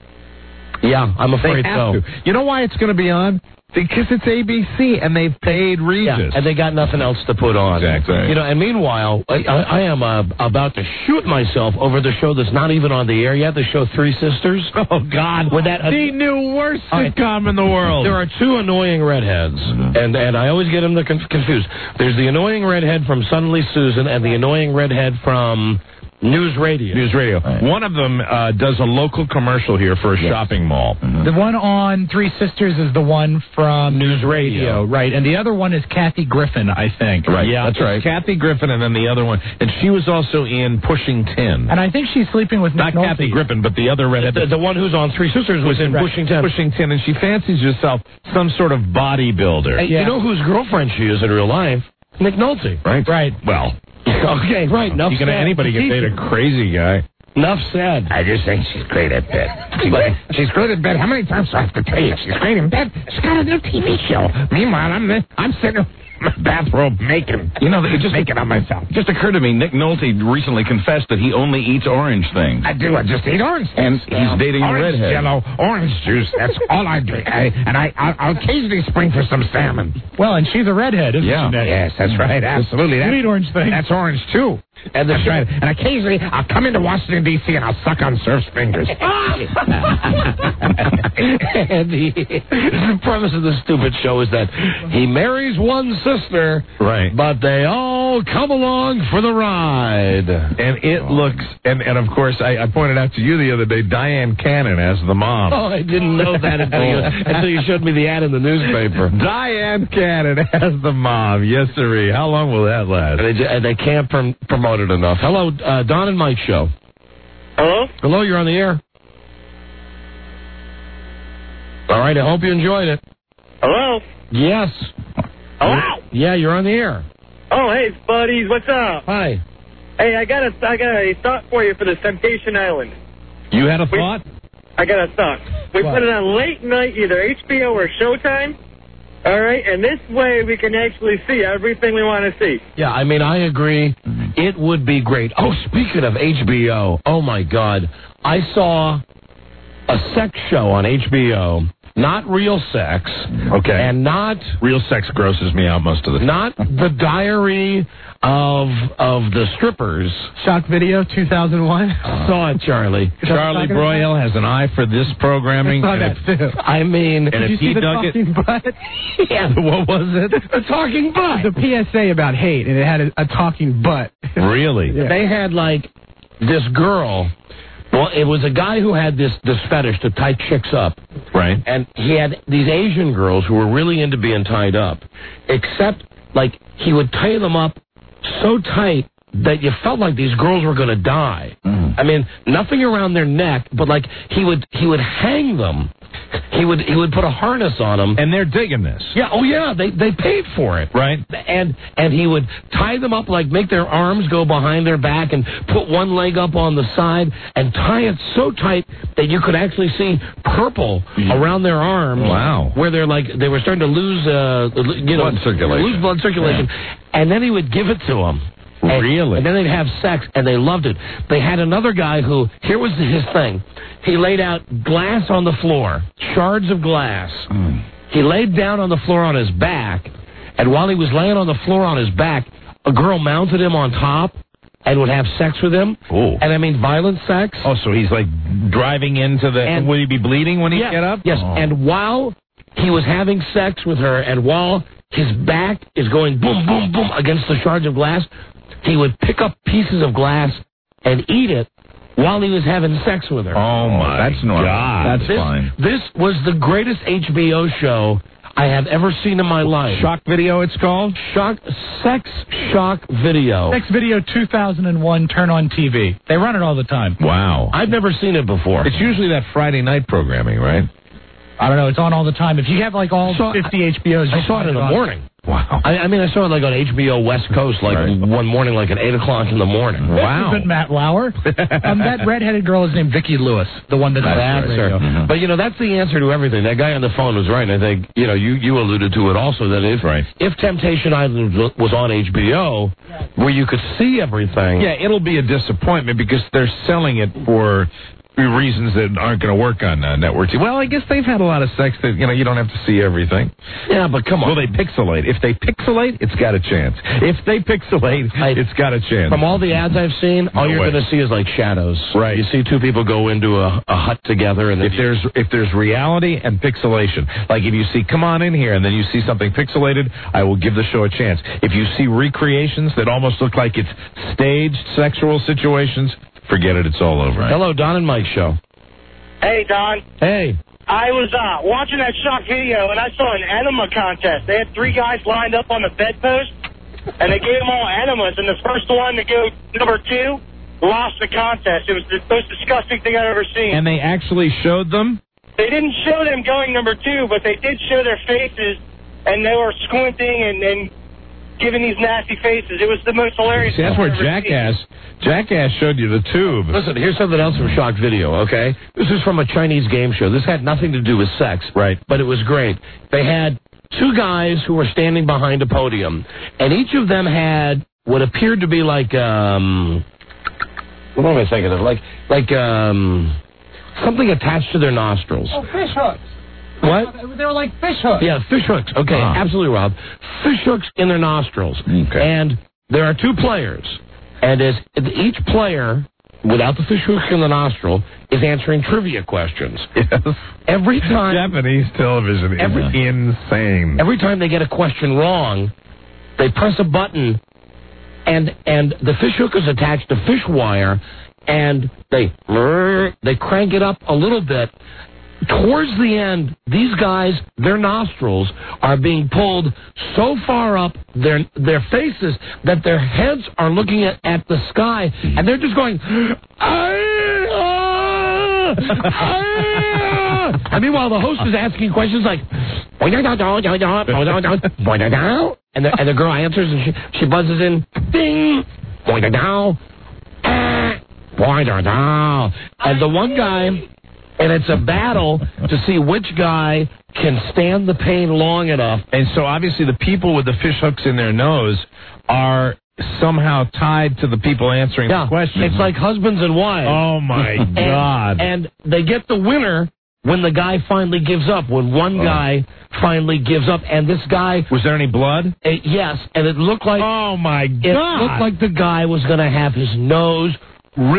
Yeah, I'm afraid they have so. To. You know why it's going to be on? Because it's A B C, and they've paid Regis. Yeah, and they got nothing else to put on. Exactly. You know, and meanwhile, I, I, I am uh, about to shoot myself over the show that's not even on the air yet, the show Three Sisters. Oh, God. With that, uh, the new worst sitcom in the world. There are two annoying redheads, mm-hmm. and, and I always get them conf- confused. There's the annoying redhead from Suddenly Susan and the annoying redhead from... News Radio. News Radio. Right. One of them uh, does a local commercial here for a yes. shopping mall. Mm-hmm. The one on Three Sisters is the one from News Radio. Right, and the other one is Kathy Griffin, I think. Right, yeah, that's right. Kathy Griffin, and then the other one, and she was also in Pushing Tin. And I think she's sleeping with Not Nick Kathy Nolte. Griffin, but the other redhead. The, the one who's on Three Sisters was in right. Pushing Tin. Pushing Tin, and she fancies herself some sort of bodybuilder. Hey, yeah. You know whose girlfriend she is in real life? Nick Nolte. Right? Right. Well... Okay, right. Enough you can said. anybody get paid a crazy guy. Enough said. I just think she's great at bed. She's, she's great at bed. How many times do I have to tell you? She's great in bed. She's got a new T V show. Meanwhile, I'm the, I'm sitting in my bathrobe making, you know, it just making on myself. It just occurred to me, Nick Nolte recently confessed that he only eats orange things. I do. I just eat orange things. And he's uh, dating orange a redhead. Jello, orange juice. That's all I drink. I, and I, I'll, I'll occasionally spring for some salmon. Well, and she's a redhead, isn't yeah. she? Nick? Yes, that's right. Absolutely. You That's, eat orange things. That's orange, too. And that's right. And occasionally, I'll come into Washington, D C, and I'll suck on Surf's fingers. And the, the premise of this stupid show is that he marries one sister, right? But they all come along for the ride. And it looks, and, and of course, I, I pointed out to you the other day, Diane Cannon as the mom. Oh, I didn't know that until you, until you showed me the ad in the newspaper. Diane Cannon as the mom. Yes, sirree. How long will that last? And they, and they can't prom- promote it enough. Hello, uh, Don and Mike show. Hello? Hello, you're on the air. All right, I hope you enjoyed it. Hello? Yes. Hello? Yeah, you're on the air. Oh, hey, buddies, what's up? Hi. Hey, I got a, I got a thought for you for the Temptation Island. You had a we, thought? I got a thought. We what? Put it on late night, either H B O or Showtime. All right, and this way we can actually see everything we want to see. Yeah, I mean, I agree. It would be great. Oh, speaking of H B O, oh, my God. I saw a sex show on H B O. Not real sex. Okay. And not... Real sex grosses me out most of the time. Not the diary of of the strippers. Shock Video two thousand one. Uh, saw it, Charlie. Charlie Broyle has an eye for this programming. I saw that too. I mean... Did and you if see he the dug talking it, butt? Yeah. What was it? A talking butt. The P S A about hate, and it had a, a talking butt. Really? Yeah. They had, like, this girl... Well, it was a guy who had this, this fetish to tie chicks up. Right. Right. And he had these Asian girls who were really into being tied up, except, like, he would tie them up so tight that you felt like these girls were going to die. Mm. I mean, nothing around their neck, but, like, he would he would hang them. He would he would put a harness on them. And they're digging this. Yeah, oh, yeah, they they paid for it. Right. And and he would tie them up, like, make their arms go behind their back and put one leg up on the side and tie it so tight that you could actually see purple mm. around their arms. Wow. Where they're, like, they were starting to lose, uh, you know, blood circulation. lose blood circulation. Yeah. And then he would give it to them. And, really? And then they'd have sex, and they loved it. They had another guy who, here was his thing. He laid out glass on the floor, shards of glass. Mm. He laid down on the floor on his back, and while he was laying on the floor on his back, a girl mounted him on top and would have sex with him. Ooh. And I mean violent sex. Oh, so he's like driving into the... And, will he be bleeding when he yeah, get up? Yes, oh. And while he was having sex with her, and while his back is going boom, boom, boom against the shards of glass, he would pick up pieces of glass and eat it while he was having sex with her. Oh, my That's normal. God. That's this, fine. This was the greatest H B O show I have ever seen in my life. Shock Video, it's called? Shock, Sex Shock Video. Sex Video two thousand one, turn on T V. They run it all the time. Wow. I've never seen it before. It's usually that Friday night programming, right? I don't know. It's on all the time. If you have, like, all saw, fifty H B Os, I saw it in the on. morning. Wow. I, I mean, I saw it, like, on H B O West Coast, like, right. one morning, like, at eight o'clock in the morning. Wow. This isn't Matt Lauer. um, that redheaded girl is named Vicki Lewis, the one that's... That's her. Mm-hmm. But, you know, that's the answer to everything. That guy on the phone was right, and I think, you know, you, you alluded to it also, that if, right. if Temptation Island was on H B O, where you could see everything... Yeah, it'll be a disappointment because they're selling it for... reasons that aren't going to work on uh, network T V. Well, I guess they've had a lot of sex that, you know, you don't have to see everything. Yeah, but come on. Will they pixelate? If they pixelate, it's got a chance. If they pixelate, I, it's got a chance. From all the ads I've seen, all no you're going to see is, like, shadows. Right. You see two people go into a, a hut together. And if there's if there's reality and pixelation, like if you see, come on in here, and then you see something pixelated, I will give the show a chance. If you see recreations that almost look like it's staged sexual situations, forget it, it's all over. Hello, Don and Mike Show. Hey, Don. Hey. I was uh, watching that Shock Video, and I saw an enema contest. They had three guys lined up on the bedpost, and they gave them all enemas, and the first one to go number two lost the contest. It was the most disgusting thing I've ever seen. And they actually showed them? They didn't show them going number two, but they did show their faces, and they were squinting and... and giving these nasty faces. It was the most hilarious. See, that's where Jackass, Jackass showed you the tube. Listen, here's something else from Shock Video, okay? This is from a Chinese game show. This had nothing to do with sex. Right. But it was great. They had two guys who were standing behind a podium, and each of them had what appeared to be like, um... what am I thinking of? Like, like, um... something attached to their nostrils. Oh, fish hooks. What? They were like fish hooks. Yeah, fish hooks. Okay, ah. absolutely, Rob. Fish hooks in their nostrils. Okay. And there are two players. And as each player, without the fish hooks in the nostril, is answering trivia questions. Yes. Every time... Japanese television every, is insane. Every time they get a question wrong, they press a button, and and the fish hook is attached to fish wire, and they they crank it up a little bit. Towards the end, these guys, their nostrils are being pulled so far up their their faces that their heads are looking at, at the sky, and they're just going, ah, ah. And meanwhile, the host is asking questions like, and the, and the girl answers, and she, she buzzes in, ding, and the one guy... And it's a battle to see which guy can stand the pain long enough. And so obviously the people with the fish hooks in their nose are somehow tied to the people answering yeah, the questions. It's like husbands and wives. Oh, my and, God. And they get the winner when the guy finally gives up, when one oh. guy finally gives up. And this guy... Was there any blood? Uh, yes, and it looked like... Oh, my God. It looked like the guy was going to have his nose ripped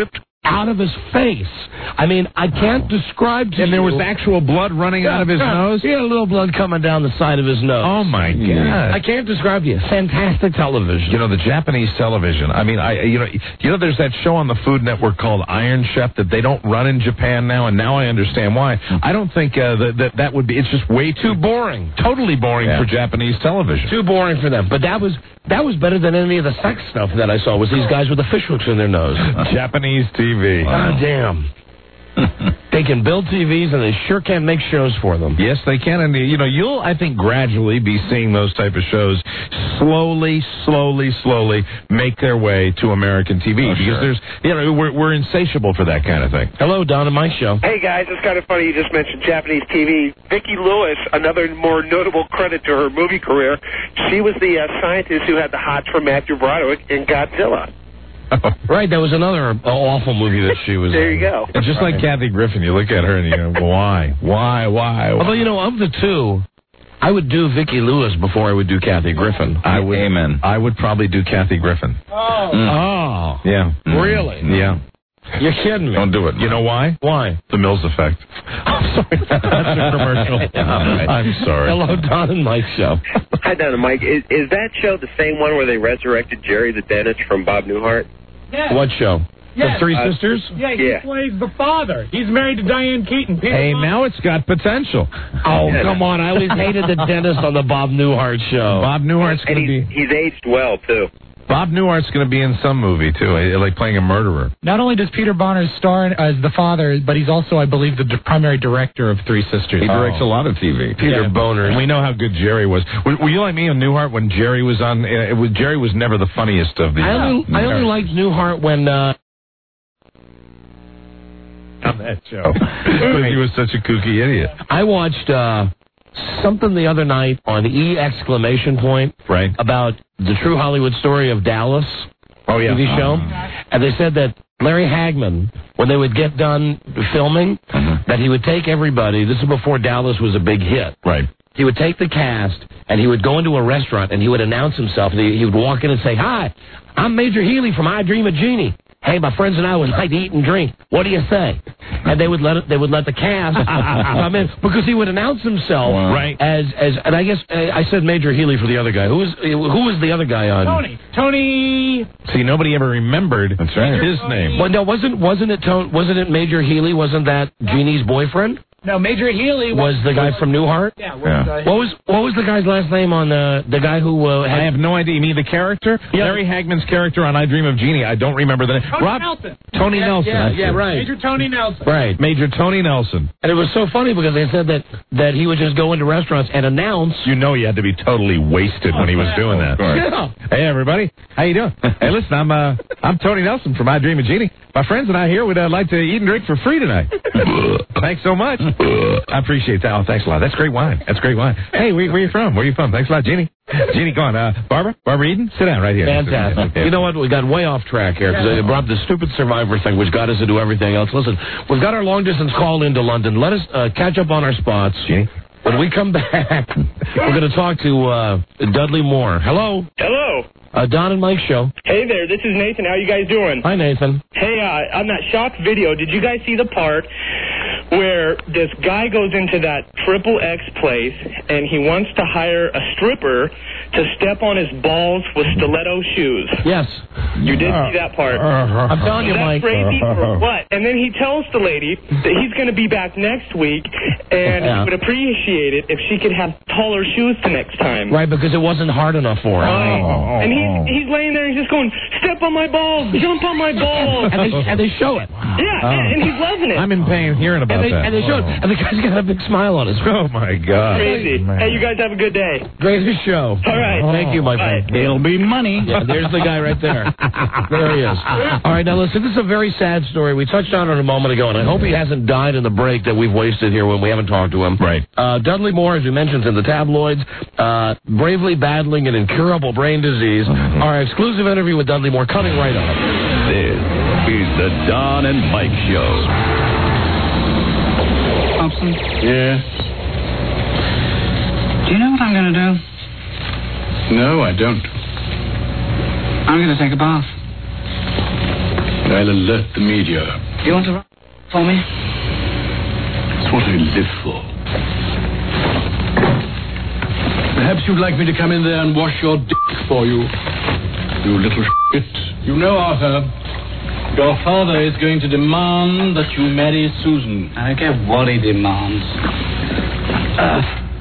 out of his face. I mean, I can't describe to you. And there was actual blood running Yeah, out of his yeah. nose? He had a little blood coming down the side of his nose. Oh, my God. I can't describe to you. Fantastic television. You know, the Japanese television. I mean, I you know, you know, there's that show on the Food Network called Iron Chef that they don't run in Japan now, and now I understand why. I don't think uh, that, that that would be. It's just way too boring. Totally boring Yeah. for Japanese television. Too boring for them. But that was that was better than any of the sex stuff that I saw. Was these guys with the fish hooks in their nose? Japanese T V. God damn. They can build T Vs and they sure can make shows for them. Yes, they can, and you know, you'll I think gradually be seeing those type of shows slowly, slowly, slowly make their way to American T V Oh, because sure. there's you know we're we're insatiable for that kind of thing. Hello, Don and Mike Show. Hey guys, it's kind of funny you just mentioned Japanese T V. Vicki Lewis, another more notable credit to her movie career, she was the uh, scientist who had the hots for Matthew Broderick in Godzilla. Right, that was another uh, awful movie that she was There in. you go. And just like Kathy Griffin, you look at her and you go, why, why, why? why? Although, you know, of the two, I would do Vicki Lewis before I would do Kathy Griffin. I would, Amen. I would probably do Kathy Griffin. Oh. Mm. Oh. Yeah. Really? Yeah. You're kidding me. Don't do it. You know why? Why? The Mills Effect. I'm sorry. That's a commercial. Right. I'm sorry. Hello, Don and Mike Show. Hi, Don and Mike. Is, is that show the same one where they resurrected Jerry the dentist from Bob Newhart? Yeah. What show? Yeah. The Three Uh, Sisters? Yeah, he Yeah. plays the father. He's married to Diane Keaton. Peter Hey, Fonda. now it's got potential. Oh, come on. I always hated the dentist on the Bob Newhart show. Bob Newhart's And going to he's, be he's aged well, too. Bob Newhart's going to be in some movie too, eh, like playing a murderer. Not only does Peter Bonner star in- as the father, but he's also, I believe, the d- primary director of Three Sisters. He directs a lot of T V. Peter Boner. And we know how good Jerry was. Were, were you like me on Newhart when Jerry was on? Uh, it was, Jerry was never the funniest of the. I only, I only liked Newhart when... Uh, on that show because he was such a kooky idiot. I watched uh, something the other night on E exclamation point Right. about the true Hollywood story of Dallas Oh yeah. T V show, and they said that Larry Hagman, when they would get done filming, that he would take everybody. This is before Dallas was a big hit. Right. He would take the cast and he would go into a restaurant and he would announce himself. And he, he would walk in and say, "Hi, I'm Major Healy from I Dream of Jeannie. Hey, my friends and I would like to eat and drink. What do you say?" And they would let it, they would let the cast come in because he would announce himself Wow. Right. as as and I guess uh, I said Major Healy for the other guy. Who was who was the other guy on? Tony. Tony. See, nobody ever remembered That's right. his name. Well, no, wasn't wasn't it Tony, wasn't it Major Healy? Wasn't that Jeannie's boyfriend? No, Major Healy Was the guy from Newhart? Yeah. Was, Yeah. Uh, What was what was the guy's last name on the the guy who uh, had I have no idea. You mean the character? Yeah. Larry Hagman's character on I Dream of Jeannie. I don't remember the name. Tony Rob Nelson. Tony Yeah, Nelson. yeah, that's yeah, it. right. Major Tony Nelson. right? Major Tony Nelson. And it was so funny because they said that that he would just go into restaurants and announce. You know, you had to be totally wasted when he was doing that. Yeah. Hey, everybody. How you doing? Hey, listen, I'm uh, I'm Tony Nelson from I Dream of Jeannie. My friends and I here would uh, like to eat and drink for free tonight. Thanks so much. I appreciate that. Oh, thanks a lot. That's great wine. That's great wine. Hey, where, where you from? Where you from? Thanks a lot, Jeannie. Jeannie, go on. Uh, Barbara? Barbara Eden? Sit down right here. Fantastic. Yeah. You know what? We got way off track here because I brought the stupid Survivor thing, which got us to do everything else. Listen, we've got our long distance call into London. Let us uh, catch up on our spots. Jeannie? When we come back, we're going to talk to uh, Dudley Moore. Hello, Hello. uh, Don and Mike Show. Hey there, this is Nathan. How you guys doing? Hi, Nathan. Hey, uh, on that shock video, did you guys see the part where this guy goes into that Triple X place and he wants to hire a stripper to step on his balls with stiletto shoes? Yes. You did see that part. I'm telling you, Is that Mike. crazy or what? And then he tells the lady that he's going to be back next week and Yeah. he would appreciate it if she could have taller shoes the next time. Right, because it wasn't hard enough for her. Right. And he's, he's laying there and he's just going, step on my balls, jump on my balls. and, they, and they show it. Yeah, and, and he's loving it. I'm in pain hearing about And they, that. and they showed it. And the guy's got a big smile on his face. Oh, my God. Crazy. Man. Hey, you guys have a good day. Greatest show. All right. Thank you, my friend. It'll be money. Yeah, there's the guy right there. There he is. All right, now listen, this is a very sad story. We touched on it a moment ago, and I hope he hasn't died in the break that we've wasted here when we haven't talked to him. Right. Uh, Dudley Moore, as we mentioned in the tabloids, uh, bravely battling an incurable brain disease. Our exclusive interview with Dudley Moore coming right up. This is the Don and Mike Show. Thompson, Yeah. do you know what I'm going to do? No, I don't. I'm going to take a bath. I'll alert the media. Do you want to run for me? It's what I live for. Perhaps you'd like me to come in there and wash your dick for you. You little shit. You know, Arthur, your father is going to demand that you marry Susan. I don't care what he demands. Uh,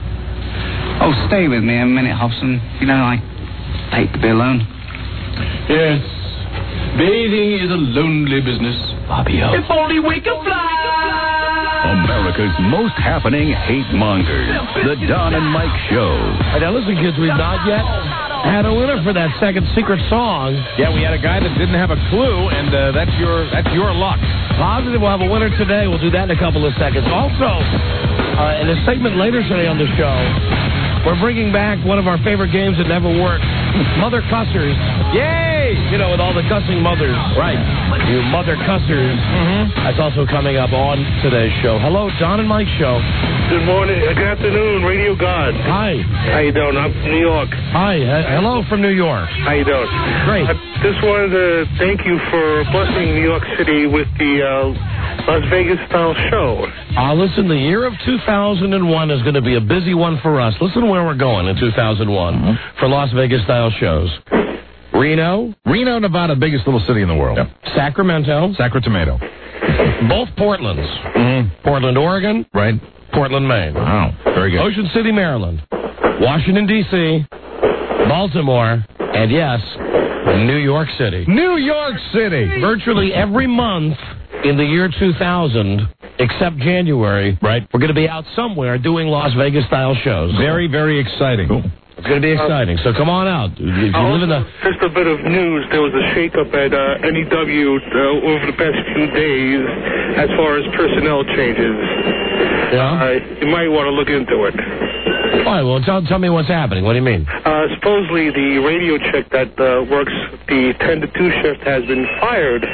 oh, stay with me a minute, Hobson. You know, I hate to be alone. Yes. Bathing is a lonely business. Bobby, oh. If only we could fly. America's most happening hate mongers. The Don and Mike Show. Hey, now listen, kids, we've not yet had a winner for that second secret song. Yeah, we had a guy that didn't have a clue, and uh, that's your that's your luck. Positive we'll have a winner today. We'll do that in a couple of seconds. Also, uh, in a segment later today on the show, we're bringing back one of our favorite games that never worked, Mother Cussers. Yay! You know, with all the cussing mothers. Right. You mother cussers. Mm-hmm. That's also coming up on today's show. Hello, Don and Mike Show. Good morning. Good afternoon, Radio God. Hi. How you doing? I'm from New York. Hi. Uh, hello from New York. How you doing? Great. I just wanted to thank you for blessing New York City with the uh, Las Vegas-style show. Uh, listen, the year of two thousand one is going to be a busy one for us. Listen where we're going in two thousand one mm-hmm. for Las Vegas-style shows. Reno. Reno, Nevada, biggest little city in the world. Yep. Sacramento. Sacramento. Both Portlands. Mm-hmm. Portland, Oregon. Right. Portland, Maine. Wow. Very good. Ocean City, Maryland. Washington, D C Baltimore. And yes, New York City. New York City. Virtually every month in the year two thousand, except January, right, we're going to be out somewhere doing Las Vegas-style shows. Very, very exciting. Cool. It's going to be exciting. So come on out. If you uh, live in the... Just a bit of news. There was a shakeup at uh, N E W uh, over the past few days as far as personnel changes. Yeah? Uh, you might want to look into it. All right, well, tell, tell me what's happening. What do you mean? Uh, supposedly the radio chick that uh, works the ten to two shift has been fired.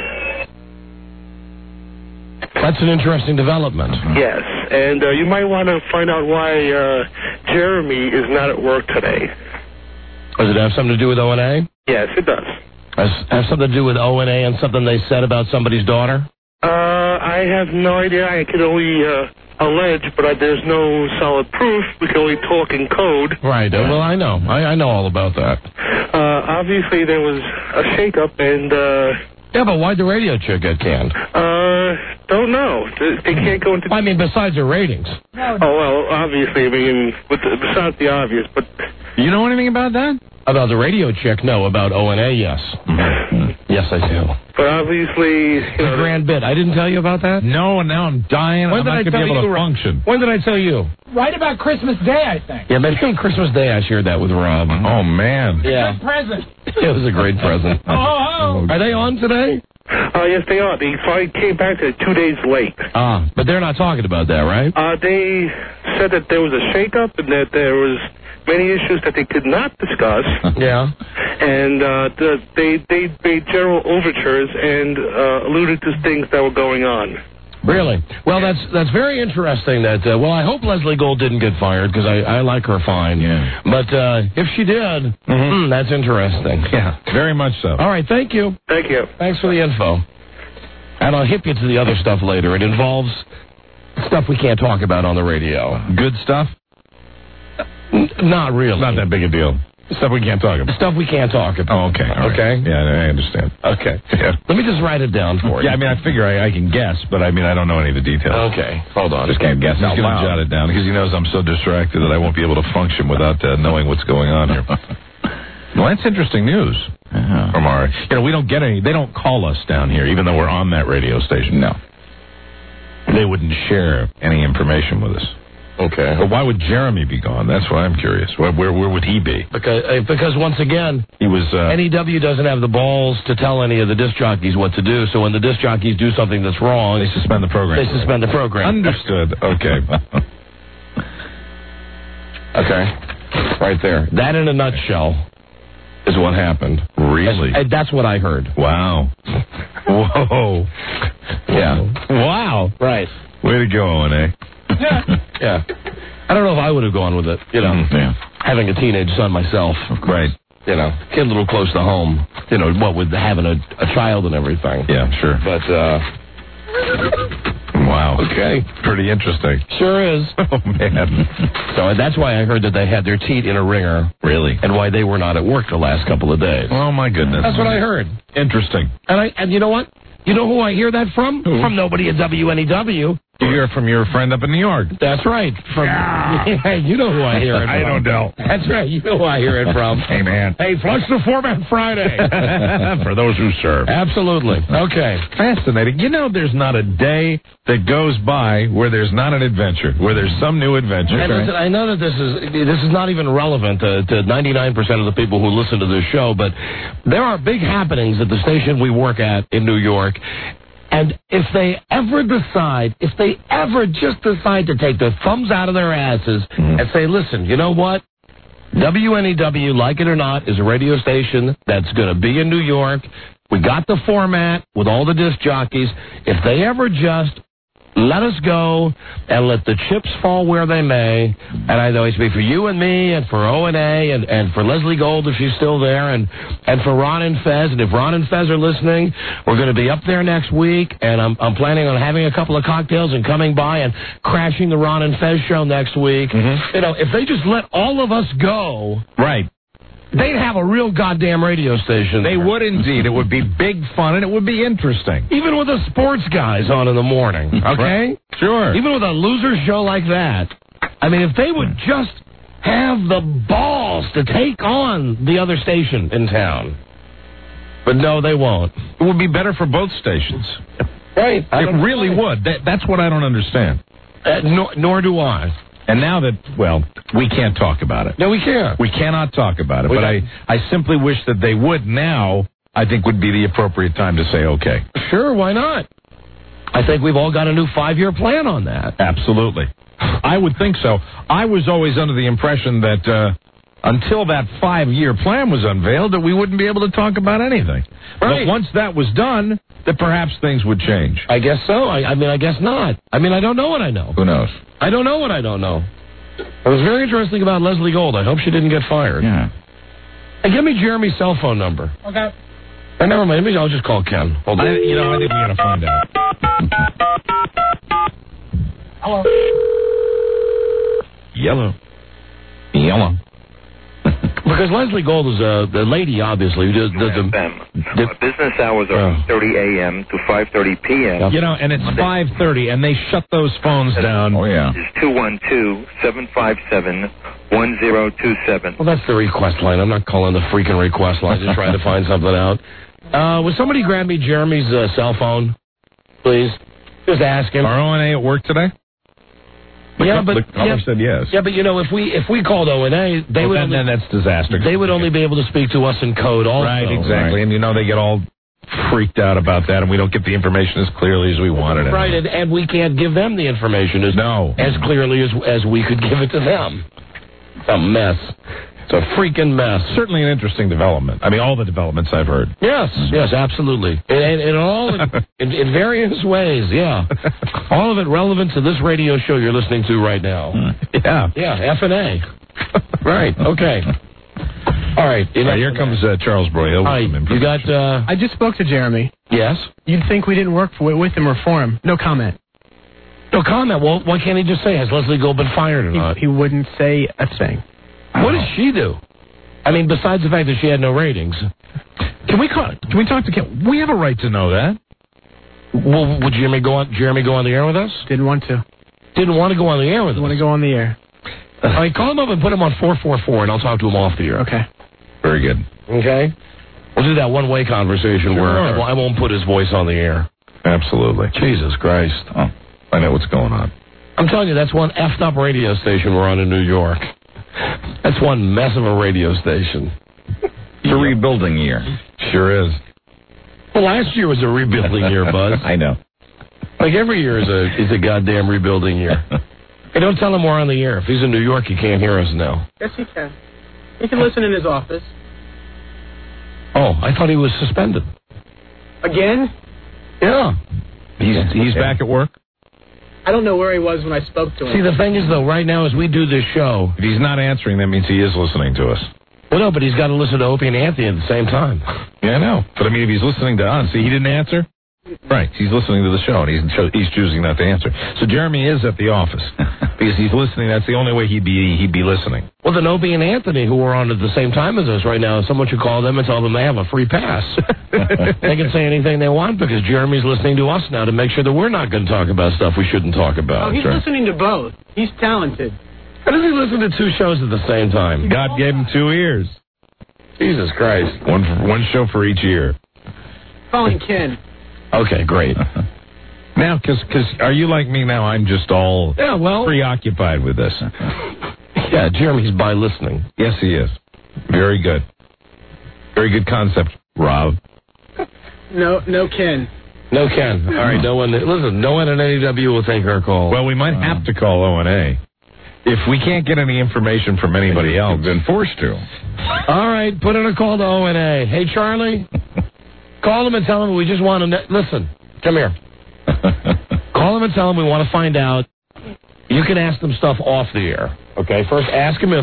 That's an interesting development. Yes, and uh, you might want to find out why uh, Jeremy is not at work today. Does it have something to do with O N A? Yes, it does. Does it have something to do with O N A and something they said about somebody's daughter? Uh, I have no idea. I can only uh, allege, but uh, there's no solid proof. We can only talk in code. Right. Uh, well, I know. I, I know all about that. Uh, obviously, there was a shakeup, and... Uh, yeah, but why'd the radio chick get canned? Uh, don't know. They can't go into... I mean, besides her ratings. Oh, well, obviously, I mean, with the, besides the obvious, but... You know anything about that? About the radio chick? No. About O N A, yes. Mm-hmm. Yes, I do. But obviously... You know, the grand bit. I didn't tell you about that? No, and now I'm dying. When I'm did not I going to tell be able you? to function. When did I tell you? Right about Christmas Day, I think. Yeah, maybe on Christmas Day I shared that with Rob. Oh, man. Yeah. Good present. It was a great present. Oh, oh. Are they on today? Uh, yes, they are. They finally came back to two days late. Ah, but they're not talking about that, right? Uh, they said that there was a shakeup and that there was many issues that they could not discuss. Yeah. And uh, the, they they made general overtures and uh, alluded to things that were going on. Really? Well, that's that's very interesting. That uh, well, I hope Leslie Gold didn't get fired because I, I like her fine. Yeah. But uh, if she did, mm-hmm. mm, that's interesting. Yeah, very much so. All right, thank you. Thank you. Thanks for the info. And I'll hip you to the other stuff later. It involves stuff we can't talk about on the radio. Good stuff? N- not really. Not that big a deal. Stuff we can't talk about. Stuff we can't talk about. Oh, okay. All okay. Right. Yeah, I understand. Okay. Yeah. Let me just write it down for you. Yeah, I mean, I figure I, I can guess, but I mean, I don't know any of the details. Okay. Hold on. Just can't guess. He's going to jot it down because he knows I'm so distracted that I won't be able to function without uh, knowing what's going on here. Well, that's interesting news uh-huh. from our. You know, we don't get any. They don't call us down here, even though we're on that radio station. No. They wouldn't share any information with us. Okay. But why would Jeremy be gone? That's why I'm curious. Where where, where would he be? Because uh, because once again, he was. Uh, N E W doesn't have the balls to tell any of the disc jockeys what to do. So when the disc jockeys do something that's wrong, they suspend the program. They suspend the program. Understood. Okay. Okay. Right there. That in a nutshell is what happened. Really? That's, that's what I heard. Wow. Whoa. Yeah. Wow. Right. Way to go, O N A. Yeah. Yeah. I don't know if I would have gone with it, you know, mm, yeah. having a teenage son myself. Right. you know, get a little close to home. You know, what with having a, a child and everything. Yeah, sure. But, uh... wow. Okay. Pretty interesting. Sure is. Oh, man. So that's why I heard that they had their teat in a ringer. Really? And why they were not at work the last couple of days. Oh, my goodness. That's what I heard. Interesting. And I and you know what? You know who I hear that from? Who? From nobody at W N E W. You hear it from your friend up in New York. That's right. From Yeah. yeah, you know who I hear it from. I don't know. That's right. You know who I hear it from. Hey, man. Hey, flush the format Friday. For those who serve. Absolutely. Okay. Fascinating. You know, there's not a day that goes by where there's not an adventure, where there's some new adventure. And listen, I know that this is this is not even relevant to, to ninety-nine percent of the people who listen to this show, but there are big happenings at the station we work at in New York. And if they ever decide, if they ever just decide to take their thumbs out of their asses mm. and say, listen, you know what? W N E W, like it or not, is a radio station that's going to be in New York. We got the format with all the disc jockeys. If they ever just let us go and let the chips fall where they may, and I know it should be for you and me and for O and A and, and for Leslie Gold if she's still there and, and for Ron and Fez. And if Ron and Fez are listening, we're going to be up there next week, and I'm, I'm planning on having a couple of cocktails and coming by and crashing the Ron and Fez show next week. Mm-hmm. You know, if they just let all of us go... Right. They'd have a real goddamn radio station. They would indeed. It would be big fun, and it would be interesting. Even with the sports guys on in the morning, okay? Right. Sure. Even with a loser show like that. I mean, if they would just have the balls to take on the other station in town. But no, they won't. It would be better for both stations. Right. It really would. That, that's what I don't understand. Uh, nor, nor do I. And now that, well, we can't talk about it. No, we can't. We cannot talk about it. We but don't. I, I simply wish that they would now, I think would be the appropriate time to say okay. Sure, why not? I think we've all got a new five-year plan on that. Absolutely. I would think so. I was always under the impression that uh, until that five-year plan was unveiled, that we wouldn't be able to talk about anything. Right. But once that was done, that perhaps things would change. I guess so. I, I mean, I guess not. I mean, I don't know what I know. Who knows? I don't know what I don't know. It was very interesting about Leslie Gold. I hope she didn't get fired. Yeah. Hey, give me Jeremy's cell phone number. Okay. Oh, never mind. Maybe I'll just call Ken. Hold on. I, you know, I think we got to find out. Hello. Yellow. Yellow. Because Leslie Gold is a the lady, obviously, who does, does the, the business hours are eight thirty a.m. to five thirty p.m. You know, and it's five thirty, and they shut those phones down. Oh, yeah. It's two one two, seven five seven, one zero two seven. Well, that's the request line. I'm not calling the freaking request line. Just trying to find something out. Uh, would somebody grab me Jeremy's uh, cell phone, please? Just ask him. Are O and A at work today? The yeah, co- but the caller yeah, said yes. Yeah, but you know, if we if we called O and A, they well, would then, only, then that's disaster. They would only be able to speak to us in code. Also, right? Exactly, right. And you know they get all freaked out about that, and we don't get the information as clearly as we wanted it. Right, and, and we can't give them the information as no as clearly as as we could give it to them. It's a mess. It's a freaking mess. Certainly an interesting development. I mean, all the developments I've heard. Yes, yes, absolutely. And, and, and all in, in, in various ways, yeah. All of it relevant to this radio show you're listening to right now. Yeah. Yeah, F and A. Right, okay. All right. All right, here comes uh, Charles Broyhill. Hi, you got... Uh, I just spoke to Jeremy. Yes? You'd think we didn't work for, with him or for him. No comment. No comment? Well, why can't he just say, has Leslie Gold been fired or he, not? He wouldn't say a thing. What did she do? I mean, besides the fact that she had no ratings. Can we call, Can we talk to Ken? We have a right to know that. Well, would Jeremy go on? Jeremy go on the air with us? Didn't want to. Didn't want to go on the air with Didn't us. Want to go on the air? All right, call him up and put him on four four four, and I'll talk to him off the air. Okay. Very good. Okay. We'll do that one-way conversation Sure. where I won't put his voice on the air. Absolutely. Jesus Christ. Oh, I know what's going on. I'm telling you, that's one effed up radio station we're on in New York. That's one mess of a radio station. It's a rebuilding year. Sure is. Well, last year was a rebuilding year, Buzz. I know. Like every year is a is a goddamn rebuilding year. Hey, don't tell him we're on the air. If he's in New York, he can't hear us now. Yes, he can. He can listen in his office. Oh, I thought he was suspended. Again? Yeah. He's he's back at work? I don't know where he was when I spoke to him. See, the thing is, though, right now as we do this show... If he's not answering, that means he is listening to us. Well, no, but he's got to listen to Opie and Anthony at the same time. Yeah, I know. But I mean, if he's listening to us, see, he didn't answer. Right, he's listening to the show, and he's cho- he's choosing not to answer. So Jeremy is at the office because he's listening. That's the only way he'd be he'd be listening. Well, then Opie and Anthony, who are on at the same time as us right now, someone should call them and tell them they have a free pass. They can say anything they want because Jeremy's listening to us now to make sure that we're not going to talk about stuff we shouldn't talk about. Oh, he's Sure. listening to both. He's talented. How does he listen to two shows at the same time? God gave him two ears. Jesus Christ. One for, one show for each ear. Calling Ken. Okay, great. Now, because are you like me now? I'm just all yeah, well, preoccupied with this. Yeah, Jeremy's by listening. Yes, he is. Very good. Very good concept, Rob. No, no Ken. No Ken. All right, no one. Listen, no one at N E W will take our call. Well, we might have to call O and A. If we can't get any information from anybody else, we've been forced to. All right, put in a call to O and A. Hey, Charlie, call them and tell them we just want to... Ne- Listen, come here. Call them and tell them we want to find out. You can ask them stuff off the air, okay? First, ask them if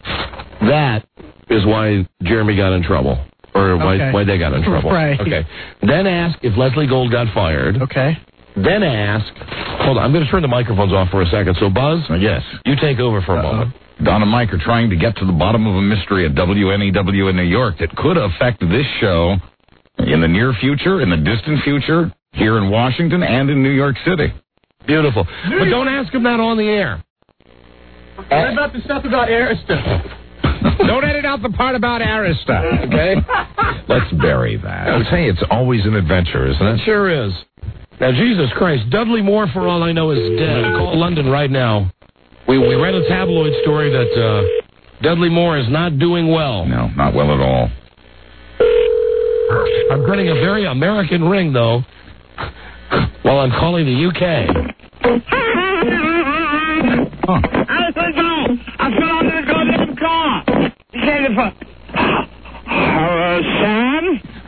that is why Jeremy got in trouble, or why, Okay. why they got in trouble. Right. Okay. Then ask if Leslie Gold got fired. Okay. Then ask... Hold on, I'm going to turn the microphones off for a second. So, Buzz, yes, you take over for a moment. Don and Mike are trying to get to the bottom of a mystery at W N E W in New York that could affect this show in the near future, in the distant future, here in Washington and in New York City. Beautiful. But don't ask them that on the air. What about the stuff about Arista? Don't edit out the part about Arista, okay? Let's bury that. I would say it's always an adventure, isn't it? It sure is. Now, Jesus Christ, Dudley Moore, for all I know, is dead. Call London right now. We we read a tabloid story that uh, Dudley Moore is not doing well. No, not well at all. I'm getting a very American ring, though, while I'm calling the U K. Huh. I said no. I fell out of the goddamn car. He said the phone. Hello, Sam?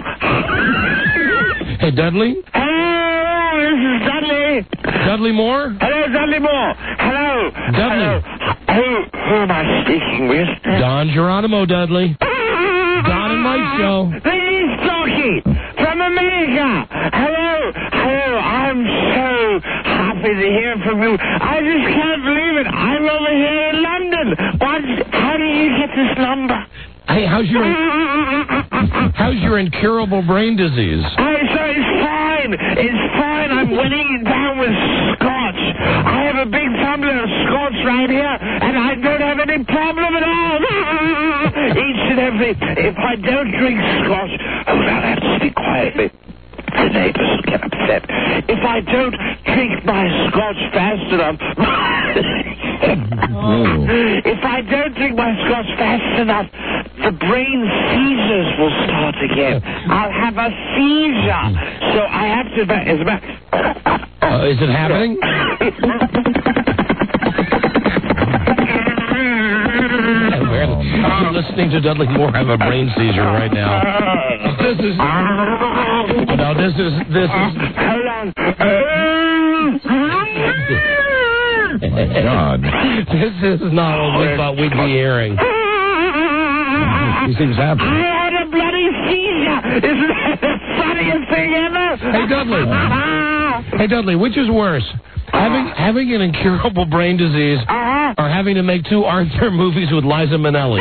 Hey, Dudley? Hello, this is Dudley. Dudley Moore? Hello, Dudley Moore. Hello. Dudley. Hello. Who, who am I speaking with? Don Geronimo, Dudley. Don and Mike Show. This is Talkie from America. Hello. Hello. I'm so happy to hear from you. I just can't believe it. I'm over here in London. What? How do you get this number? Hey, how's your how's your incurable brain disease? I so it's fine. It's fine. I'm winning it down with scotch. I have a big tumbler of scotch right here, and I don't have any problem at all. Each and every. If I don't drink scotch, oh, now I have to speak quietly. The neighbors get upset. If I don't drink my scotch fast enough, if I don't drink my scotch fast enough, the brain seizures will start again. I'll have a seizure. So I have to. As a matter, uh, is it happening? You're listening to Dudley Moore have a brain seizure right now. This is. No, this is. This is. Hold on. Oh, my God. This is not what we thought we'd be hearing. He seems happy. I had a bloody seizure. Isn't that the funniest thing ever? Hey, Dudley. Hey, Dudley, which is worse? Having having an incurable brain disease uh-huh. or having to make two Arthur movies with Liza Minnelli?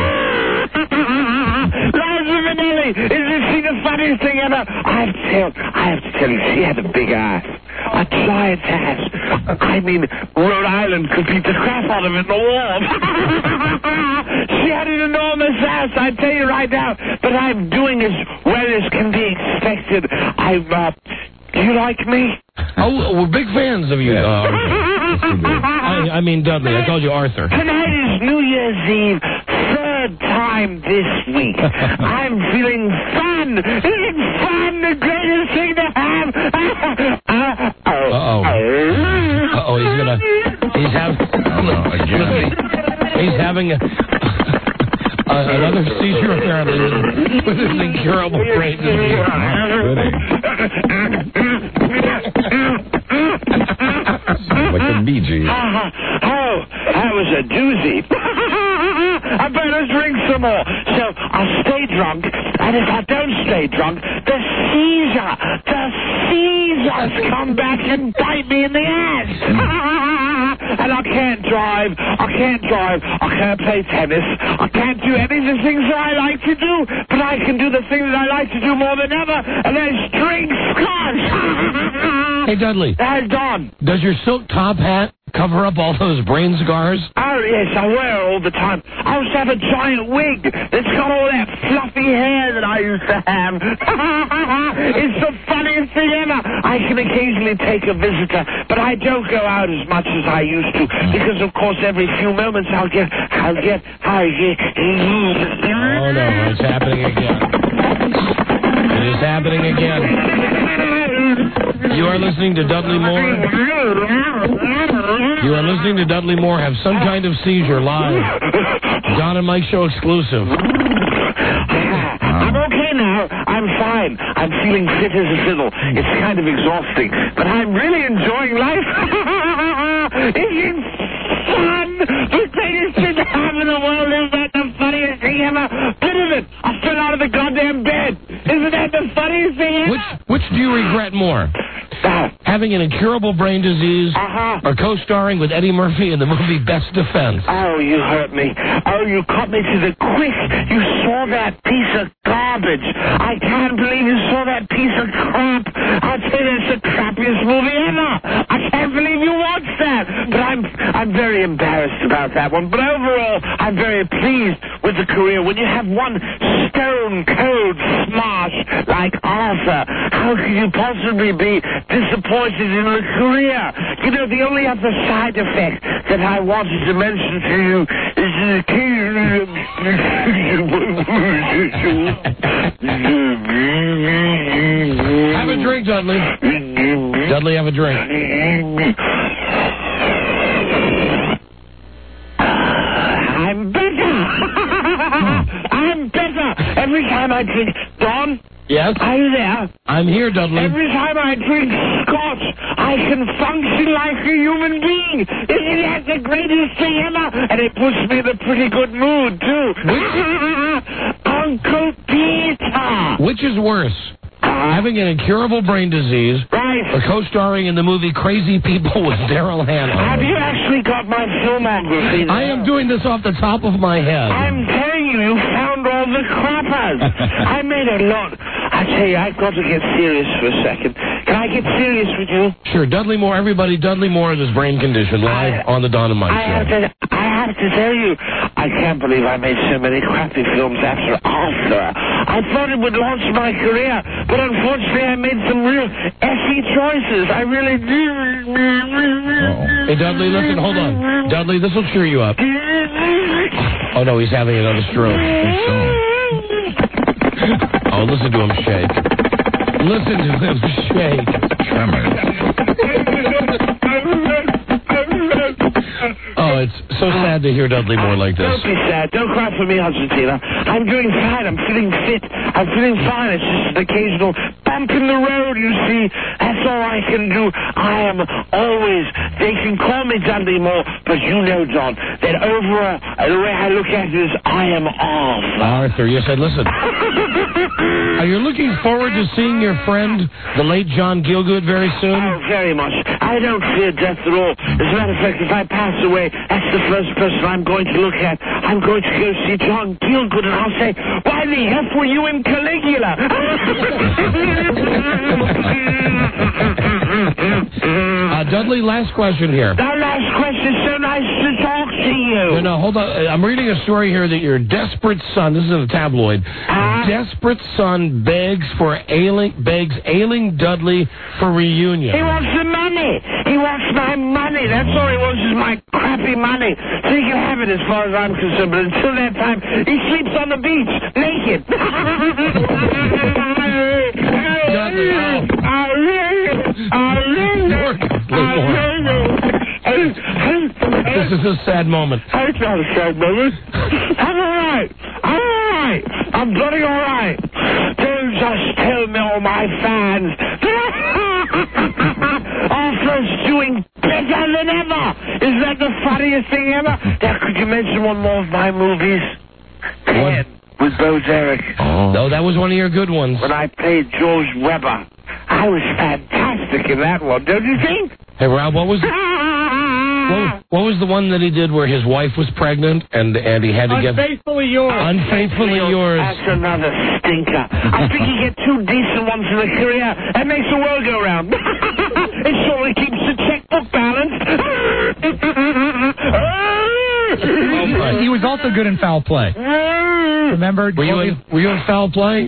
Liza Minnelli, isn't she the funniest thing ever? I have to tell, I have to tell you, she had a big ass. A giant ass. I mean, Rhode Island could beat the crap out of it in the wall. She had an enormous ass, I tell you right now. But I'm doing as well as can be expected. I'm, uh, do you like me? Oh, we're big fans of you. Yeah. Uh, I, I mean, Dudley, I called you Arthur. Tonight is New Year's Eve, third time this week. I'm feeling fun. Isn't fun the greatest thing to have? uh, oh. Uh-oh. Uh-oh, he's gonna... He's having... Oh, again. He's having a, uh, another seizure, apparently, with his incurable brain disease. Like a Bee Gees. Oh, that was a doozy. I better drink some more. So I'll stay drunk, and if I don't stay drunk, the seizure, the seizures come back and bite me in the ass. And I can't drive, I can't drive, I can't play tennis, I can't do any of the things that I like to do, but I can do the thing that I like to do more than ever, and that's drink scotch. Hey, Dudley. That's Don. Does your silk top hat cover up all those brain scars? Oh, yes, I wear it all the time. I also have a giant wig that's got all that fluffy hair that I used to have. It's the funniest thing ever. I can occasionally take a visitor, but I don't go out as much as I used to, because, of course, every few moments I'll get, I'll get, I'll get... Oh, no, it's happening again. It is happening again. You are listening to Dudley Moore. You are listening to Dudley Moore have some kind of seizure live. Don and Mike Show exclusive. I'm okay now. I'm fine. I'm feeling fit as a fiddle. It's kind of exhausting, but I'm really enjoying life. It's fun. The greatest thing to have in the world is that the funniest thing ever. Bit of it. I fell out of the goddamn bed. Isn't that the funniest thing ever? Which, which do you regret more? Having an incurable brain disease uh-huh. or co-starring with Eddie Murphy in the movie Best Defense? Oh, you hurt me. Oh, you cut me to the quick. You saw that piece of garbage. I can't believe you saw that piece of crap. I'd say that's the crappiest movie ever. I can't believe you watched that. But I'm I'm very embarrassed about that one. But overall, I'm very pleased with the career. When you have one stone-cold smash like Arthur, how could you possibly be disappointed in a career? You know, the only other side effect that I wanted to mention to you is the Have a drink, Dudley. Dudley, have a drink. I'm better. I'm better. Every time I drink... Don? Yes? Are you there? I'm here, Dudley. Every time I drink scotch, I can function like a human being. Isn't that the greatest thing ever? And it puts me in a pretty good mood, too. Uncle Peter. Which is worse? Having an incurable brain disease right. or co-starring in the movie Crazy People with Daryl Hannah? Have you actually got my filmography there? I am doing this off the top of my head. I'm telling you, you found all the crappers. I made a lot. I tell you, I've got to get serious for a second. Can I get serious with you? Sure. Dudley Moore, everybody, Dudley Moore and his brain condition live I, on the Don and Mike I Show. Have to, I have to tell you, I can't believe I made so many crappy films after Arthur. I thought it would launch my career, but unfortunately I made some real effy choices. I really did. Oh. Hey, Dudley, listen, hold on. Dudley, this will cheer you up. Oh, no, he's having another stroke. Oh, listen to him shake. Listen to him shake. Tremors. Oh, it's so sad to hear Dudley Moore like this. Don't be sad. Don't cry for me, Argentina. I'm doing fine. I'm feeling fit. I'm feeling fine. It's just an occasional bump in the road, you see. That's all I can do. I am always, they can call me Dudley Moore, but you know, John, that over uh, the way I look at it is I am Arthur. Arthur, yes, I listen. Are you looking forward to seeing your friend, the late John Gielgud, very soon? Oh, very much. I don't fear death at all. As a matter of fact, if I pass away, that's the first person I'm going to look at. I'm going to go see John Gielgud, and I'll say, why the F were you in Caligula? uh, Dudley, last question here. The last question. So nice to talk to you. No, no, hold on. I'm reading a story here that your desperate son, this is in a tabloid, uh, desperate son begs for ailing, begs ailing Dudley for reunion. He wants the money. He wants my money. That's all he wants is my crappy money. So he can have it as far as I'm concerned. But until that time, he sleeps on the beach, naked. Dudley, oh. I really, I really, I really. This is a sad moment. It's not a sad moment. I'm all right. I'm all right. I'm bloody all right. Don't just tell me, all my fans, Arthur's doing better than ever. Is that the funniest thing ever? Now, could you mention one more of my movies? Ten. with Bo Derek. Oh. No, that was one of your good ones. When I played George Weber. I was fantastic in that one, don't you think? Hey, Rob, what was... What, what was the one that he did where his wife was pregnant and and he had to get... Unfaithfully yours. Unfaithfully yours. That's another stinker. I think you get two decent ones in a career. That makes the world go round. It surely keeps the checkbook balanced. He was also good in Foul Play. Remember? Were you in, were you in Foul Play?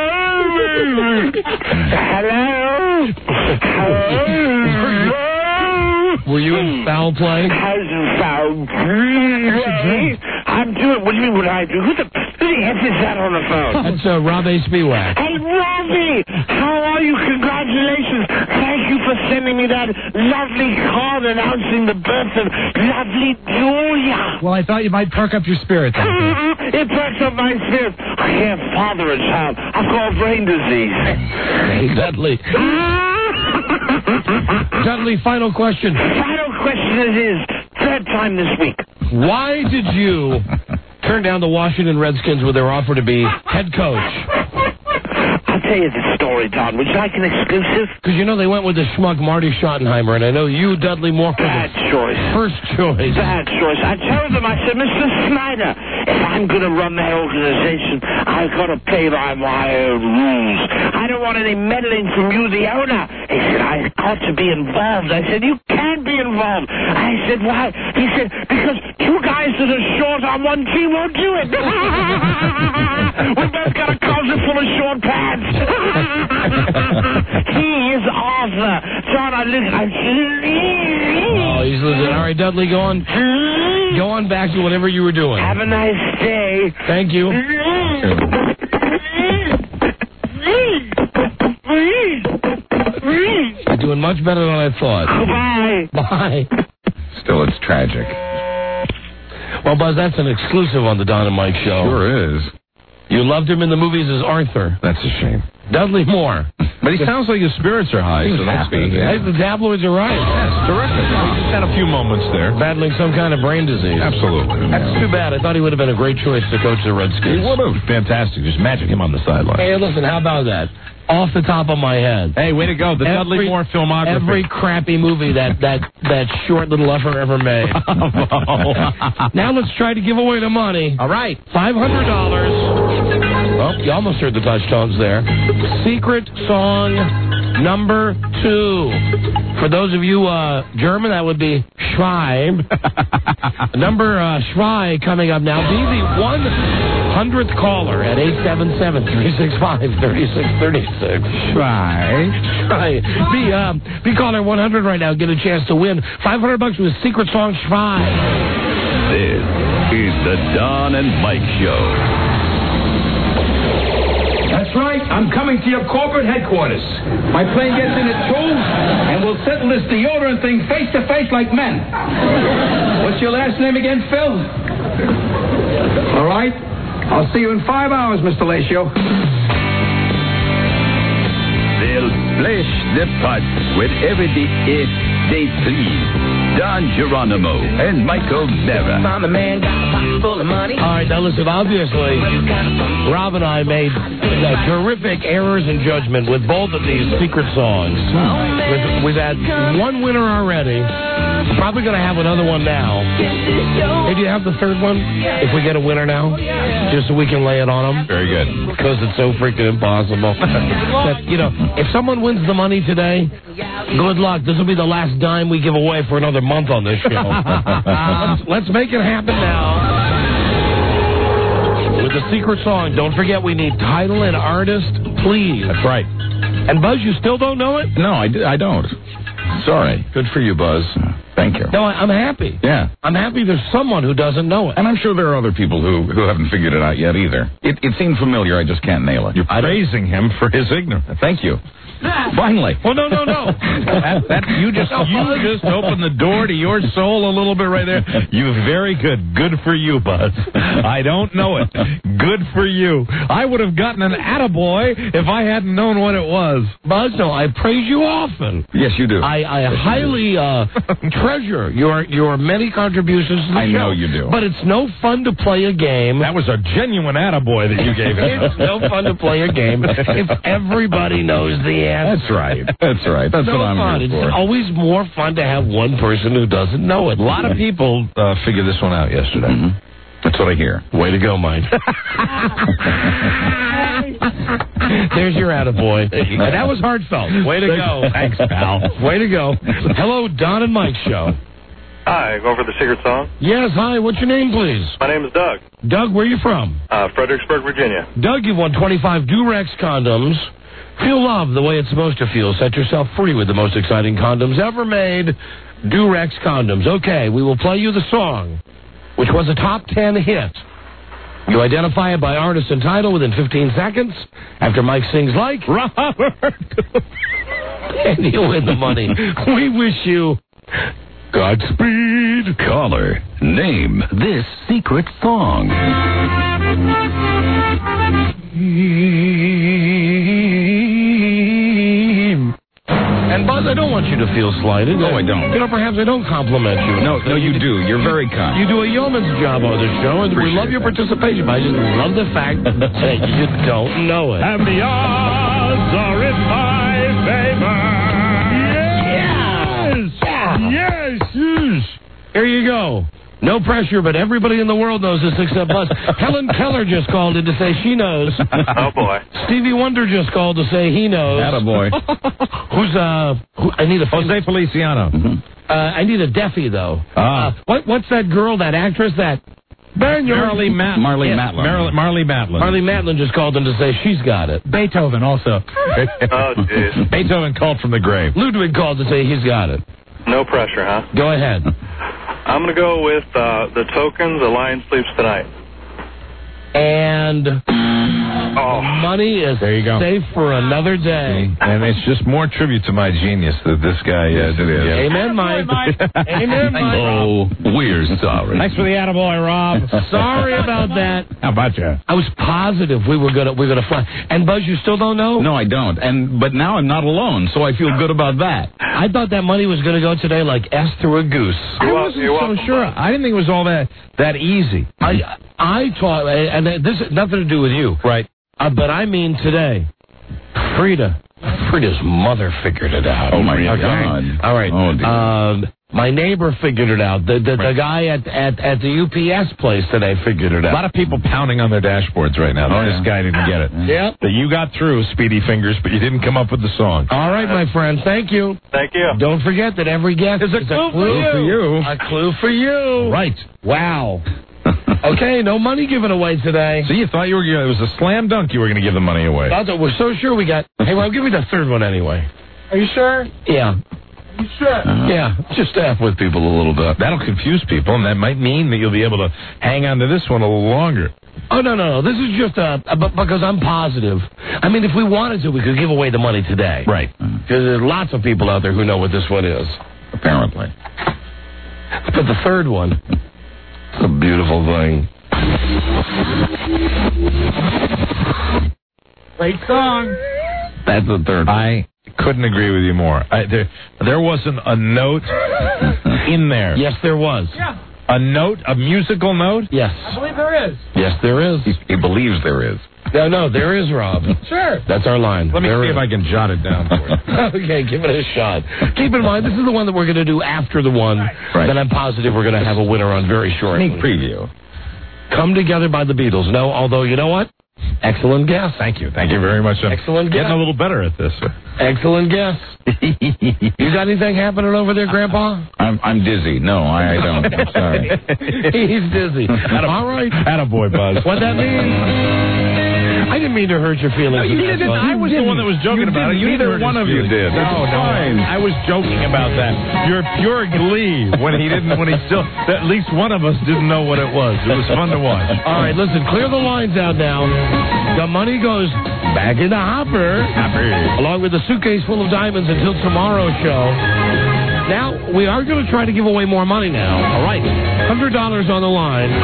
Hello? Hello? Were you in Foul Play? How's foul play? I'm doing... What do you mean what I do? Who the... Who the F is that on the phone? That's uh, Rob A. Spiewak. Hey, Robbie! How are you? Congratulations. Thank you for sending me that lovely card announcing the birth of lovely Julia. Well, I thought you might perk up your spirits. It perks up my spirits. I can't father a child. I've got brain disease. Hey, Dudley. Dudley, final question. Final question it is. Third time this week. Why did you turn down the Washington Redskins with their offer to be head coach? I'll tell you the story, Don. Would you like an exclusive? Because you know they went with the schmuck Marty Schottenheimer, and I know you, Dudley Moore, bad choice. First choice. Bad choice. I told them, I said, Mister Snyder, if I'm going to run that organization, I've got to play by my own rules. I don't want any meddling from you, the owner. He said, I've got to be involved. I said, you can't be involved. I said, why? He said, because two guys that are short on one team won't do it. We both got a closet full of short pants. He is Arthur. John, I listen. I... Oh, he's listening. All right, Dudley, go on. Go on back to whatever you were doing. Have a nice day. Thank you. You're doing much better than I thought. Bye. Bye. Still, it's tragic. Well, Buzz, that's an exclusive on the Don and Mike show. Sure is. You loved him in the movies as Arthur. That's a shame. Dudley Moore. But he sounds like his spirits are high, so that's happy. Yeah. The tabloids are right. That's terrific. He just had a few moments there. Battling some kind of brain disease. Absolutely. That's too bad. I thought he would have been a great choice to coach the Redskins. He would have. Fantastic. Just imagine him on the sideline. Hey, listen, how about that? Off the top of my head. Hey, way to go. The every, Dudley Moore filmography. Every crappy movie that, that, that short little effer ever made. Now let's try to give away the money. All right. five hundred dollars. Oh, you almost heard the touch tones there. Secret song number two. For those of you uh, German, that would be Schweib. Number uh, Schweib coming up now. Be the one hundredth caller at eight seven seven, three six five, three six three six. Schweib. Schweib. Be, uh, be caller one hundred right now. Get a chance to win five hundred bucks with Secret Song Schweib. This is the Don and Mike Show. That's right. I'm coming to your corporate headquarters. My plane gets in at two, and we'll settle this deodorant thing face to face like men. What's your last name again, Phil? All right. I'll see you in five hours, Mister Lacio. They'll splash the pot wherever they, if they please. Don Geronimo and Michael Mara. I'm a man, got a pocket full of money. All right, now listen, obviously, Rob and I made uh, terrific errors in judgment with both of these secret songs. We've, we've had one winner already. We're probably going to have another one now. Hey, do you have the third one? If we get a winner now? Just so we can lay it on them? Very good. Because it's so freaking impossible. That, you know, if someone wins the money today, good luck. This will be the last dime we give away for another month on this show. let's, let's make it happen now. With the secret song, don't forget we need title and artist, please. That's right. And Buzz, you still don't know it? No, I, I don't. Sorry. Good for you, Buzz. Thank you. No, I, I'm happy. Yeah. I'm happy there's someone who doesn't know it. And I'm sure there are other people who, who haven't figured it out yet either. It, it seemed familiar, I just can't nail it. You're praising him for his ignorance. Thank you. Finally. Well, no, no, no. that, that, you just you just opened the door to your soul a little bit right there. You very good. Good for you, Buzz. I don't know it. Good for you. I would have gotten an attaboy if I hadn't known what it was. Buzz, no, I praise you often. Yes, you do. I, I, I highly uh, treasure your your many contributions to the I show. know you do. But it's no fun to play a game. That was a genuine attaboy that you gave him. It's no fun to play a game if everybody knows the answer. That's right. That's right. That's no what I'm fun. here It's for. always more fun to have one person who doesn't know it. A lot of people uh, figured this one out yesterday. Mm-hmm. That's what I hear. Way to go, Mike. There's your attaboy. And that was heartfelt. Way to go. Thanks, pal. Way to go. Hello, Don and Mike Show. Hi, going for the secret song? Yes, hi. What's your name, please? My name is Doug. Doug, where are you from? Uh, Fredericksburg, Virginia. Doug, you've won twenty-five Durex condoms. Feel love the way it's supposed to feel. Set yourself free with the most exciting condoms ever made. Durex condoms. Okay, we will play you the song, which was a top ten hit. You identify it by artist and title within fifteen seconds. After Mike sings like Robert, and you win the money. We wish you Godspeed. Caller, name this secret song. And Buzz, I don't want you to feel slighted. No, I don't. You know, perhaps I don't compliment you. No, no, you do. You're very kind. You do a yeoman's job on this show, and we Appreciate love your that. participation. But I just love the fact that you don't know it. And the odds are in my favor. Yes! Yes! Yes! Here you go. No pressure, but everybody in the world knows this except Buzz. Helen Keller just called in to say she knows. Oh, boy. Stevie Wonder just called to say he knows. Attaboy. Who's, uh, who, I need a... Jose Feliciano. Mm-hmm. Uh, I need a deafie, though. Ah. Uh, what, what's that girl, that actress, that... Marley Matlin. Marley Yeah. Matlin. Marley, Marley Matlin. Marley Matlin just called in to say she's got it. Beethoven also. Oh, jeez. Beethoven called from the grave. Ludwig called to say he's got it. No pressure, huh? Go ahead. I'm going to go with uh, the Tokens, A Lion Sleeps Tonight. And Oh. money is There you go. safe for another day. And it's just more tribute to my genius that this guy is. Yes, it is. Amen, Mike. Amen, Mike. Oh, we're sorry. Thanks for the attaboy, Rob. Sorry about that. How about you? I was positive we were gonna we were gonna fly. And Buzz, you still don't know? No, I don't. And but now I'm not alone, so I feel good about that. I thought that money was gonna go today like S through a goose. I You're wasn't you're so welcome, sure. Bob. I didn't think it was all that that easy. I I thought, and this has nothing to do with you, Right. uh, but I mean today, Frida, Frida's mother figured it out. Oh, my Okay. God. All right. Oh, dear. Um, my neighbor figured it out. The the, the guy at, at at the U P S place today figured it A out. lot of people pounding on their dashboards right now. Oh, this yeah. guy didn't get it. Yep. That you got through, Speedy Fingers, but you didn't come up with the song. All right, my friend. Thank you. Thank you. Don't forget that every guest is a clue, for you. A clue for you. Right. Wow. Okay, no money given away today. So you thought you were it was a slam dunk you were going to give the money away. Thought that we're so sure we got. Hey, well, give me the third one anyway. Are you sure? Yeah. You sure? Yeah. Just to F with people a little bit. That'll confuse people, and that might mean that you'll be able to hang on to this one a little longer. Oh, no, no, no. This is just uh, b- because I'm positive. I mean, if we wanted to, we could give away the money today. Right. Because there's lots of people out there who know what this one is. Apparently. But the third one, it's a beautiful thing. Great song. That's the third. I couldn't agree with you more. I, there, there wasn't a note in there. Yes, there was. Yeah, A note, a musical note? Yes. I believe there is. Yes, there is. He, he believes there is. No, no, there is, Rob. Sure. That's our line. Let me There see is. if I can jot it down for you. Okay, give it a shot. Keep in mind, this is the one that we're going to do after the one Right. that I'm positive we're going to have a winner on very shortly. Sneak preview. Come Together by the Beatles. No, although, you know what? Excellent guess. Thank you. Thank you very much. I'm Excellent guess. getting a little better at this. Excellent guess. You got anything happening over there, Grandpa? I'm I'm dizzy. No, I, I don't. I'm sorry. He's dizzy. All right. Attaboy, Buzz. What that mean? I didn't mean to hurt your feelings. No, you with that, didn't. Buzz. I was the one that was joking You about it. didn't. You Neither didn't hurt one his of you feelings. did. No, It's no. fine. I was joking about that. Your pure glee when he didn't. When he still. At least one of us didn't know what it was. It was fun to watch. All right, listen, clear the lines out now. The money goes back in the hopper, along with the suitcase full of diamonds until tomorrow's show. Now, we are going to try to give away more money now. All right, one hundred dollars on the line.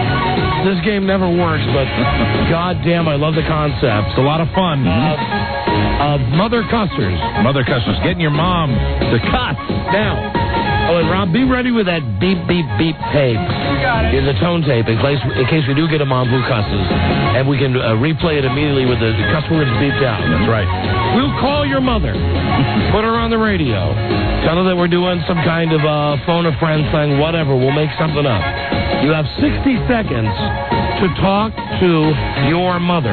This game never works, but goddamn, I love the concept. It's a lot of fun. Uh, of Mother Cussers. Mother Cussers, getting your mom to cuss. Now, oh, and Rob, be ready with that beep, beep, beep tape. You got it. In the tone tape, in case, in case we do get a mom who cusses. And we can uh, replay it immediately with the, the cuss words beeped out. That's right. We'll call your mother. Put her on the radio. Tell her that we're doing some kind of uh, phone a friend thing, whatever. We'll make something up. You have sixty seconds to talk to your mother.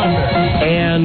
And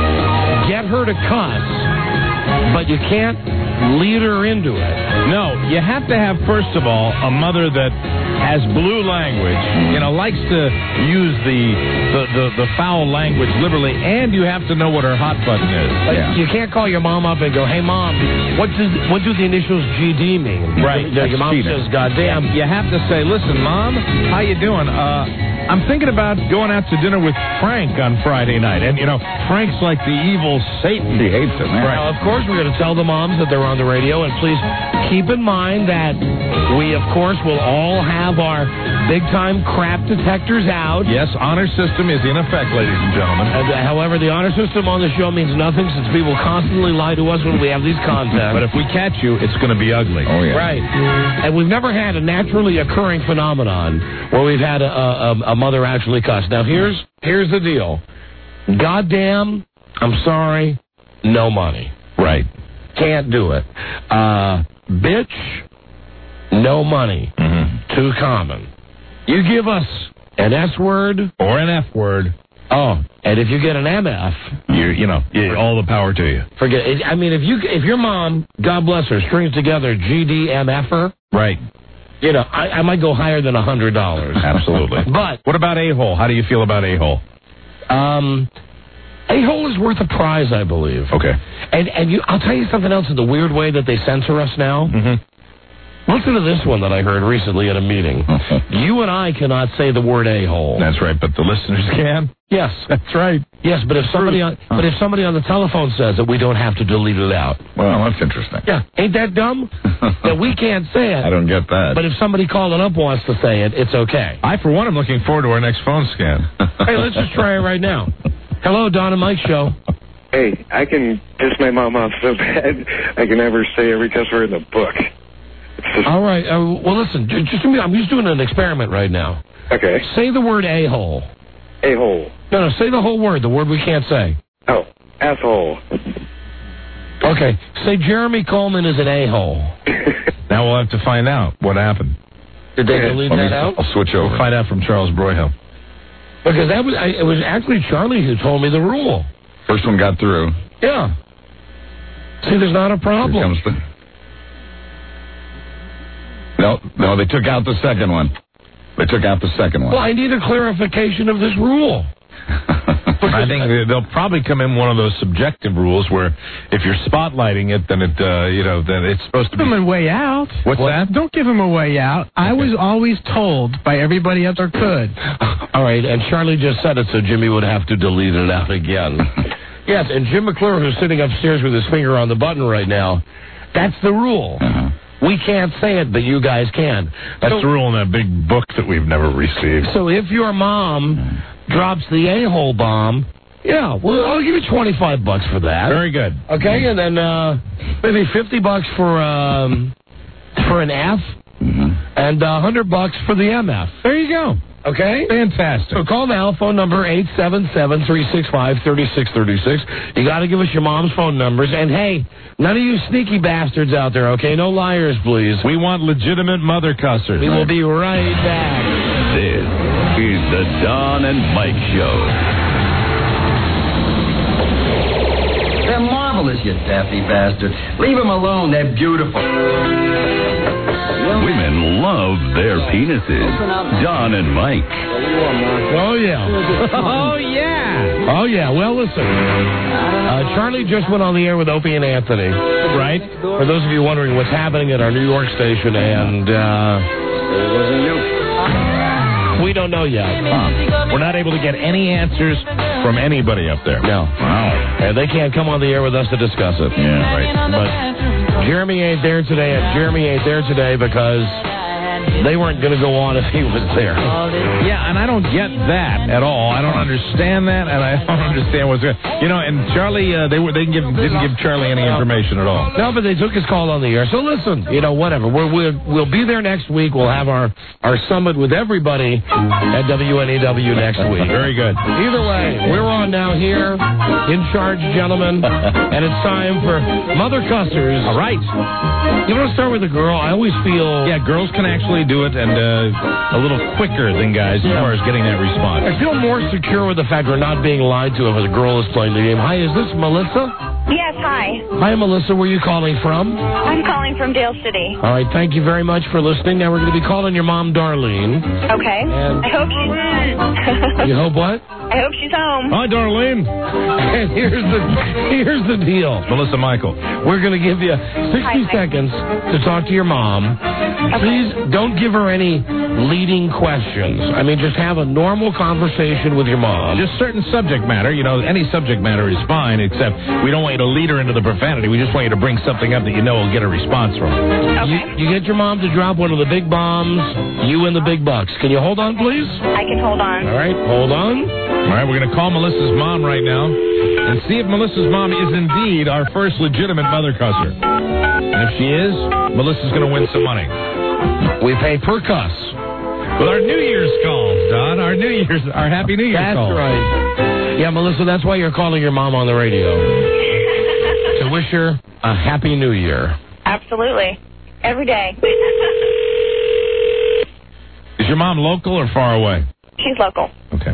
get her to cuss, but you can't lead her into it. No, you have to have, first of all, a mother that has blue language, you know, likes to use the the, the, the foul language liberally, and you have to know what her hot button is. Like, Yeah. You can't call your mom up and go, hey, Mom, what does what do the initials G D mean? Right. You know, your mom Cheating. says, goddamn. You have to say, listen, Mom, how you doing? Uh, I'm thinking about going out to dinner with Frank on Friday night. And, you know, Frank's like the evil Satan. He hates it, man. Now, of course, we're going to tell the moms that they're on the radio, and please keep in mind that we, of course, will all have our big-time crap detectors out. Yes, honor system is in effect, ladies and gentlemen. And, uh, however, the honor system on the show means nothing since people constantly lie to us when we have these contests. But if we catch you, it's going to be ugly. Oh, yeah. Right. And we've never had a naturally occurring phenomenon where we've had a, a, a mother actually cuss. Now, here's here's the deal. Goddamn, I'm sorry, no money. Right. Can't do it. Uh, bitch, no money. Mm-hmm. Too common. You give us an S word. Or an F word. Oh, and if you get an M F, You, you know, you, all the power to you. forget it. I mean, if you if your mom, God bless her, strings together G D M F her, Right. you know, I, I might go higher than a hundred dollars. Absolutely. But What about A-hole? How do you feel about A-hole? um, a hole is worth a prize, I believe. Okay. And and you, I'll tell you something else. In the weird way that they censor us now. Mm-hmm. Listen to this one that I heard recently at a meeting. You and I cannot say the word a hole. That's right, but the listeners can. Yes, That's right. yes. But if somebody on but if somebody on the telephone says it, we don't have to delete it out. Well, that's interesting. Yeah, ain't that dumb? That we can't say it. I don't get that. But if somebody calling up wants to say it, it's okay. I, for one, am looking forward to our next phone scan. Hey, let's just try it right now. Hello, Don and Mike Show. Hey, I can piss my mom off so bad I can never say every cuss word in the book. It's just, All right. Uh, well, listen. j- Just I'm just doing an experiment right now. okay. Say the word a hole. A-hole. No, no. Say the whole word. The word we can't say. Oh, asshole. Okay. Say Jeremy Coleman is an a hole. Now we'll have to find out what happened. Did they delete Let me- that out? I'll switch over. We'll find out from Charles Broyhill. Because that was I, it was actually Charlie who told me the rule. First one got through. Yeah. See, there's not a Here problem. comes the... No, no, they took out the second one. They took out the second one. Well, I need a clarification of this rule. I think they'll probably come in one of those subjective rules where if you're spotlighting it, then it, uh, you know, then it's supposed to Give be. him a way out. What's that? Don't give him a way out. I was always told by everybody else I could. All right, and Charlie just said it, so Jimmy would have to delete it out again. Yes, and Jim McClure, who's sitting upstairs with his finger on the button right now, that's the rule. Uh-huh. We can't say it, but you guys can. That's so, the rule in that big book that we've never received. So if your mom drops the a-hole bomb, yeah, well, I'll give you twenty-five bucks for that. Very good. Okay, and then uh, maybe fifty bucks for um, for an F, Mm-hmm. and uh, one hundred bucks for the M F. There you go. Okay? Fantastic. So call now, phone number eight seven seven, three six five, three six three six. You got to give us your mom's phone numbers. And, hey, none of you sneaky bastards out there, okay? No liars, please. We want legitimate mother cussers. We will be right back. This is the Don and Mike Show. They're marvelous, you daffy bastard. Leave them alone. They're beautiful. Women love their penises. Don and Mike. Oh, yeah. Oh, yeah. Oh, yeah. Well, listen. Uh, Charlie just went on the air with Opie and Anthony. Right? For those of you wondering what's happening at our New York station, and uh, we don't know yet. Huh. We're not able to get any answers from anybody up there. No. Wow. And they can't come on the air with us to discuss it. Yeah, right. But Jeremy ain't there today, and Jeremy ain't there today because they weren't going to go on if he was there. Yeah, and I don't get that at all. I don't understand that, and I don't understand what's going. You know, and Charlie, uh, they were they give, didn't give Charlie any information at all. No, but they took his call on the air. So listen, you know, whatever. We're, we'll we'll be there next week. We'll have our our summit with everybody at W N E W next week. Very good. Either way, we're on now here, in charge, gentlemen, and it's time for Mother Cussers. All right. You want to start with a girl? I always feel... Yeah, girls can actually do it, and uh, a little quicker than guys as far as getting that response. I feel more secure with the fact we're not being lied to if a girl is playing the game. Hi, is this Melissa? Yes, hi. Hi, Melissa. Where are you calling from? I'm calling from Dale City. All right, thank you very much for listening. Now we're going to be calling your mom, Darlene. Okay. And I hope she's... You hope what? I hope she's home. Hi, Darlene. And here's the here's the deal. Melissa Michael. We're going to give you sixty Hi, seconds to talk to your mom. Okay. Please don't give her any leading questions. I mean, just have a normal conversation with your mom. Just certain subject matter. You know, any subject matter is fine, except we don't want you to lead her into the profanity. We just want you to bring something up that you know will get a response from her. Okay. You, you get your mom to drop one of the big bombs, you and the big bucks. Can you hold on, please? I can hold on. All right, hold on. All right, we're going to call Melissa's mom right now and see if Melissa's mom is indeed our first legitimate mother cusser. And if she is, Melissa's going to win some money. We pay per cuss. With our New Year's calls, Don. Our New Year's, our Happy New Year's That's calls. That's right. Yeah, Melissa, that's why you're calling your mom on the radio. To wish her a Happy New Year. Absolutely. Every day. Is your mom local or far away? She's local. Okay.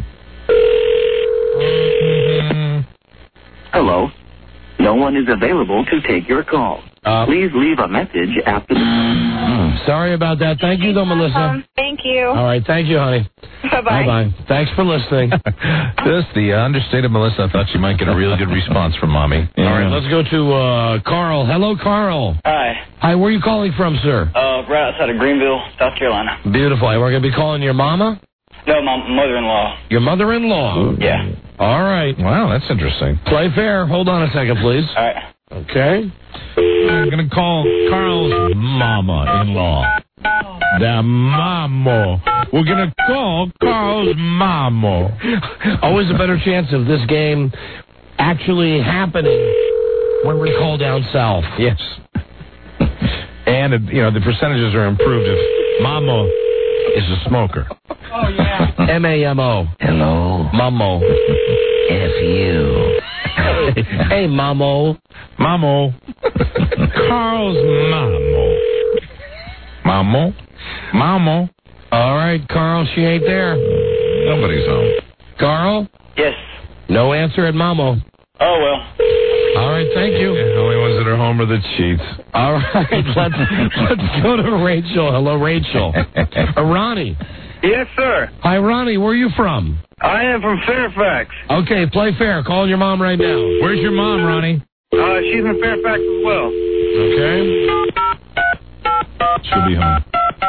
Hello. No one is available to take your call. Uh, Please leave a message after the... Mm, sorry about that. Thank you, though, Melissa. Um, thank you. All right. Thank you, honey. Bye-bye. Bye-bye. Thanks for listening. This, the uh, understated Melissa thought she might get a really good response from Mommy. Yeah. All right. Let's go to uh, Carl. Hello, Carl. Hi. Hi. Where are you calling from, sir? Uh, right outside of Greenville, South Carolina. Beautiful. We're going to be calling your mama? No, my mother-in-law. Your mother-in-law? Yeah. All right. Wow, that's interesting. Play fair. Hold on a second, please. All right. Okay. I'm going to call Carl's mama-in-law. The mamo. We're going to call Carl's mamo. Always a better chance of this game actually happening when we call down south. Yes. And, uh, you know, the percentages are improved if mamo is a smoker. Oh, yeah. M A M O. Hello. Mamo. F you. Hey, Mamo. Mamo. Carl's mamo. Mamo. Mamo. All right, Carl, she ain't there. Nobody's home. Carl? Yes. No answer at Mamo. Oh, well. All right, thank you. Yeah, the only ones that are home are the cheats. All right, let's, let's go to Rachel. Hello, Rachel. Uh, Ronnie. Yes, sir. Hi, Ronnie. Where are you from? I am from Fairfax. Okay, play fair. Call your mom right now. Where's your mom, Ronnie? Uh, she's in Fairfax as well. Okay. She'll be home.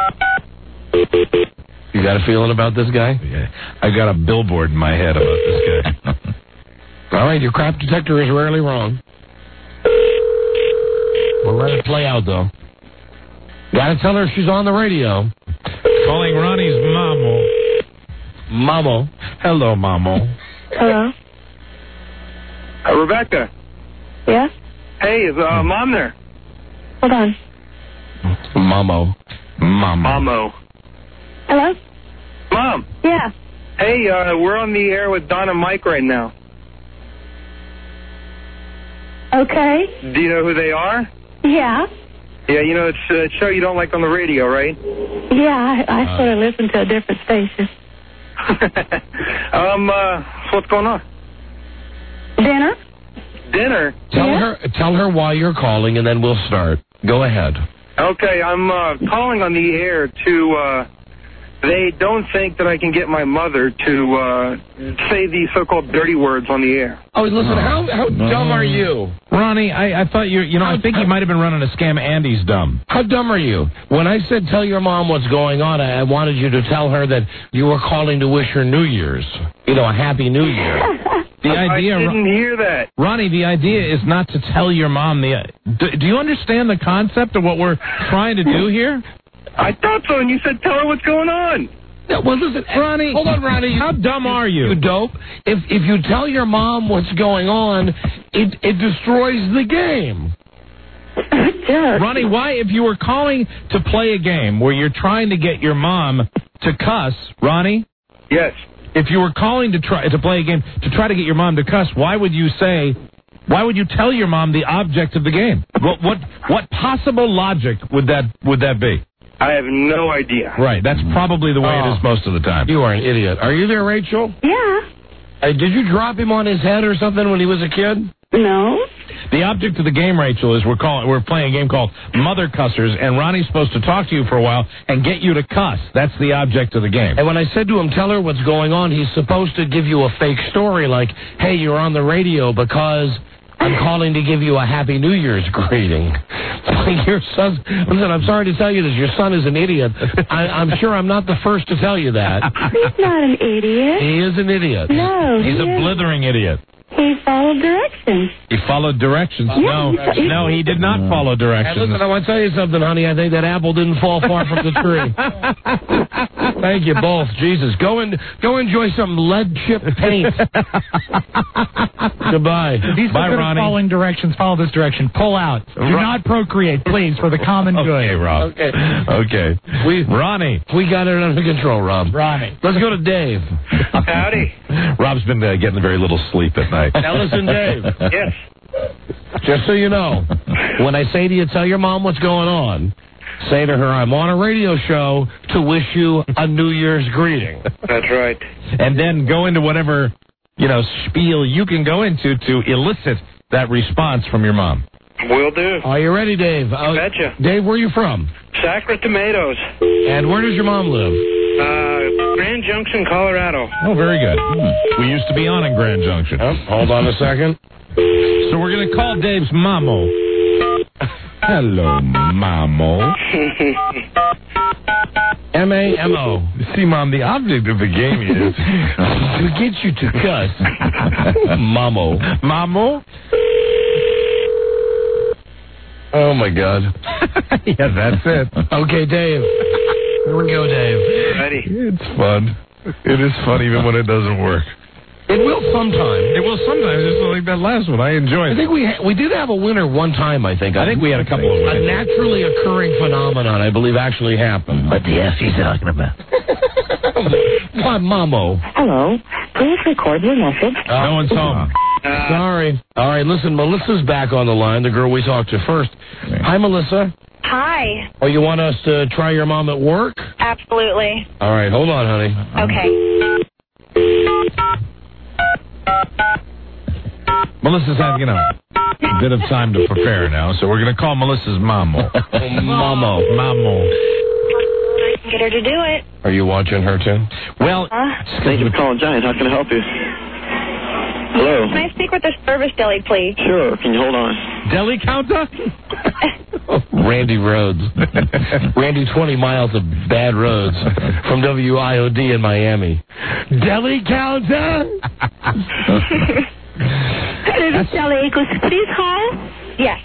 You got a feeling about this guy? Yeah. I got a billboard in my head about this guy. All right, your crap detector is rarely wrong. We'll let it play out, though. Gotta tell her she's on the radio. Calling Ronnie's mamo. Mamo. Hello, mamo. Hello? Uh, Rebecca. Yeah? Hey, is uh, Mom there? Hold on. Mamo. Mamo. Mamo. Hello? Mom. Yeah. Hey, uh, we're on the air with Don and Mike right now. Okay. Do you know who they are? Yeah. Yeah, you know, it's a show you don't like on the radio, right? Yeah, I, I sort of listen to a different station. um, uh, what's going on? Dinner? Dinner? Tell Yeah. her tell her why you're calling, and then we'll start. Go ahead. Okay, I'm uh, calling on the air to, uh, they don't think that I can get my mother to uh, say these so-called dirty words on the air. Oh, listen, how how No. dumb are you? Ronnie, I, I thought you, you know, I think you might have been running a scam. Andy's dumb. How dumb are you? When I said tell your mom what's going on, I, I wanted you to tell her that you were calling to wish her New Year's. You know, a Happy New Year. The idea, I didn't hear that. Ronnie, the idea is not to tell your mom the... Do, do you understand the concept of what we're trying to do here? I thought so, and you said tell her what's going on. Yeah, well, listen, Ronnie. Hold on, Ronnie. How dumb are you? You dope. If if you tell your mom what's going on, it it destroys the game. Ronnie, why, if you were calling to play a game where you're trying to get your mom to cuss, Ronnie? Yes. If you were calling to try to play a game to try to get your mom to cuss, why would you say, why would you tell your mom the object of the game? What what what possible logic would that would that be? I have no idea. Right, that's probably the way Oh. it is most of the time. You are an idiot. Are you there, Rachel? Yeah. Hey, did you drop him on his head or something when he was a kid? No. The object of the game, Rachel, is we're calling we're playing a game called Mother Cussers, and Ronnie's supposed to talk to you for a while and get you to cuss. That's the object of the game. And when I said to him, tell her what's going on, he's supposed to give you a fake story like, hey, you're on the radio because I'm calling to give you a Happy New Year's greeting. Like your son, listen, I'm sorry to tell you this, your son is an idiot. I, I'm sure I'm not the first to tell you that. He's not an idiot. He is an idiot. No. He's he a is- blithering idiot. He followed directions. He followed directions. Yeah, No, he- no, he did not follow And directions. listen, I want to tell you something, honey. I think that apple didn't fall far from the tree. Thank you both. Jesus, go and go enjoy some lead chip paint. Goodbye. These Bye, are Ronnie. following directions. Follow this direction. Pull out. Do Ro- not procreate, please, for the common good. Okay, Rob. Okay. Okay. We Ronnie. we got it under control, Rob. Ronnie. Let's go to Dave. Howdy. Rob's been uh, getting very little sleep at night. Now listen, Dave. Yes. Just so you know, when I say to you, tell your mom what's going on, say to her, I'm on a radio show to wish you a New Year's greeting. That's right. And then go into whatever, you know, spiel you can go into to elicit that response from your mom. Will do. Are you ready, Dave? Uh, Betcha. Dave, where are you from? Sacred Tomatoes. And where does your mom live? Uh, Grand Junction, Colorado. Oh, very good. We used to be on in Grand Junction. Oh, hold on a second. So we're going to call Dave's Mamo. Hello, Mamo. M A M O. See, Mom, the object of the game is to get you to cuss. Mamo. Mamo? Oh, my God. Yeah, that's it. Okay, Dave. Here we go, Dave. Ready. It's fun. It is fun even when it doesn't work. It will sometime. It will sometimes, just like that last one. I enjoyed I it. think we ha- we did have a winner one time, I think. I think we had a couple of A winners. naturally occurring phenomenon, I believe, actually happened. What the F you talking about? My Mamo. Hello. Please record your message. No one's home. Uh, Sorry. All right, listen, Melissa's back on the line, the girl we talked to first. Hi, Melissa. Hi. Oh, you want us to try your mom at work? Absolutely. All right, hold on, honey. Okay. Melissa's having, you know, a bit of time to prepare now, so we're going to call Melissa's Mamo. Mamo. Mamo. I can get her to do it. Are you watching her, too? Well, Thank you for calling Giant. How can I help you? Hello. Can I speak with the service deli, please? Sure. Can you hold on? deli counter? Randy Rhodes. Randy, twenty miles of bad roads from W I O D in Miami. Deli counter? This is Shelly. Please call. Yes.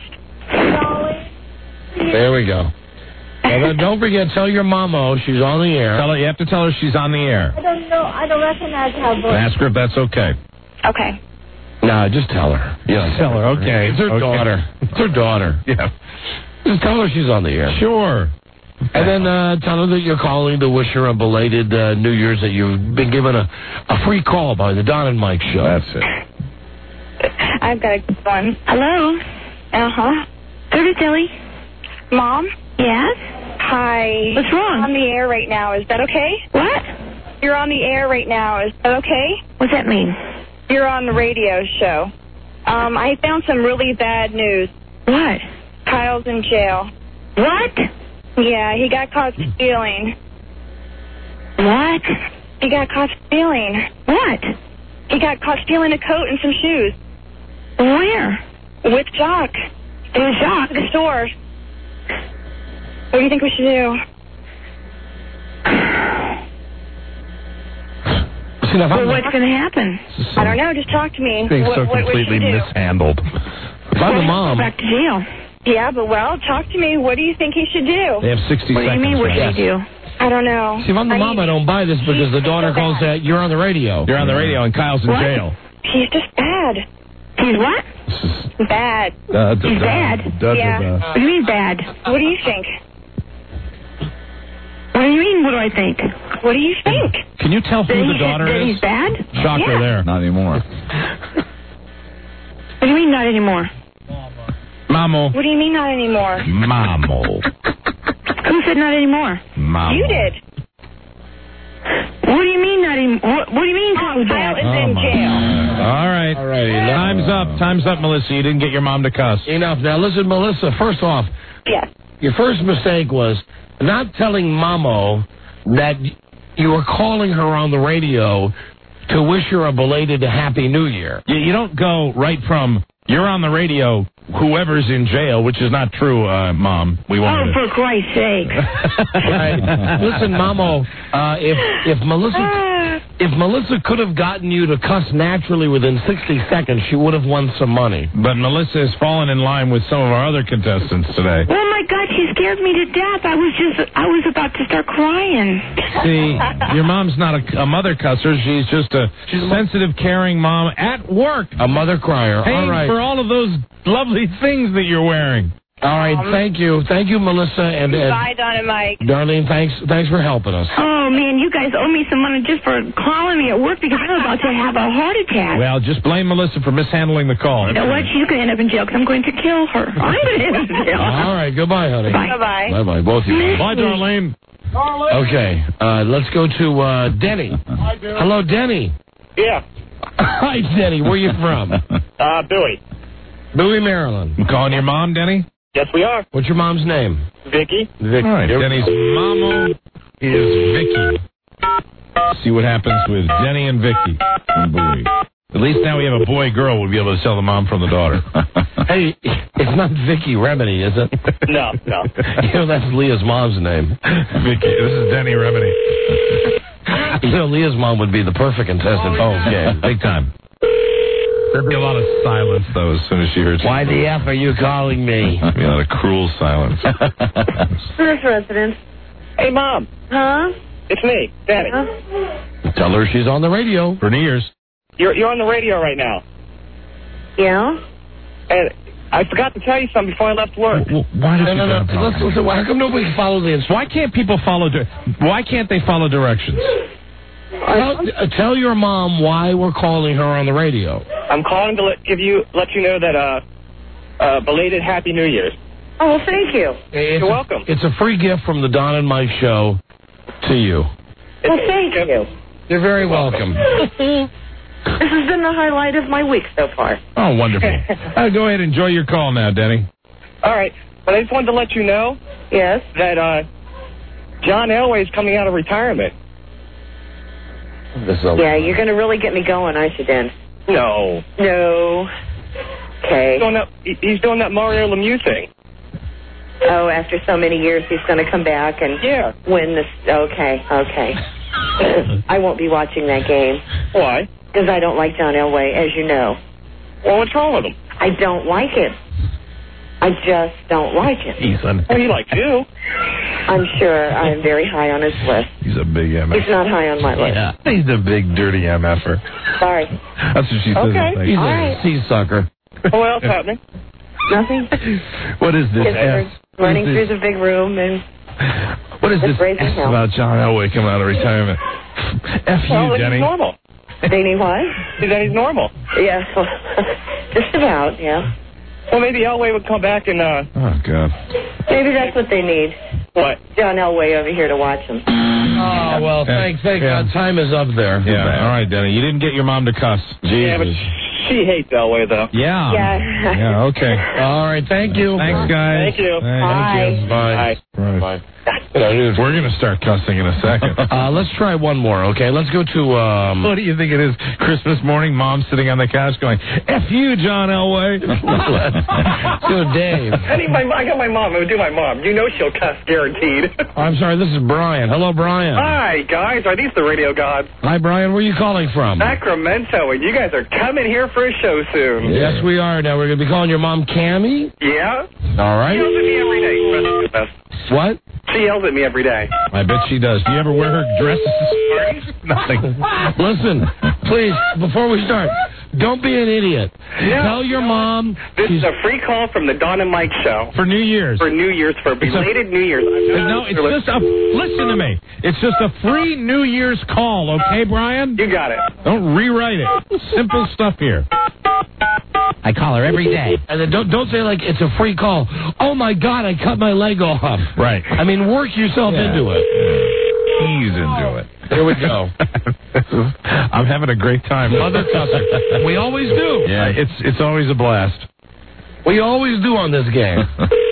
There we go. And then don't forget, tell your mama she's on the air. Tell her, you have to tell her she's on the air. I don't know. I don't recognize her voice. Ask her if that's okay. Okay. No, just tell her. Yeah, Tell her, okay. It's her Okay. daughter. It's her daughter. Yeah. Just tell her she's on the air. Sure. And then uh, tell her that you're calling to wish her a belated uh, New Year's, that you've been given a, a free call by the Don and Mike show. That's it. I've got a good one. Hello. Uh-huh. Service deli. Mom? Yes. Hi. What's wrong? You're on the air right now. Is that okay? What? You're on the air right now. Is that okay? What's that mean? You're on the radio show. Um, I found some really bad news. What? Kyle's in jail. What? Yeah, he got caught stealing. What? He got caught stealing. What? He got caught stealing a coat and some shoes. Where? With Jock. With Jock? To the store. What do you think we should do? See, now, if Well, I'm, what's going to happen? I don't know. Just talk to me. Being what, so what, what completely should we do? mishandled. if I'm the mom, Back to jail. Yeah, but well, talk to me. What do you think he should do? They have sixty what seconds. What do you mean, what right? should he do? I don't know. See, if I'm the I mom, mean, I don't buy this because the daughter so calls bad. that you're on the radio. You're on the radio and Kyle's in What? jail. He's just bad. He's what? Bad. Uh, He's bad. da, da, yeah. da. What do you mean bad? What do you think? What do you mean, what do I think? What do you think? Can you tell who that the he, daughter that is? he's bad? Shocker yeah. there. Not anymore. What do you mean not anymore? Mamo. What do you mean not anymore? Mamo. Who said not anymore? Mamo. You did. What do you mean not anymore? What, what do you mean oh, Kyle is in jail? All right. All right. Time's up. Time's up, Melissa. You didn't get your mom to cuss. Enough. Now, listen, Melissa, first off, Yes. your first mistake was not telling Mamo that you were calling her on the radio to wish her a belated Happy New Year. You, you don't go right from, you're on the radio, whoever's in jail, which is not true, uh, Mom. We Oh, wanted for Christ's sake. Right. Listen, Mamo, uh, if if Melissa if Melissa could have gotten you to cuss naturally within sixty seconds, she would have won some money. But Melissa has fallen in line with some of our other contestants today. Oh, my God, she scared me to death. I was just, I was about to start crying. See, your mom's not a, a mother cusser. She's just a She's sensitive, caring mom at work. A mother crier. Paying All right. for all of those lovely things that you're wearing. All right, Um, thank you. Thank you, Melissa. And, and Bye, Don and Mike. Darlene, thanks thanks for helping us. Oh, man, you guys owe me some money just for calling me at work because I'm about to have a heart attack. Well, just blame Melissa for mishandling the call. You know what? She's going to end up in jail because I'm going to kill her. I'm going to end up in jail. All right, goodbye, honey. Bye. Bye-bye. Bye-bye, both of you. Bye, Darlene. Okay, uh, let's go to uh, Denny. Hello, Denny. Yeah. Hi, Denny. Where you from? Uh, Billy. Bowie, Maryland. I'm calling your mom, Denny? Yes, we are. What's your mom's name? Vicky. Vicky. All right, Denny's mama is Vicky. See what happens with Denny and Vicky from Bowie. At least now we have a boy-girl. We'll be able to tell the mom from the daughter. Hey, it's not Vicky Remedy, is it? No, no. You know, that's Leah's mom's name. Vicky, this is Denny Remedy. You know, Leah's mom would be the perfect contestant. Oh, yeah, big time. There'd be a lot of silence, though, as soon as she heard you. Why the F are you calling me? There'd be a lot of cruel silence. First residence. Hey, Mom. Huh? It's me, Danny. Huh? Tell her she's on the radio. For New Year's. You're you're on the radio right now. Yeah? And I forgot to tell you something before I left work. Well, why did No, you no, no. tell Let's, listen, how come nobody can follow the instructions? Why can't people follow... Di- why can't they follow directions? Tell, uh, tell your mom why we're calling her on the radio. I'm calling to let give you let you know that uh, uh belated Happy New Year's. Oh, well, thank you. It's You're a- welcome. It's a free gift from the Don and Mike show to you. Well, thank you. You're very welcome. This has been the highlight of my week so far. Oh, wonderful. uh, go ahead, enjoy your call now, Denny. All right, but I just wanted to let you know Yes? that uh, John Elway is coming out of retirement. This is a- Yeah, you're going to really get me going, aren't you, Dan? No. No. Okay. He's doing that, he- he's doing that Mario Lemieux thing. Oh, after so many years, he's going to come back and Yeah. win this. Okay, okay. I won't be watching that game Why? because I don't like John Elway, as you know. Well, what's wrong with him? I don't like him. I just don't like him. He's, an, Well, he likes you. I'm sure I'm very high on his list. he's a big M F. He's not high on my list. Yeah, he's a big, dirty M F-er. Sorry. That's what she says. Okay. I think. He's All a right. sea sucker. Well, what else happening? Nothing. What is this Kids are S? running What through is the big room and this, what is this Just raising S hell. about John Elway coming out of retirement? F you, Well, then Denny. he's normal. they need what? Then he's normal. Yeah, just about, yeah. Well, maybe Elway would come back and, uh, Oh, God. Maybe that's what they need. what? John Elway over here to watch them. Oh, well, thank, thank Yeah. God. Time is up there. Yeah, all right, Denny. You didn't get your mom to cuss. Yeah, but she hates Elway, though. Yeah. Yeah. Yeah, okay. All right, thank you. Thanks, guys. Thank you. Thank you. Bye. Bye. Right. Bye. We're going to start cussing in a second. Uh, let's try one more, okay? Let's go to... Um, What do you think it is? Christmas morning, mom sitting on the couch going, F you, John Elway. to Dave. I need my, I got my mom. I would do my mom. You know she'll cuss, guaranteed. I'm sorry, this is Brian. Hello, Brian. Hi, guys. Are these the radio gods? Hi, Brian. Where are you calling from? Sacramento, and you guys are coming here for a show soon. Yes, we are. Now, we're going to be calling your mom Cammie? Yeah? All right. She yells at me every day. What? She yells at me every day. I bet she does. Do you ever wear her dresses? Nothing. Listen, please, before we start, don't be an idiot. No, Tell your mom. This is a free call from the Don and Mike show. For New Year's. For New Year's, for belated New Year's. No, it's just a, listen to me. It's just a free New Year's call, okay, Brian? You got it. Don't rewrite it. Simple stuff here. I call her every day. And then don't, don't say, like, it's a free call. Oh, my God, I cut my leg off. Right. I mean, work yourself Yeah. into it. Ease into it. Here we go. I'm having a great time. Mother Tusser. We always do. Yeah, it's it's always a blast. We always do on this game.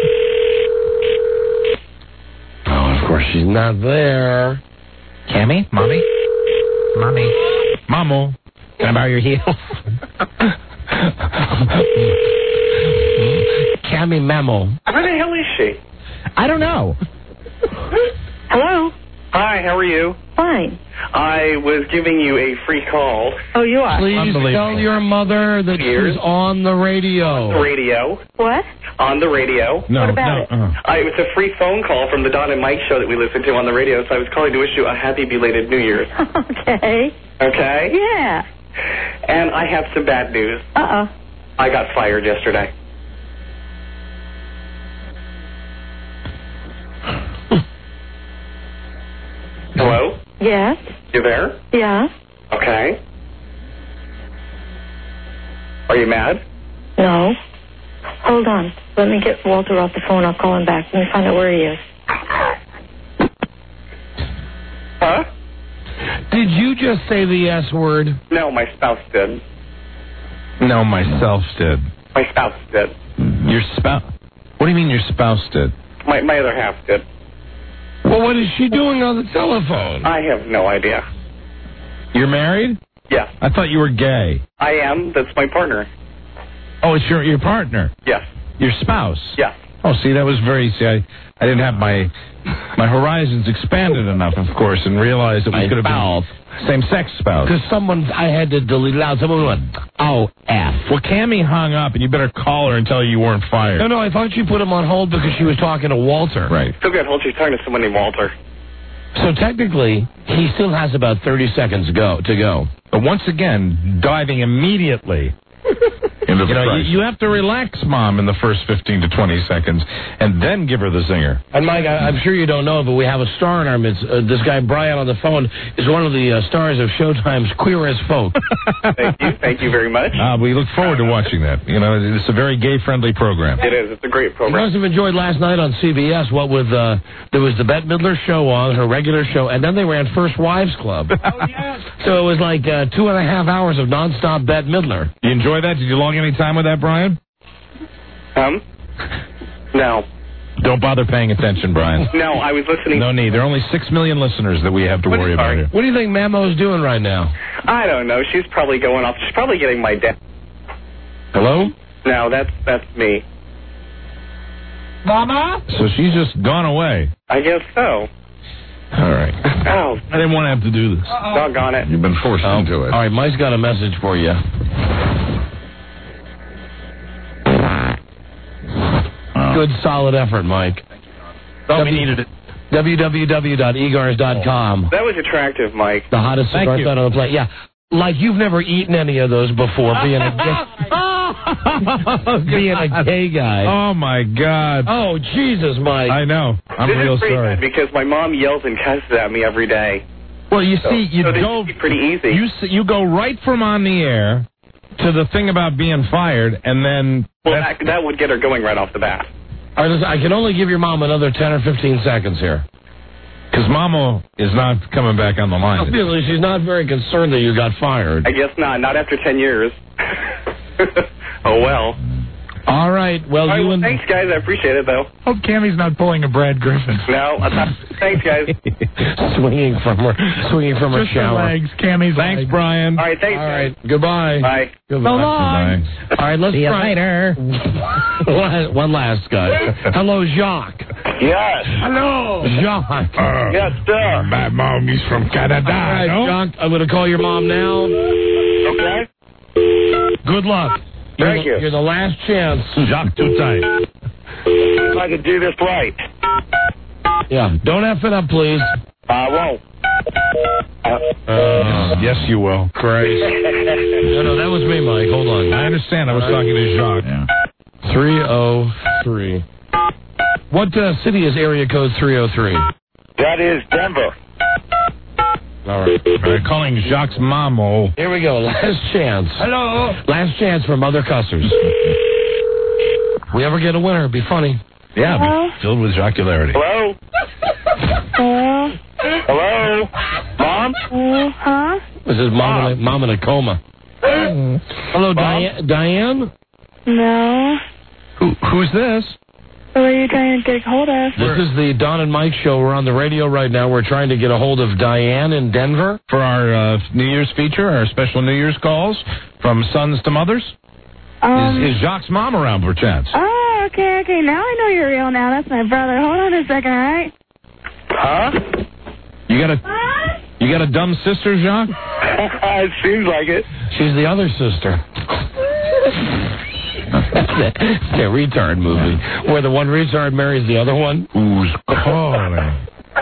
Oh, of course, she's not there. Cammie? Mommy? Mommy? Mamo. Can I borrow your heels? Cammie Memo. Where the hell is she? I don't know. Hello? Hi, how are you? Fine. I was giving you a free call. Oh, you are? Please tell your mother that Years. she's on the radio. Radio. What? On the radio. No, What about no. it? Uh, I, it was a free phone call from the Don and Mike show that we listen to on the radio, so I was calling to wish you a happy belated New Year's. Okay. Okay? Yeah. And I have some bad news. Uh-oh. I got fired yesterday. Hello? Yes? You there? Yeah? Okay. Are you mad? No. Hold on. Let me get Walter off the phone. I'll call him back. Let me find out where he is. Huh? Did you just say the S word? No, my spouse did. no, myself did. My spouse did. Your spouse? What do you mean your spouse did? My my other half did. Well, what is she doing on the telephone? I have no idea. You're married? Yes, I thought you were gay. I am. That's my partner. Oh, it's your your partner, Yes. your spouse. Yes. Oh, see, that was very. See, I, I didn't have my my horizons expanded enough, of course, and realized it was My going to spouse. be same-sex spouse. Because someone, I had to delete it out. Someone went, oh, F. Well, Cammie hung up, and you better call her and tell her you weren't fired. No, no, I thought she put him on hold because she was talking to Walter. Right. Still got hold. She's talking to someone named Walter. So technically, he still has about thirty seconds go to go. But once again, diving immediately Into the You know, price. you, you have to relax, Mom, in the first fifteen to twenty seconds, and then give her the zinger. And Mike, I, I'm sure you don't know, but we have a star in our midst. Uh, this guy Brian on the phone is one of the uh, stars of Showtime's Queer as Folk. Thank you. Thank you very much. Uh, we look forward to watching that. You know, it's a very gay-friendly program. It is. It's a great You program. must have enjoyed last night on C B S. What with uh, there was the Bette Midler show on, her regular show, and then they ran First Wives Club. Oh, yeah. So it was like uh, two and a half hours of nonstop Bette Midler. You enjoy that? Did you log any time with that, Brian? Um? No. Don't bother paying attention, Brian. No, I was listening. No need. There are only six million listeners that we have to What- worry about sorry. here. What do you think Mamo's doing right now? I don't know. She's probably going off. She's probably getting my dad. Hello? No, that's that's me. Mama? So she's just gone away. I guess so. All right. Oh, I didn't want to have to do this. doggone it. You've been forced Oh, into it. All right, Mike's got a message for you. Good, solid effort, Mike. Thought we needed it. w w w dot egars dot com. That was attractive, Mike. The hottest Thank cigar you. on the plate. Yeah. Like you've never eaten any of those before, being a gay, being a gay guy. Oh, my God. Oh, Jesus, Mike. I know. I'm this real is pretty sorry. bad because my mom yells and cusses at me every day. Well, you So- see, you so this go should be pretty easy. You s- you go right from on the air to the thing about being fired, and then Well, that, that would get her going right off the bat. All right, listen, I can only give your mom another ten or fifteen seconds here. because Mama is not coming back on the line. Obviously, she's not very concerned that you got fired. I guess not. Not after ten years. Oh, well. All right. Well, All right, you well, and thanks, guys. I appreciate it, though. Hope Cammie's not pulling a Brad Griffin. No, I'm not. Thanks, guys. swinging from her, swinging from her Just the shower. legs. Cammie's Thanks, legs. Brian. All right, thanks, All right. guys. Goodbye. Bye. Goodbye. So long. Bye. All right. Let's See you try. later. one, one last guy. Hello, Jacques. Yes. Hello, Jacques. Uh, Yes, sir. my mom is from Canada. All right, no? Jacques. I'm going to call your mom now. Okay. Good luck. You're Thank the, you. You're the last chance. Jacques, too tight. If I could do this right. Yeah. Don't F it up, please. I won't. Uh, yes, you will. Christ. No, no, that was me, Mike. Hold on. I understand. I was talking to Jacques. Yeah. three oh three. What uh, city is area code three oh three? That is Denver. All right. All right, calling Jacques' mamo. Here we go. Last chance. Hello. Last chance for Mother Cussers. We ever get a winner, it'd be funny. Yeah, Hello? filled with jocularity. Hello? Hello? Hello? Mom? Oh, huh? This is Mom, in, a, Mom in a coma. Hello, Diane? Diane? No. Who, who's this? Who are you trying to get hold of? This is the Don and Mike show. We're on the radio right now. We're trying to get a hold of Diane in Denver. For our uh, New Year's feature, our special New Year's calls from sons to mothers? Um, is, is Jacques' mom around, perchance? Oh, okay, okay. Now I know you're real now. That's my brother. Hold on a second, all right? Huh? You got a you got a dumb sister, Jacques? It seems like it. She's the other sister. It's a retard movie where the one retard marries the other one. Who's calling?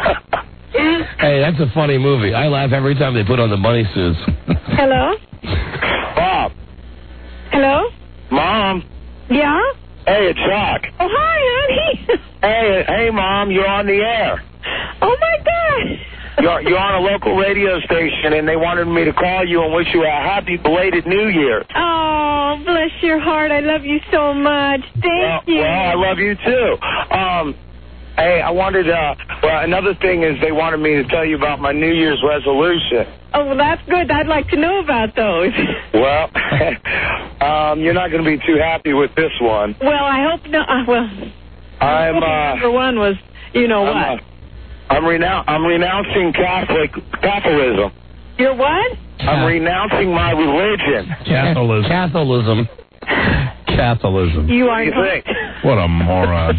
Hey, that's a funny movie. I laugh every time they put on the bunny suits. Hello? Bob. Hello? Mom. Yeah? Hey, it's Jacques. Oh, hi, honey. Hey, hey, Mom, you're on the air. Oh, my God. You're, you're on a local radio station, and they wanted me to call you and wish you a happy belated New Year. Oh, bless your heart. I love you so much. Thank well, you. Well, I love you, too. Um, hey, I wanted, uh, well, another thing is they wanted me to tell you about my New Year's resolution. Oh, well, that's good. I'd like to know about those. Well, um, you're not going to be too happy with this one. Well, I hope not. Uh, well, I'm, uh... number one was, you know I'm, what? uh, I'm, renoun- I'm renouncing Catholic Catholicism. You're what? I'm renouncing my religion. Catholicism. Catholicism. Catholicism. You What are do you not. think? What a moron.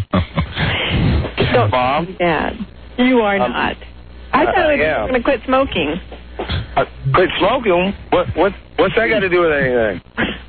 Don't Mom? Dad. You are Um, not. I thought I you were am. going to quit smoking. Uh, quit smoking? What, what, what's that got to do with anything?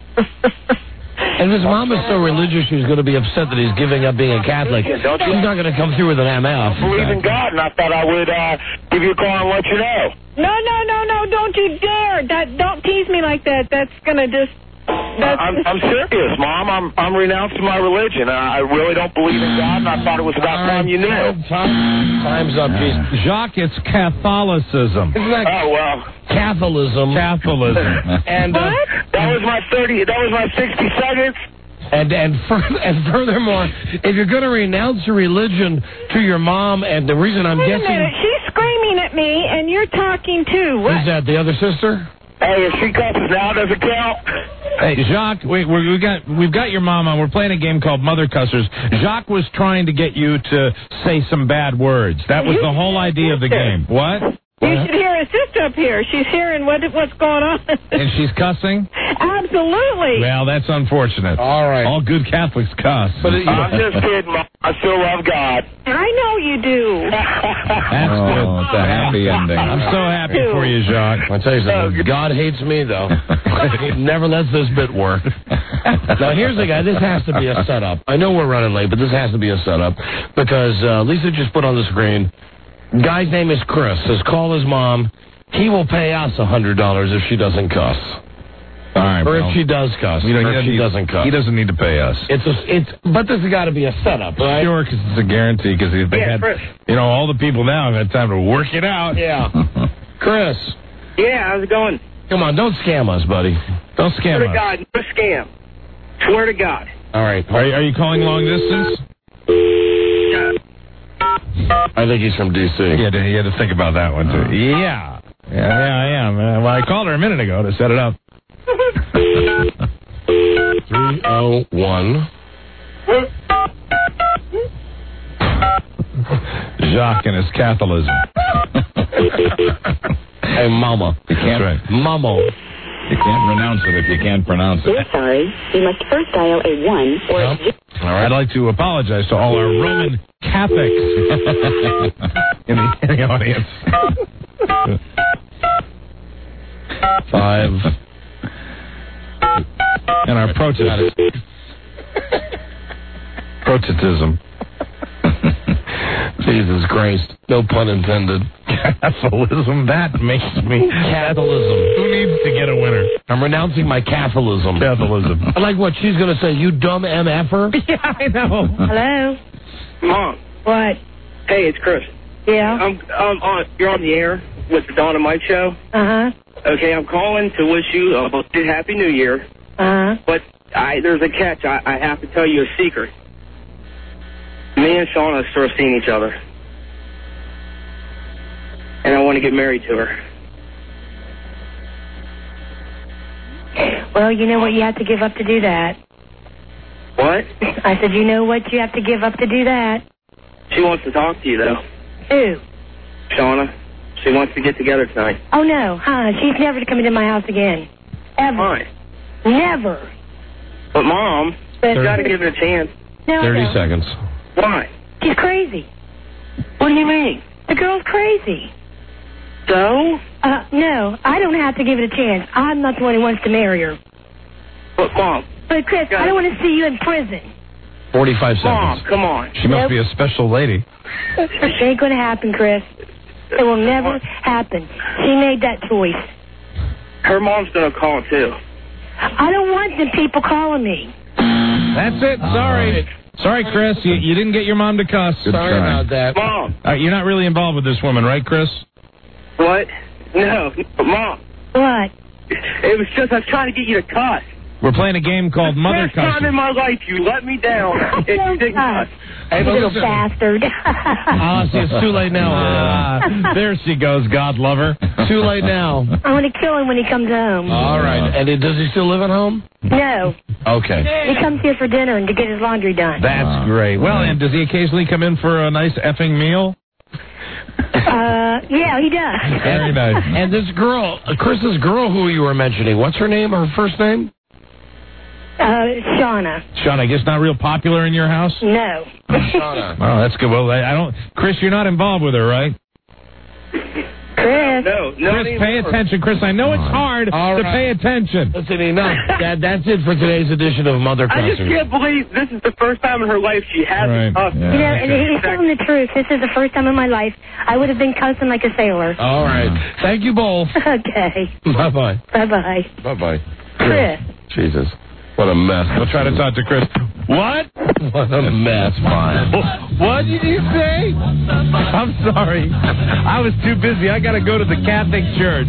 And his mom is so religious, she's going to be upset that he's giving up being a Catholic. Yeah, don't you- She's not going to come through with an M F. I believe in God, and I thought I would uh, give you a call and let you know. No, no, no, no! Don't you dare! That don't tease me like that. That's gonna just. That's I'm, I'm serious, Mom. I'm I'm renouncing my religion. I really don't believe in God, and I thought it was about time you knew. Time, time's up, Jesus. Jacques, it's Catholicism. Isn't that Oh well, Catholicism? Catholicism. And uh, what? that was my thirty. That was my sixty seconds. and and fur- and furthermore, if you're going to renounce your religion to your mom, and the reason I'm Wait a guessing minute. She's screaming at me, and you're talking too. What? is that the other sister. Hey, if she cusses now, does it count? Hey, Jacques, we, we, we got, we've got your mom on. We're playing a game called Mother Cussers. Jacques was trying to get you to say some bad words. That was the whole idea of the game. What? You should hear her sister up here. She's hearing what what's going on. And she's cussing? Absolutely. Well, that's unfortunate. All right. All good Catholics cuss. But it- I'm just kidding, Mom. I still love God. I know you do. That's Oh, good. it's a happy ending. I'm so happy for you, Jacques. I'll tell you something. God hates me, though. He never lets this bit work. Now, here's the guy. This has to be a setup. I know we're running late, but this has to be a setup because uh, Lisa just put on the screen. Guy's name is Chris. Says call his mom. He will pay us a hundred dollars if she doesn't cuss, All right, or well, if she does cuss, you know, or he if she need- doesn't cuss. He doesn't need to pay us. It's a, it's, but this has got to be a setup, right? Sure, because it's a guarantee. Because they Yeah, had, Chris. you know, all the people now have had time to work it out. Yeah. Chris, Yeah, how's it going? come on, don't scam us, buddy. Don't Swear scam to us. God, no scam. Swear to God. All right. Are, are you calling long distance? I think he's from D C. You had to, you had to think about that one too. Yeah, yeah, yeah, I am. Uh, well, I called her a minute ago to set it up. three oh one. Jacques and his Catholicism. Hey, mama. You can't, That's right. Mama. you can't renounce it if you can't pronounce it. We're sorry. You must first dial a one or a zero. All right. I'd like to apologize to all our Roman Catholics in, the, in the audience. Five. our protest. Protetism. Jesus Christ. No pun intended. Catholicism. That makes me... Catholicism. Who needs to get a winner? I'm renouncing my Catholicism. Catholicism. I like what she's going to say. You dumb M F-er? Yeah, I know. Hello? Mom. What? Hey, it's Chris. Yeah? I'm, I'm on, you're on the air with the Dawn and Mike show. Uh-huh. Okay, I'm calling to wish you a belated Happy New Year. Uh-huh. But I, there's a catch. I, I have to tell you a secret. Me and Shauna are sort of seeing each other. And I want to get married to her. Well, you know what you have to give up to do that. What? I said, you know what you have to give up to do that. She wants to talk to you, though. Who? Shauna. She wants to get together tonight. Oh, no. Huh? She's never to come into my house again. Ever. Why? Never. But, Mom, But- you got to give it a chance. No, thirty no. seconds. Why? She's crazy. What do you mean? The girl's crazy. So? Uh, no, I don't have to give it a chance. I'm not the one who wants to marry her. But, Mom. But, Chris, I don't want to see you in prison. forty-five seconds. Mom, come on. She must Nope. be a special lady. It ain't going to happen, Chris. It will never happen. She made that choice. Her mom's going to call, too. I don't want the people calling me. That's it. Sorry. Sorry, Chris. You, you didn't get your mom to cuss. Sorry try. about that. Mom. Uh, you're not really involved with this woman, right, Chris? What? No. Mom. What? It was just I was trying to get you to cuss. We're playing a game called Mother First time Cussing. in my life you let me down and you didn't cuss. Hey, You little listen. bastard. Ah, see, it's too late now. Ah, there she goes, God lover. Too late now. I want to kill him when he comes home. All right. And it, does he still live at home? No. Okay. He comes here for dinner and to get his laundry done. That's great. Well, and does he occasionally come in for a nice effing meal? Uh, yeah, he does. Very nice. And this girl, uh, Chris's girl who you were mentioning, what's her name, her first name? Uh, Shauna. Sean, I guess not real popular in your house? No. Shauna. Oh, that's good. Well, I I don't... Chris, you're not involved with her, right? Chris. No, no. Chris, pay attention, Chris. I know it's hard All to right. pay attention. Listen, enough. that, that's it for today's edition of Mother I just Cussers. can't believe this is the first time in her life she hasn't Right. cussed. Yeah. You know, and he's telling the truth. This is the first time in my life I would have been cussing like a sailor. All right. Thank you both. Okay. Bye-bye. Bye-bye. Bye-bye. Chris. Jesus. What a mess. We'll try to talk to Chris. What? What a mess, fine. What did you say? I'm sorry. I was too busy. I got to go to the Catholic Church.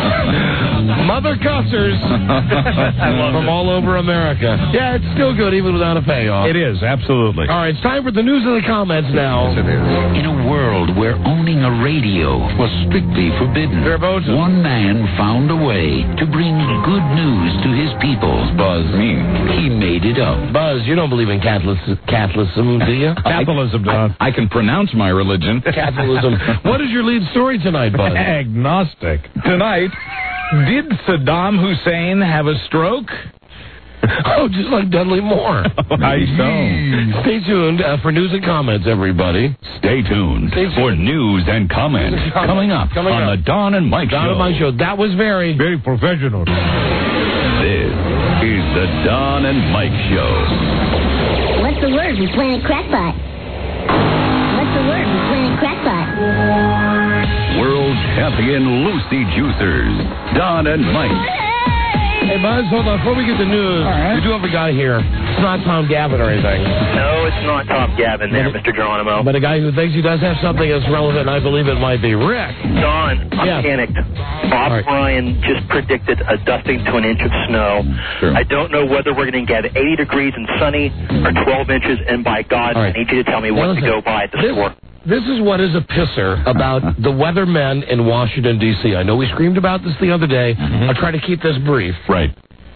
Mother Cussers from all over America. Yeah, it's still good even without a payoff. It is, absolutely. All right, it's time for the news and the comments now. In a world where owning a radio was strictly forbidden, Verboten. one man found a way to bring good news to his people. Buzz me. He made it up. Buzz, you don't believe in Catholic, Catholicism, do you? Catholicism, Don. I can pronounce my religion. Catholicism. What is your lead story tonight, Buzz? Agnostic. Tonight, did Saddam Hussein have a stroke? Oh, just like Dudley Moore. I so. Stay tuned uh, for news and comments, everybody. Stay tuned Stay tuned. for news and comments coming up Coming on up. the Don and Mike Don Show. and Mike Show. That was very... Very professional. This is the Don and Mike Show. What's the word from Planet Crackpot? What's the word from Planet Crackpot? World champion Lucy Juicers. Don and Mike. Hey, Buzz, hold on. Before we get the news, we do have a guy here. It's not Tom Gavin or anything. No, it's not Tom Gavin there, Mister Geronimo. But a guy who thinks he does have something that's relevant, and I believe it might be Rick. Don, I'm Yeah. panicked. Bob right. Ryan just predicted a dusting to an inch of snow. Sure. I don't know whether we're going to get eighty degrees and sunny or twelve inches, and by God, All right. I need you to tell me Now what listen, to go buy at the this, store. This is what is a pisser about the weathermen in Washington, D C I know we screamed about this the other day. Mm-hmm. I'll try to keep this brief. Right.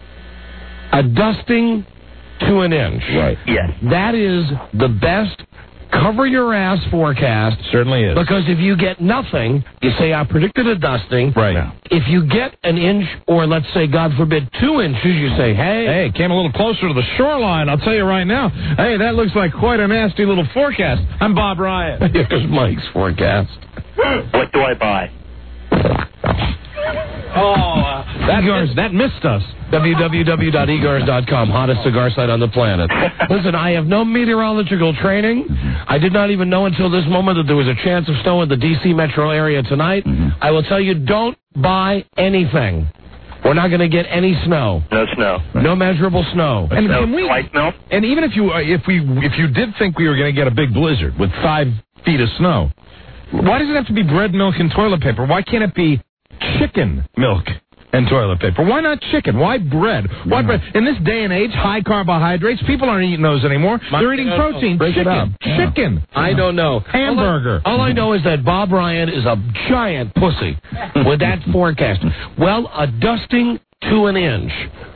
A dusting to an inch. Right. Yes. That is the best cover your ass forecast. Certainly is. Because if you get nothing, you say, I predicted a dusting. Right. If you get an inch, or let's say, God forbid, two inches, you say, hey. Hey, came a little closer to the shoreline, I'll tell you right now. Hey, that looks like quite a nasty little forecast. I'm Bob Ryan. Here's Mike's forecast. What do I buy? Oh, uh, That, Egars, that missed us. w w w dot egars dot com, hottest cigar site on the planet. Listen, I have no meteorological training. I did not even know until this moment that there was a chance of snow in the D C metro area tonight. I will tell you, don't buy anything. We're not going to get any snow. No snow. No measurable snow. And, no can we, white melt. And even if you uh, if we if you did think we were going to get a big blizzard with five feet of snow, why does it have to be bread, milk, and toilet paper? Why can't it be chicken, milk, and toilet paper? Why not chicken? Why bread? Why bread? In this day and age, high carbohydrates, people aren't eating those anymore. They're eating protein. Break it up. Chicken. Chicken. I don't know. Hamburger. All I, all I know is that Bob Ryan is a giant pussy with that forecast. Well, a dusting to an inch.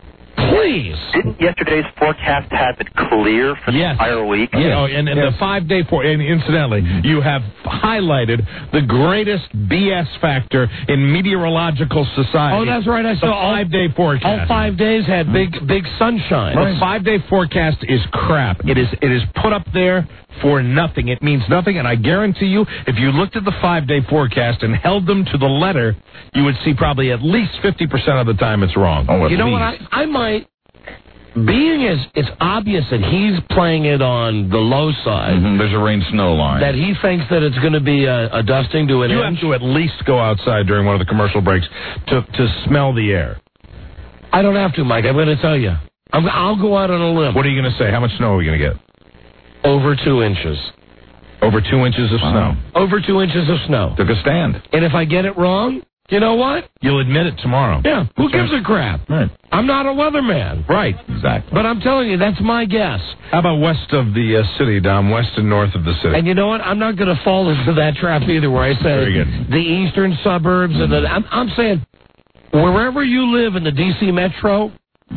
Please. Didn't yesterday's forecast have it clear for the yes. entire week? Yes. Oh, and, and yes. the five-day for and incidentally, you have highlighted the greatest B S factor in meteorological society. Oh, that's right. I saw the five-day forecast. All five days had big, big sunshine. The five-day forecast is crap. It is, it is put up there for nothing. It means nothing, and I guarantee you, if you looked at the five-day forecast and held them to the letter, you would see probably at least fifty percent of the time it's wrong. Oh, you know least. what? I, I might, being as it's obvious that he's playing it on the low side. Mm-hmm. There's a rain-snow line. That he thinks that it's going to be a, a dusting to an you inch. You have to at least go outside during one of the commercial breaks to, to smell the air. I don't have to, Mike. I'm going to tell you. I'm, I'll go out on a limb. What are you going to say? How much snow are we going to get? Over two inches. Over two inches of wow. snow. Over two inches of snow. Took a stand. And if I get it wrong, you know what? You'll admit it tomorrow. Yeah. Who gives a crap? Right. I'm not a weatherman. Right. Exactly. But I'm telling you, that's my guess. How about west of the uh, city, Dom? West and north of the city. And you know what? I'm not going to fall into that trap either, where I say Very good. the eastern suburbs. Mm-hmm. and the, I'm, I'm saying wherever you live in the D C metro,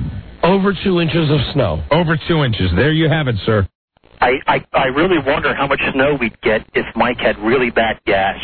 over two inches of snow. Over two inches. There you have it, sir. I, I, I really wonder how much snow we'd get if Mike had really bad gas.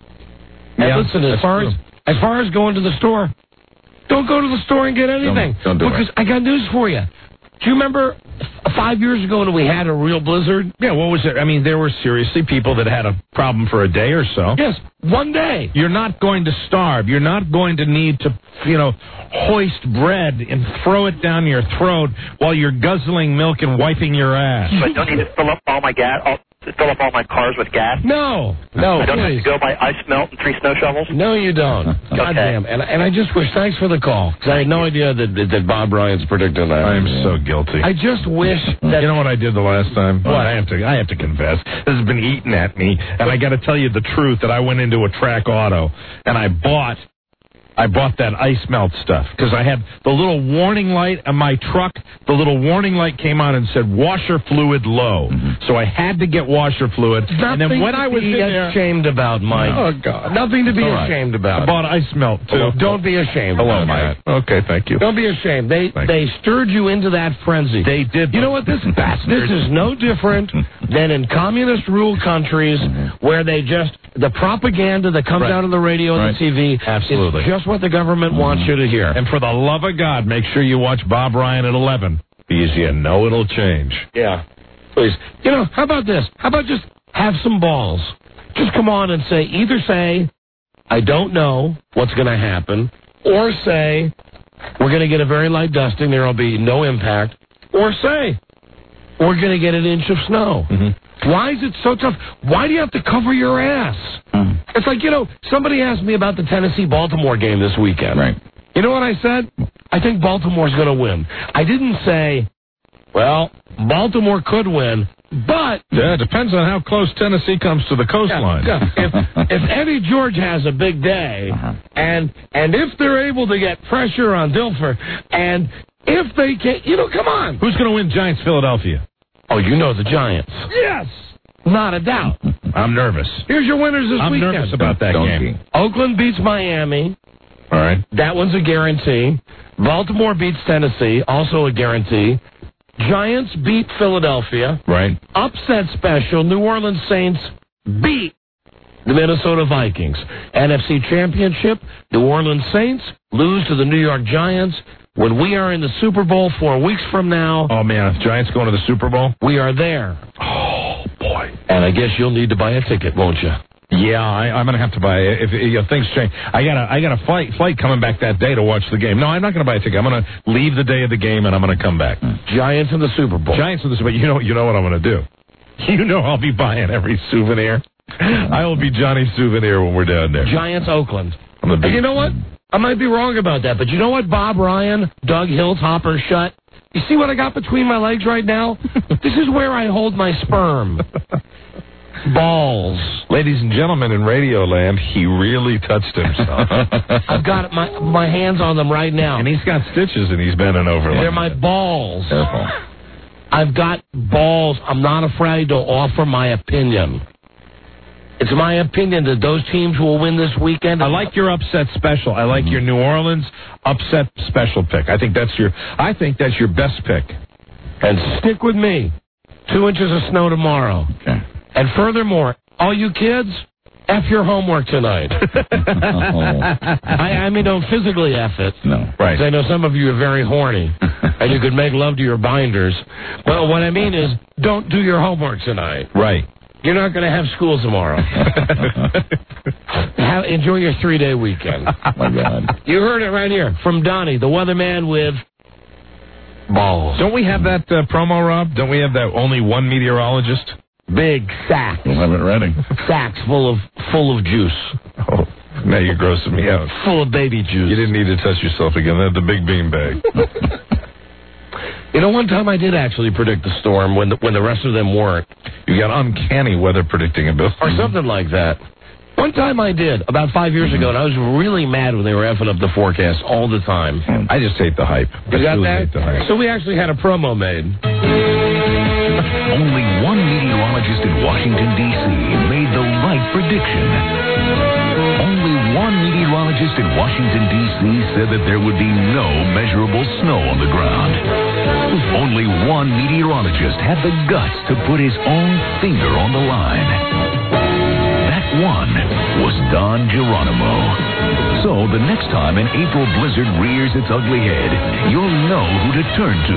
And yeah, listen, as far true. as as far as going to the store, don't go to the store and get anything. Don't, don't do because it. I got news for you. Do you remember five years ago when we had a real blizzard? Yeah, what was it? I mean, there were seriously people that had a problem for a day or so. Yes, one day. You're not going to starve. You're not going to need to, you know, hoist bread and throw it down your throat while you're guzzling milk and wiping your ass. So I don't need to fill up all my gas, all, fill up all my cars with gas? No, no. I don't please. have to go buy ice melt and three snow shovels? No, you don't. God Okay. damn. And, and I just wish, thanks for the call, because I had no idea that, that, that Bob Ryan's predicting that. I am so guilty. I just wish that... You know what I did the last time? What? I have to I have to confess. This has been eating at me, and I got to tell you the truth that I went into a Track Auto, and I bought... I bought that ice melt stuff because I had the little warning light on my truck. The little warning light came on and said washer fluid low. Mm-hmm. So I had to get washer fluid. Nothing and then when to I was be in there, ashamed about, Mike. Oh, God. Nothing to be All ashamed right. about. I bought ice melt, too. Hello. Don't be ashamed. Hello, about Mike. that. Okay, thank you. Don't be ashamed. They Thank they stirred you into that frenzy. They did. You know what? This, this is no different than in communist rule countries where they just, the propaganda that comes Right. out on the radio and Right. the T V Absolutely. is just what the government wants you to hear. And for the love of God, make sure you watch Bob Ryan at eleven because you know it'll change. Yeah. Please. You know, how about this? How about just have some balls? Just come on and say, either say, I don't know what's going to happen, or say, we're going to get a very light dusting, there will be no impact, or say, we're going to get an inch of snow. Mm-hmm. Why is it so tough? Why do you have to cover your ass? Mm. It's like, you know, somebody asked me about the Tennessee-Baltimore game this weekend. Right. You know what I said? I think Baltimore's going to win. I didn't say, well, Baltimore could win, but... Yeah, it depends on how close Tennessee comes to the coastline. Yeah, yeah. If, if Eddie George has a big day, uh-huh. and and if they're able to get pressure on Dilfer, and if they can... You know, come on. Who's going to win Giants-Philadelphia? Oh, you know the Giants. Yes! Not a doubt. I'm nervous. Here's your winners this I'm weekend. I'm nervous about that Donkey. game. Oakland beats Miami. All right. That one's a guarantee. Baltimore beats Tennessee, also a guarantee. Giants beat Philadelphia. Right. Upset special, New Orleans Saints beat the Minnesota Vikings. N F C Championship, New Orleans Saints lose to the New York Giants. When we are in the Super Bowl four weeks from now... Oh, man, if Giants going to the Super Bowl? We are there. Oh, boy. And I guess you'll need to buy a ticket, won't you? Yeah, I, I'm going to have to buy it. If, if you know, things change. I got a, I got a flight, flight coming back that day to watch the game. No, I'm not going to buy a ticket. I'm going to leave the day of the game, and I'm going to come back. Giants in the Super Bowl. Giants in the Super Bowl. You know, you know what I'm going to do. You know I'll be buying every souvenir. I will be Johnny Souvenir when we're down there. Giants, Oakland. I'm a big, and you know what? I might be wrong about that, but you know what Bob Ryan, Doug Hilltopper shut? You see what I got between my legs right now? This is where I hold my sperm. Balls. Ladies and gentlemen in Radio Land, he really touched himself. I've got my my hands on them right now. And he's got stitches and he's bending over. They're like my that. balls. Careful. I've got balls. I'm not afraid to offer my opinion. It's my opinion that those teams will win this weekend. I like your upset special. I like mm-hmm. your New Orleans upset special pick. I think that's your I think that's your best pick. And stick with me. Two inches of snow tomorrow. Okay. And furthermore, all you kids, F your homework tonight. oh. I, I mean, don't physically F it. No. Right. I know some of you are very horny, and you could make love to your binders. But what I mean is, don't do your homework tonight. Right. You're not going to have school tomorrow. have, enjoy your three-day weekend. Oh, my God. You heard it right here from Donnie, the weatherman with balls. Don't we have that uh, promo, Rob? Don't we have that only one meteorologist? Big sacks. We'll have it ready. Sacks full of full of juice. Oh, now you're grossing me out. Full of baby juice. You didn't need to touch yourself again. That's the big bean bag. You know, one time I did actually predict the storm when the, when the rest of them weren't. You got uncanny weather predicting ability. Or something like that. One time I did, about five years ago, and I was really mad when they were effing up the forecast all the time. I just hate the hype. You got really that? Hate the hype. So we actually had a promo made. Only one meteorologist in Washington, D C made the right prediction. Only one meteorologist in Washington, D C said that there would be no measurable snow on the ground. Only one meteorologist had the guts to put his own finger on the line. That one was Don Geronimo. So the next time an April blizzard rears its ugly head, you'll know who to turn to.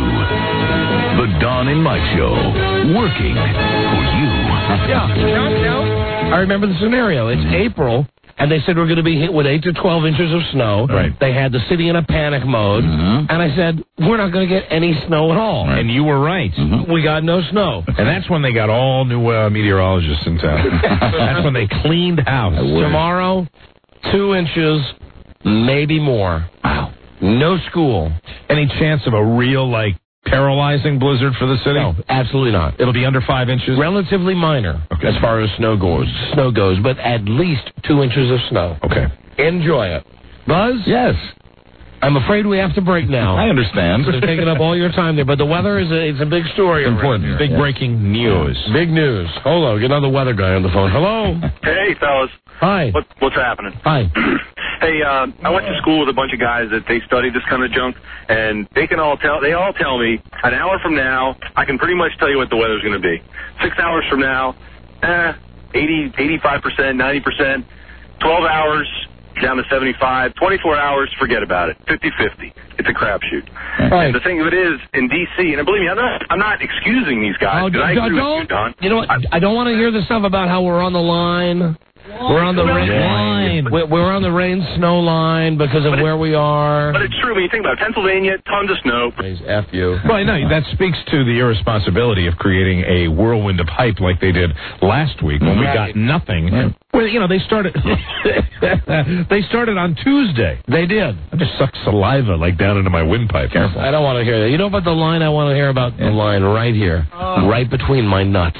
The Don and Mike Show, working for you. Yeah, no, no. I remember the scenario. It's April, and they said we're going to be hit with eight to twelve inches of snow. Right. They had the city in a panic mode, mm-hmm. and I said, we're not going to get any snow at all. Right. And you were right. Mm-hmm. We got no snow. And that's when they got all new uh, meteorologists in town. That's when they cleaned house. Tomorrow, two inches, maybe more. Wow. No school. Any chance of a real, like, paralyzing blizzard for the city? No, absolutely not. It'll be under five inches? Relatively minor okay. as far as snow goes, snow goes, but at least two inches of snow. Okay. Enjoy it. Buzz? Yes. I'm afraid we have to break now. I understand. They're taking up all your time there, but the weather is a, it's a big story. It's important. Big yeah. breaking news. Big news. Hold on, get another weather guy on the phone. Hello. Hey, fellas. Hi. What, what's happening? Hi. Hey, uh, I went to school with a bunch of guys that they study this kind of junk, and they can all tell. They all tell me an hour from now, I can pretty much tell you what the weather's going to be. Six hours from now, eh, eighty, eighty-five percent, ninety percent. Twelve hours down to seventy-five. Twenty-four hours, forget about it. Fifty-fifty. It's a crapshoot. Right. And the thing of it is, in D C, and believe me, I'm not, I'm not excusing these guys. Oh, but I agree don't, with you, Don. You know what? I, I don't want to hear the stuff about how we're on the line. We're on the rain line. We're on the rain snow line because of but where we are. But it's true when you think about it. Pennsylvania, tons of snow. Please, F you. Well, no, that speaks to the irresponsibility of creating a whirlwind of hype like they did last week when right. we got nothing. Right. Well, you know, they started They started on Tuesday. They did. I just sucked saliva like down into my windpipe. Careful. I don't want to hear that. You know about the line I want to hear about? Yeah. The line right here. Oh. Right between my nuts.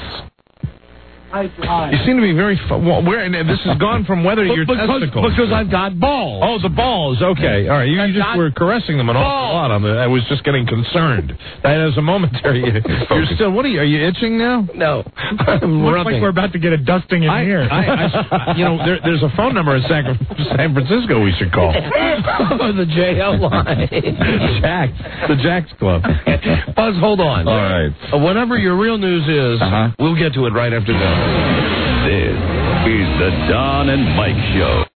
You seem to be very fun. Well, where, and this has gone from whether your because, testicles. Because I've got balls. Oh, the balls. Okay. All right. You, you just were caressing them an awful lot. On the, I was just getting concerned. That is a momentary. You're still, what are you, are you itching now? No. I'm Looks rubbing. Like we're about to get a dusting in I, here. I, I, you know, there, there's a phone number in San, San Francisco we should call. Oh, the J L line. Jack. The Jack's Club. Buzz, hold on. All right. Uh, whatever your real news is, uh-huh. we'll get to it right after that. This is the Don and Mike Show.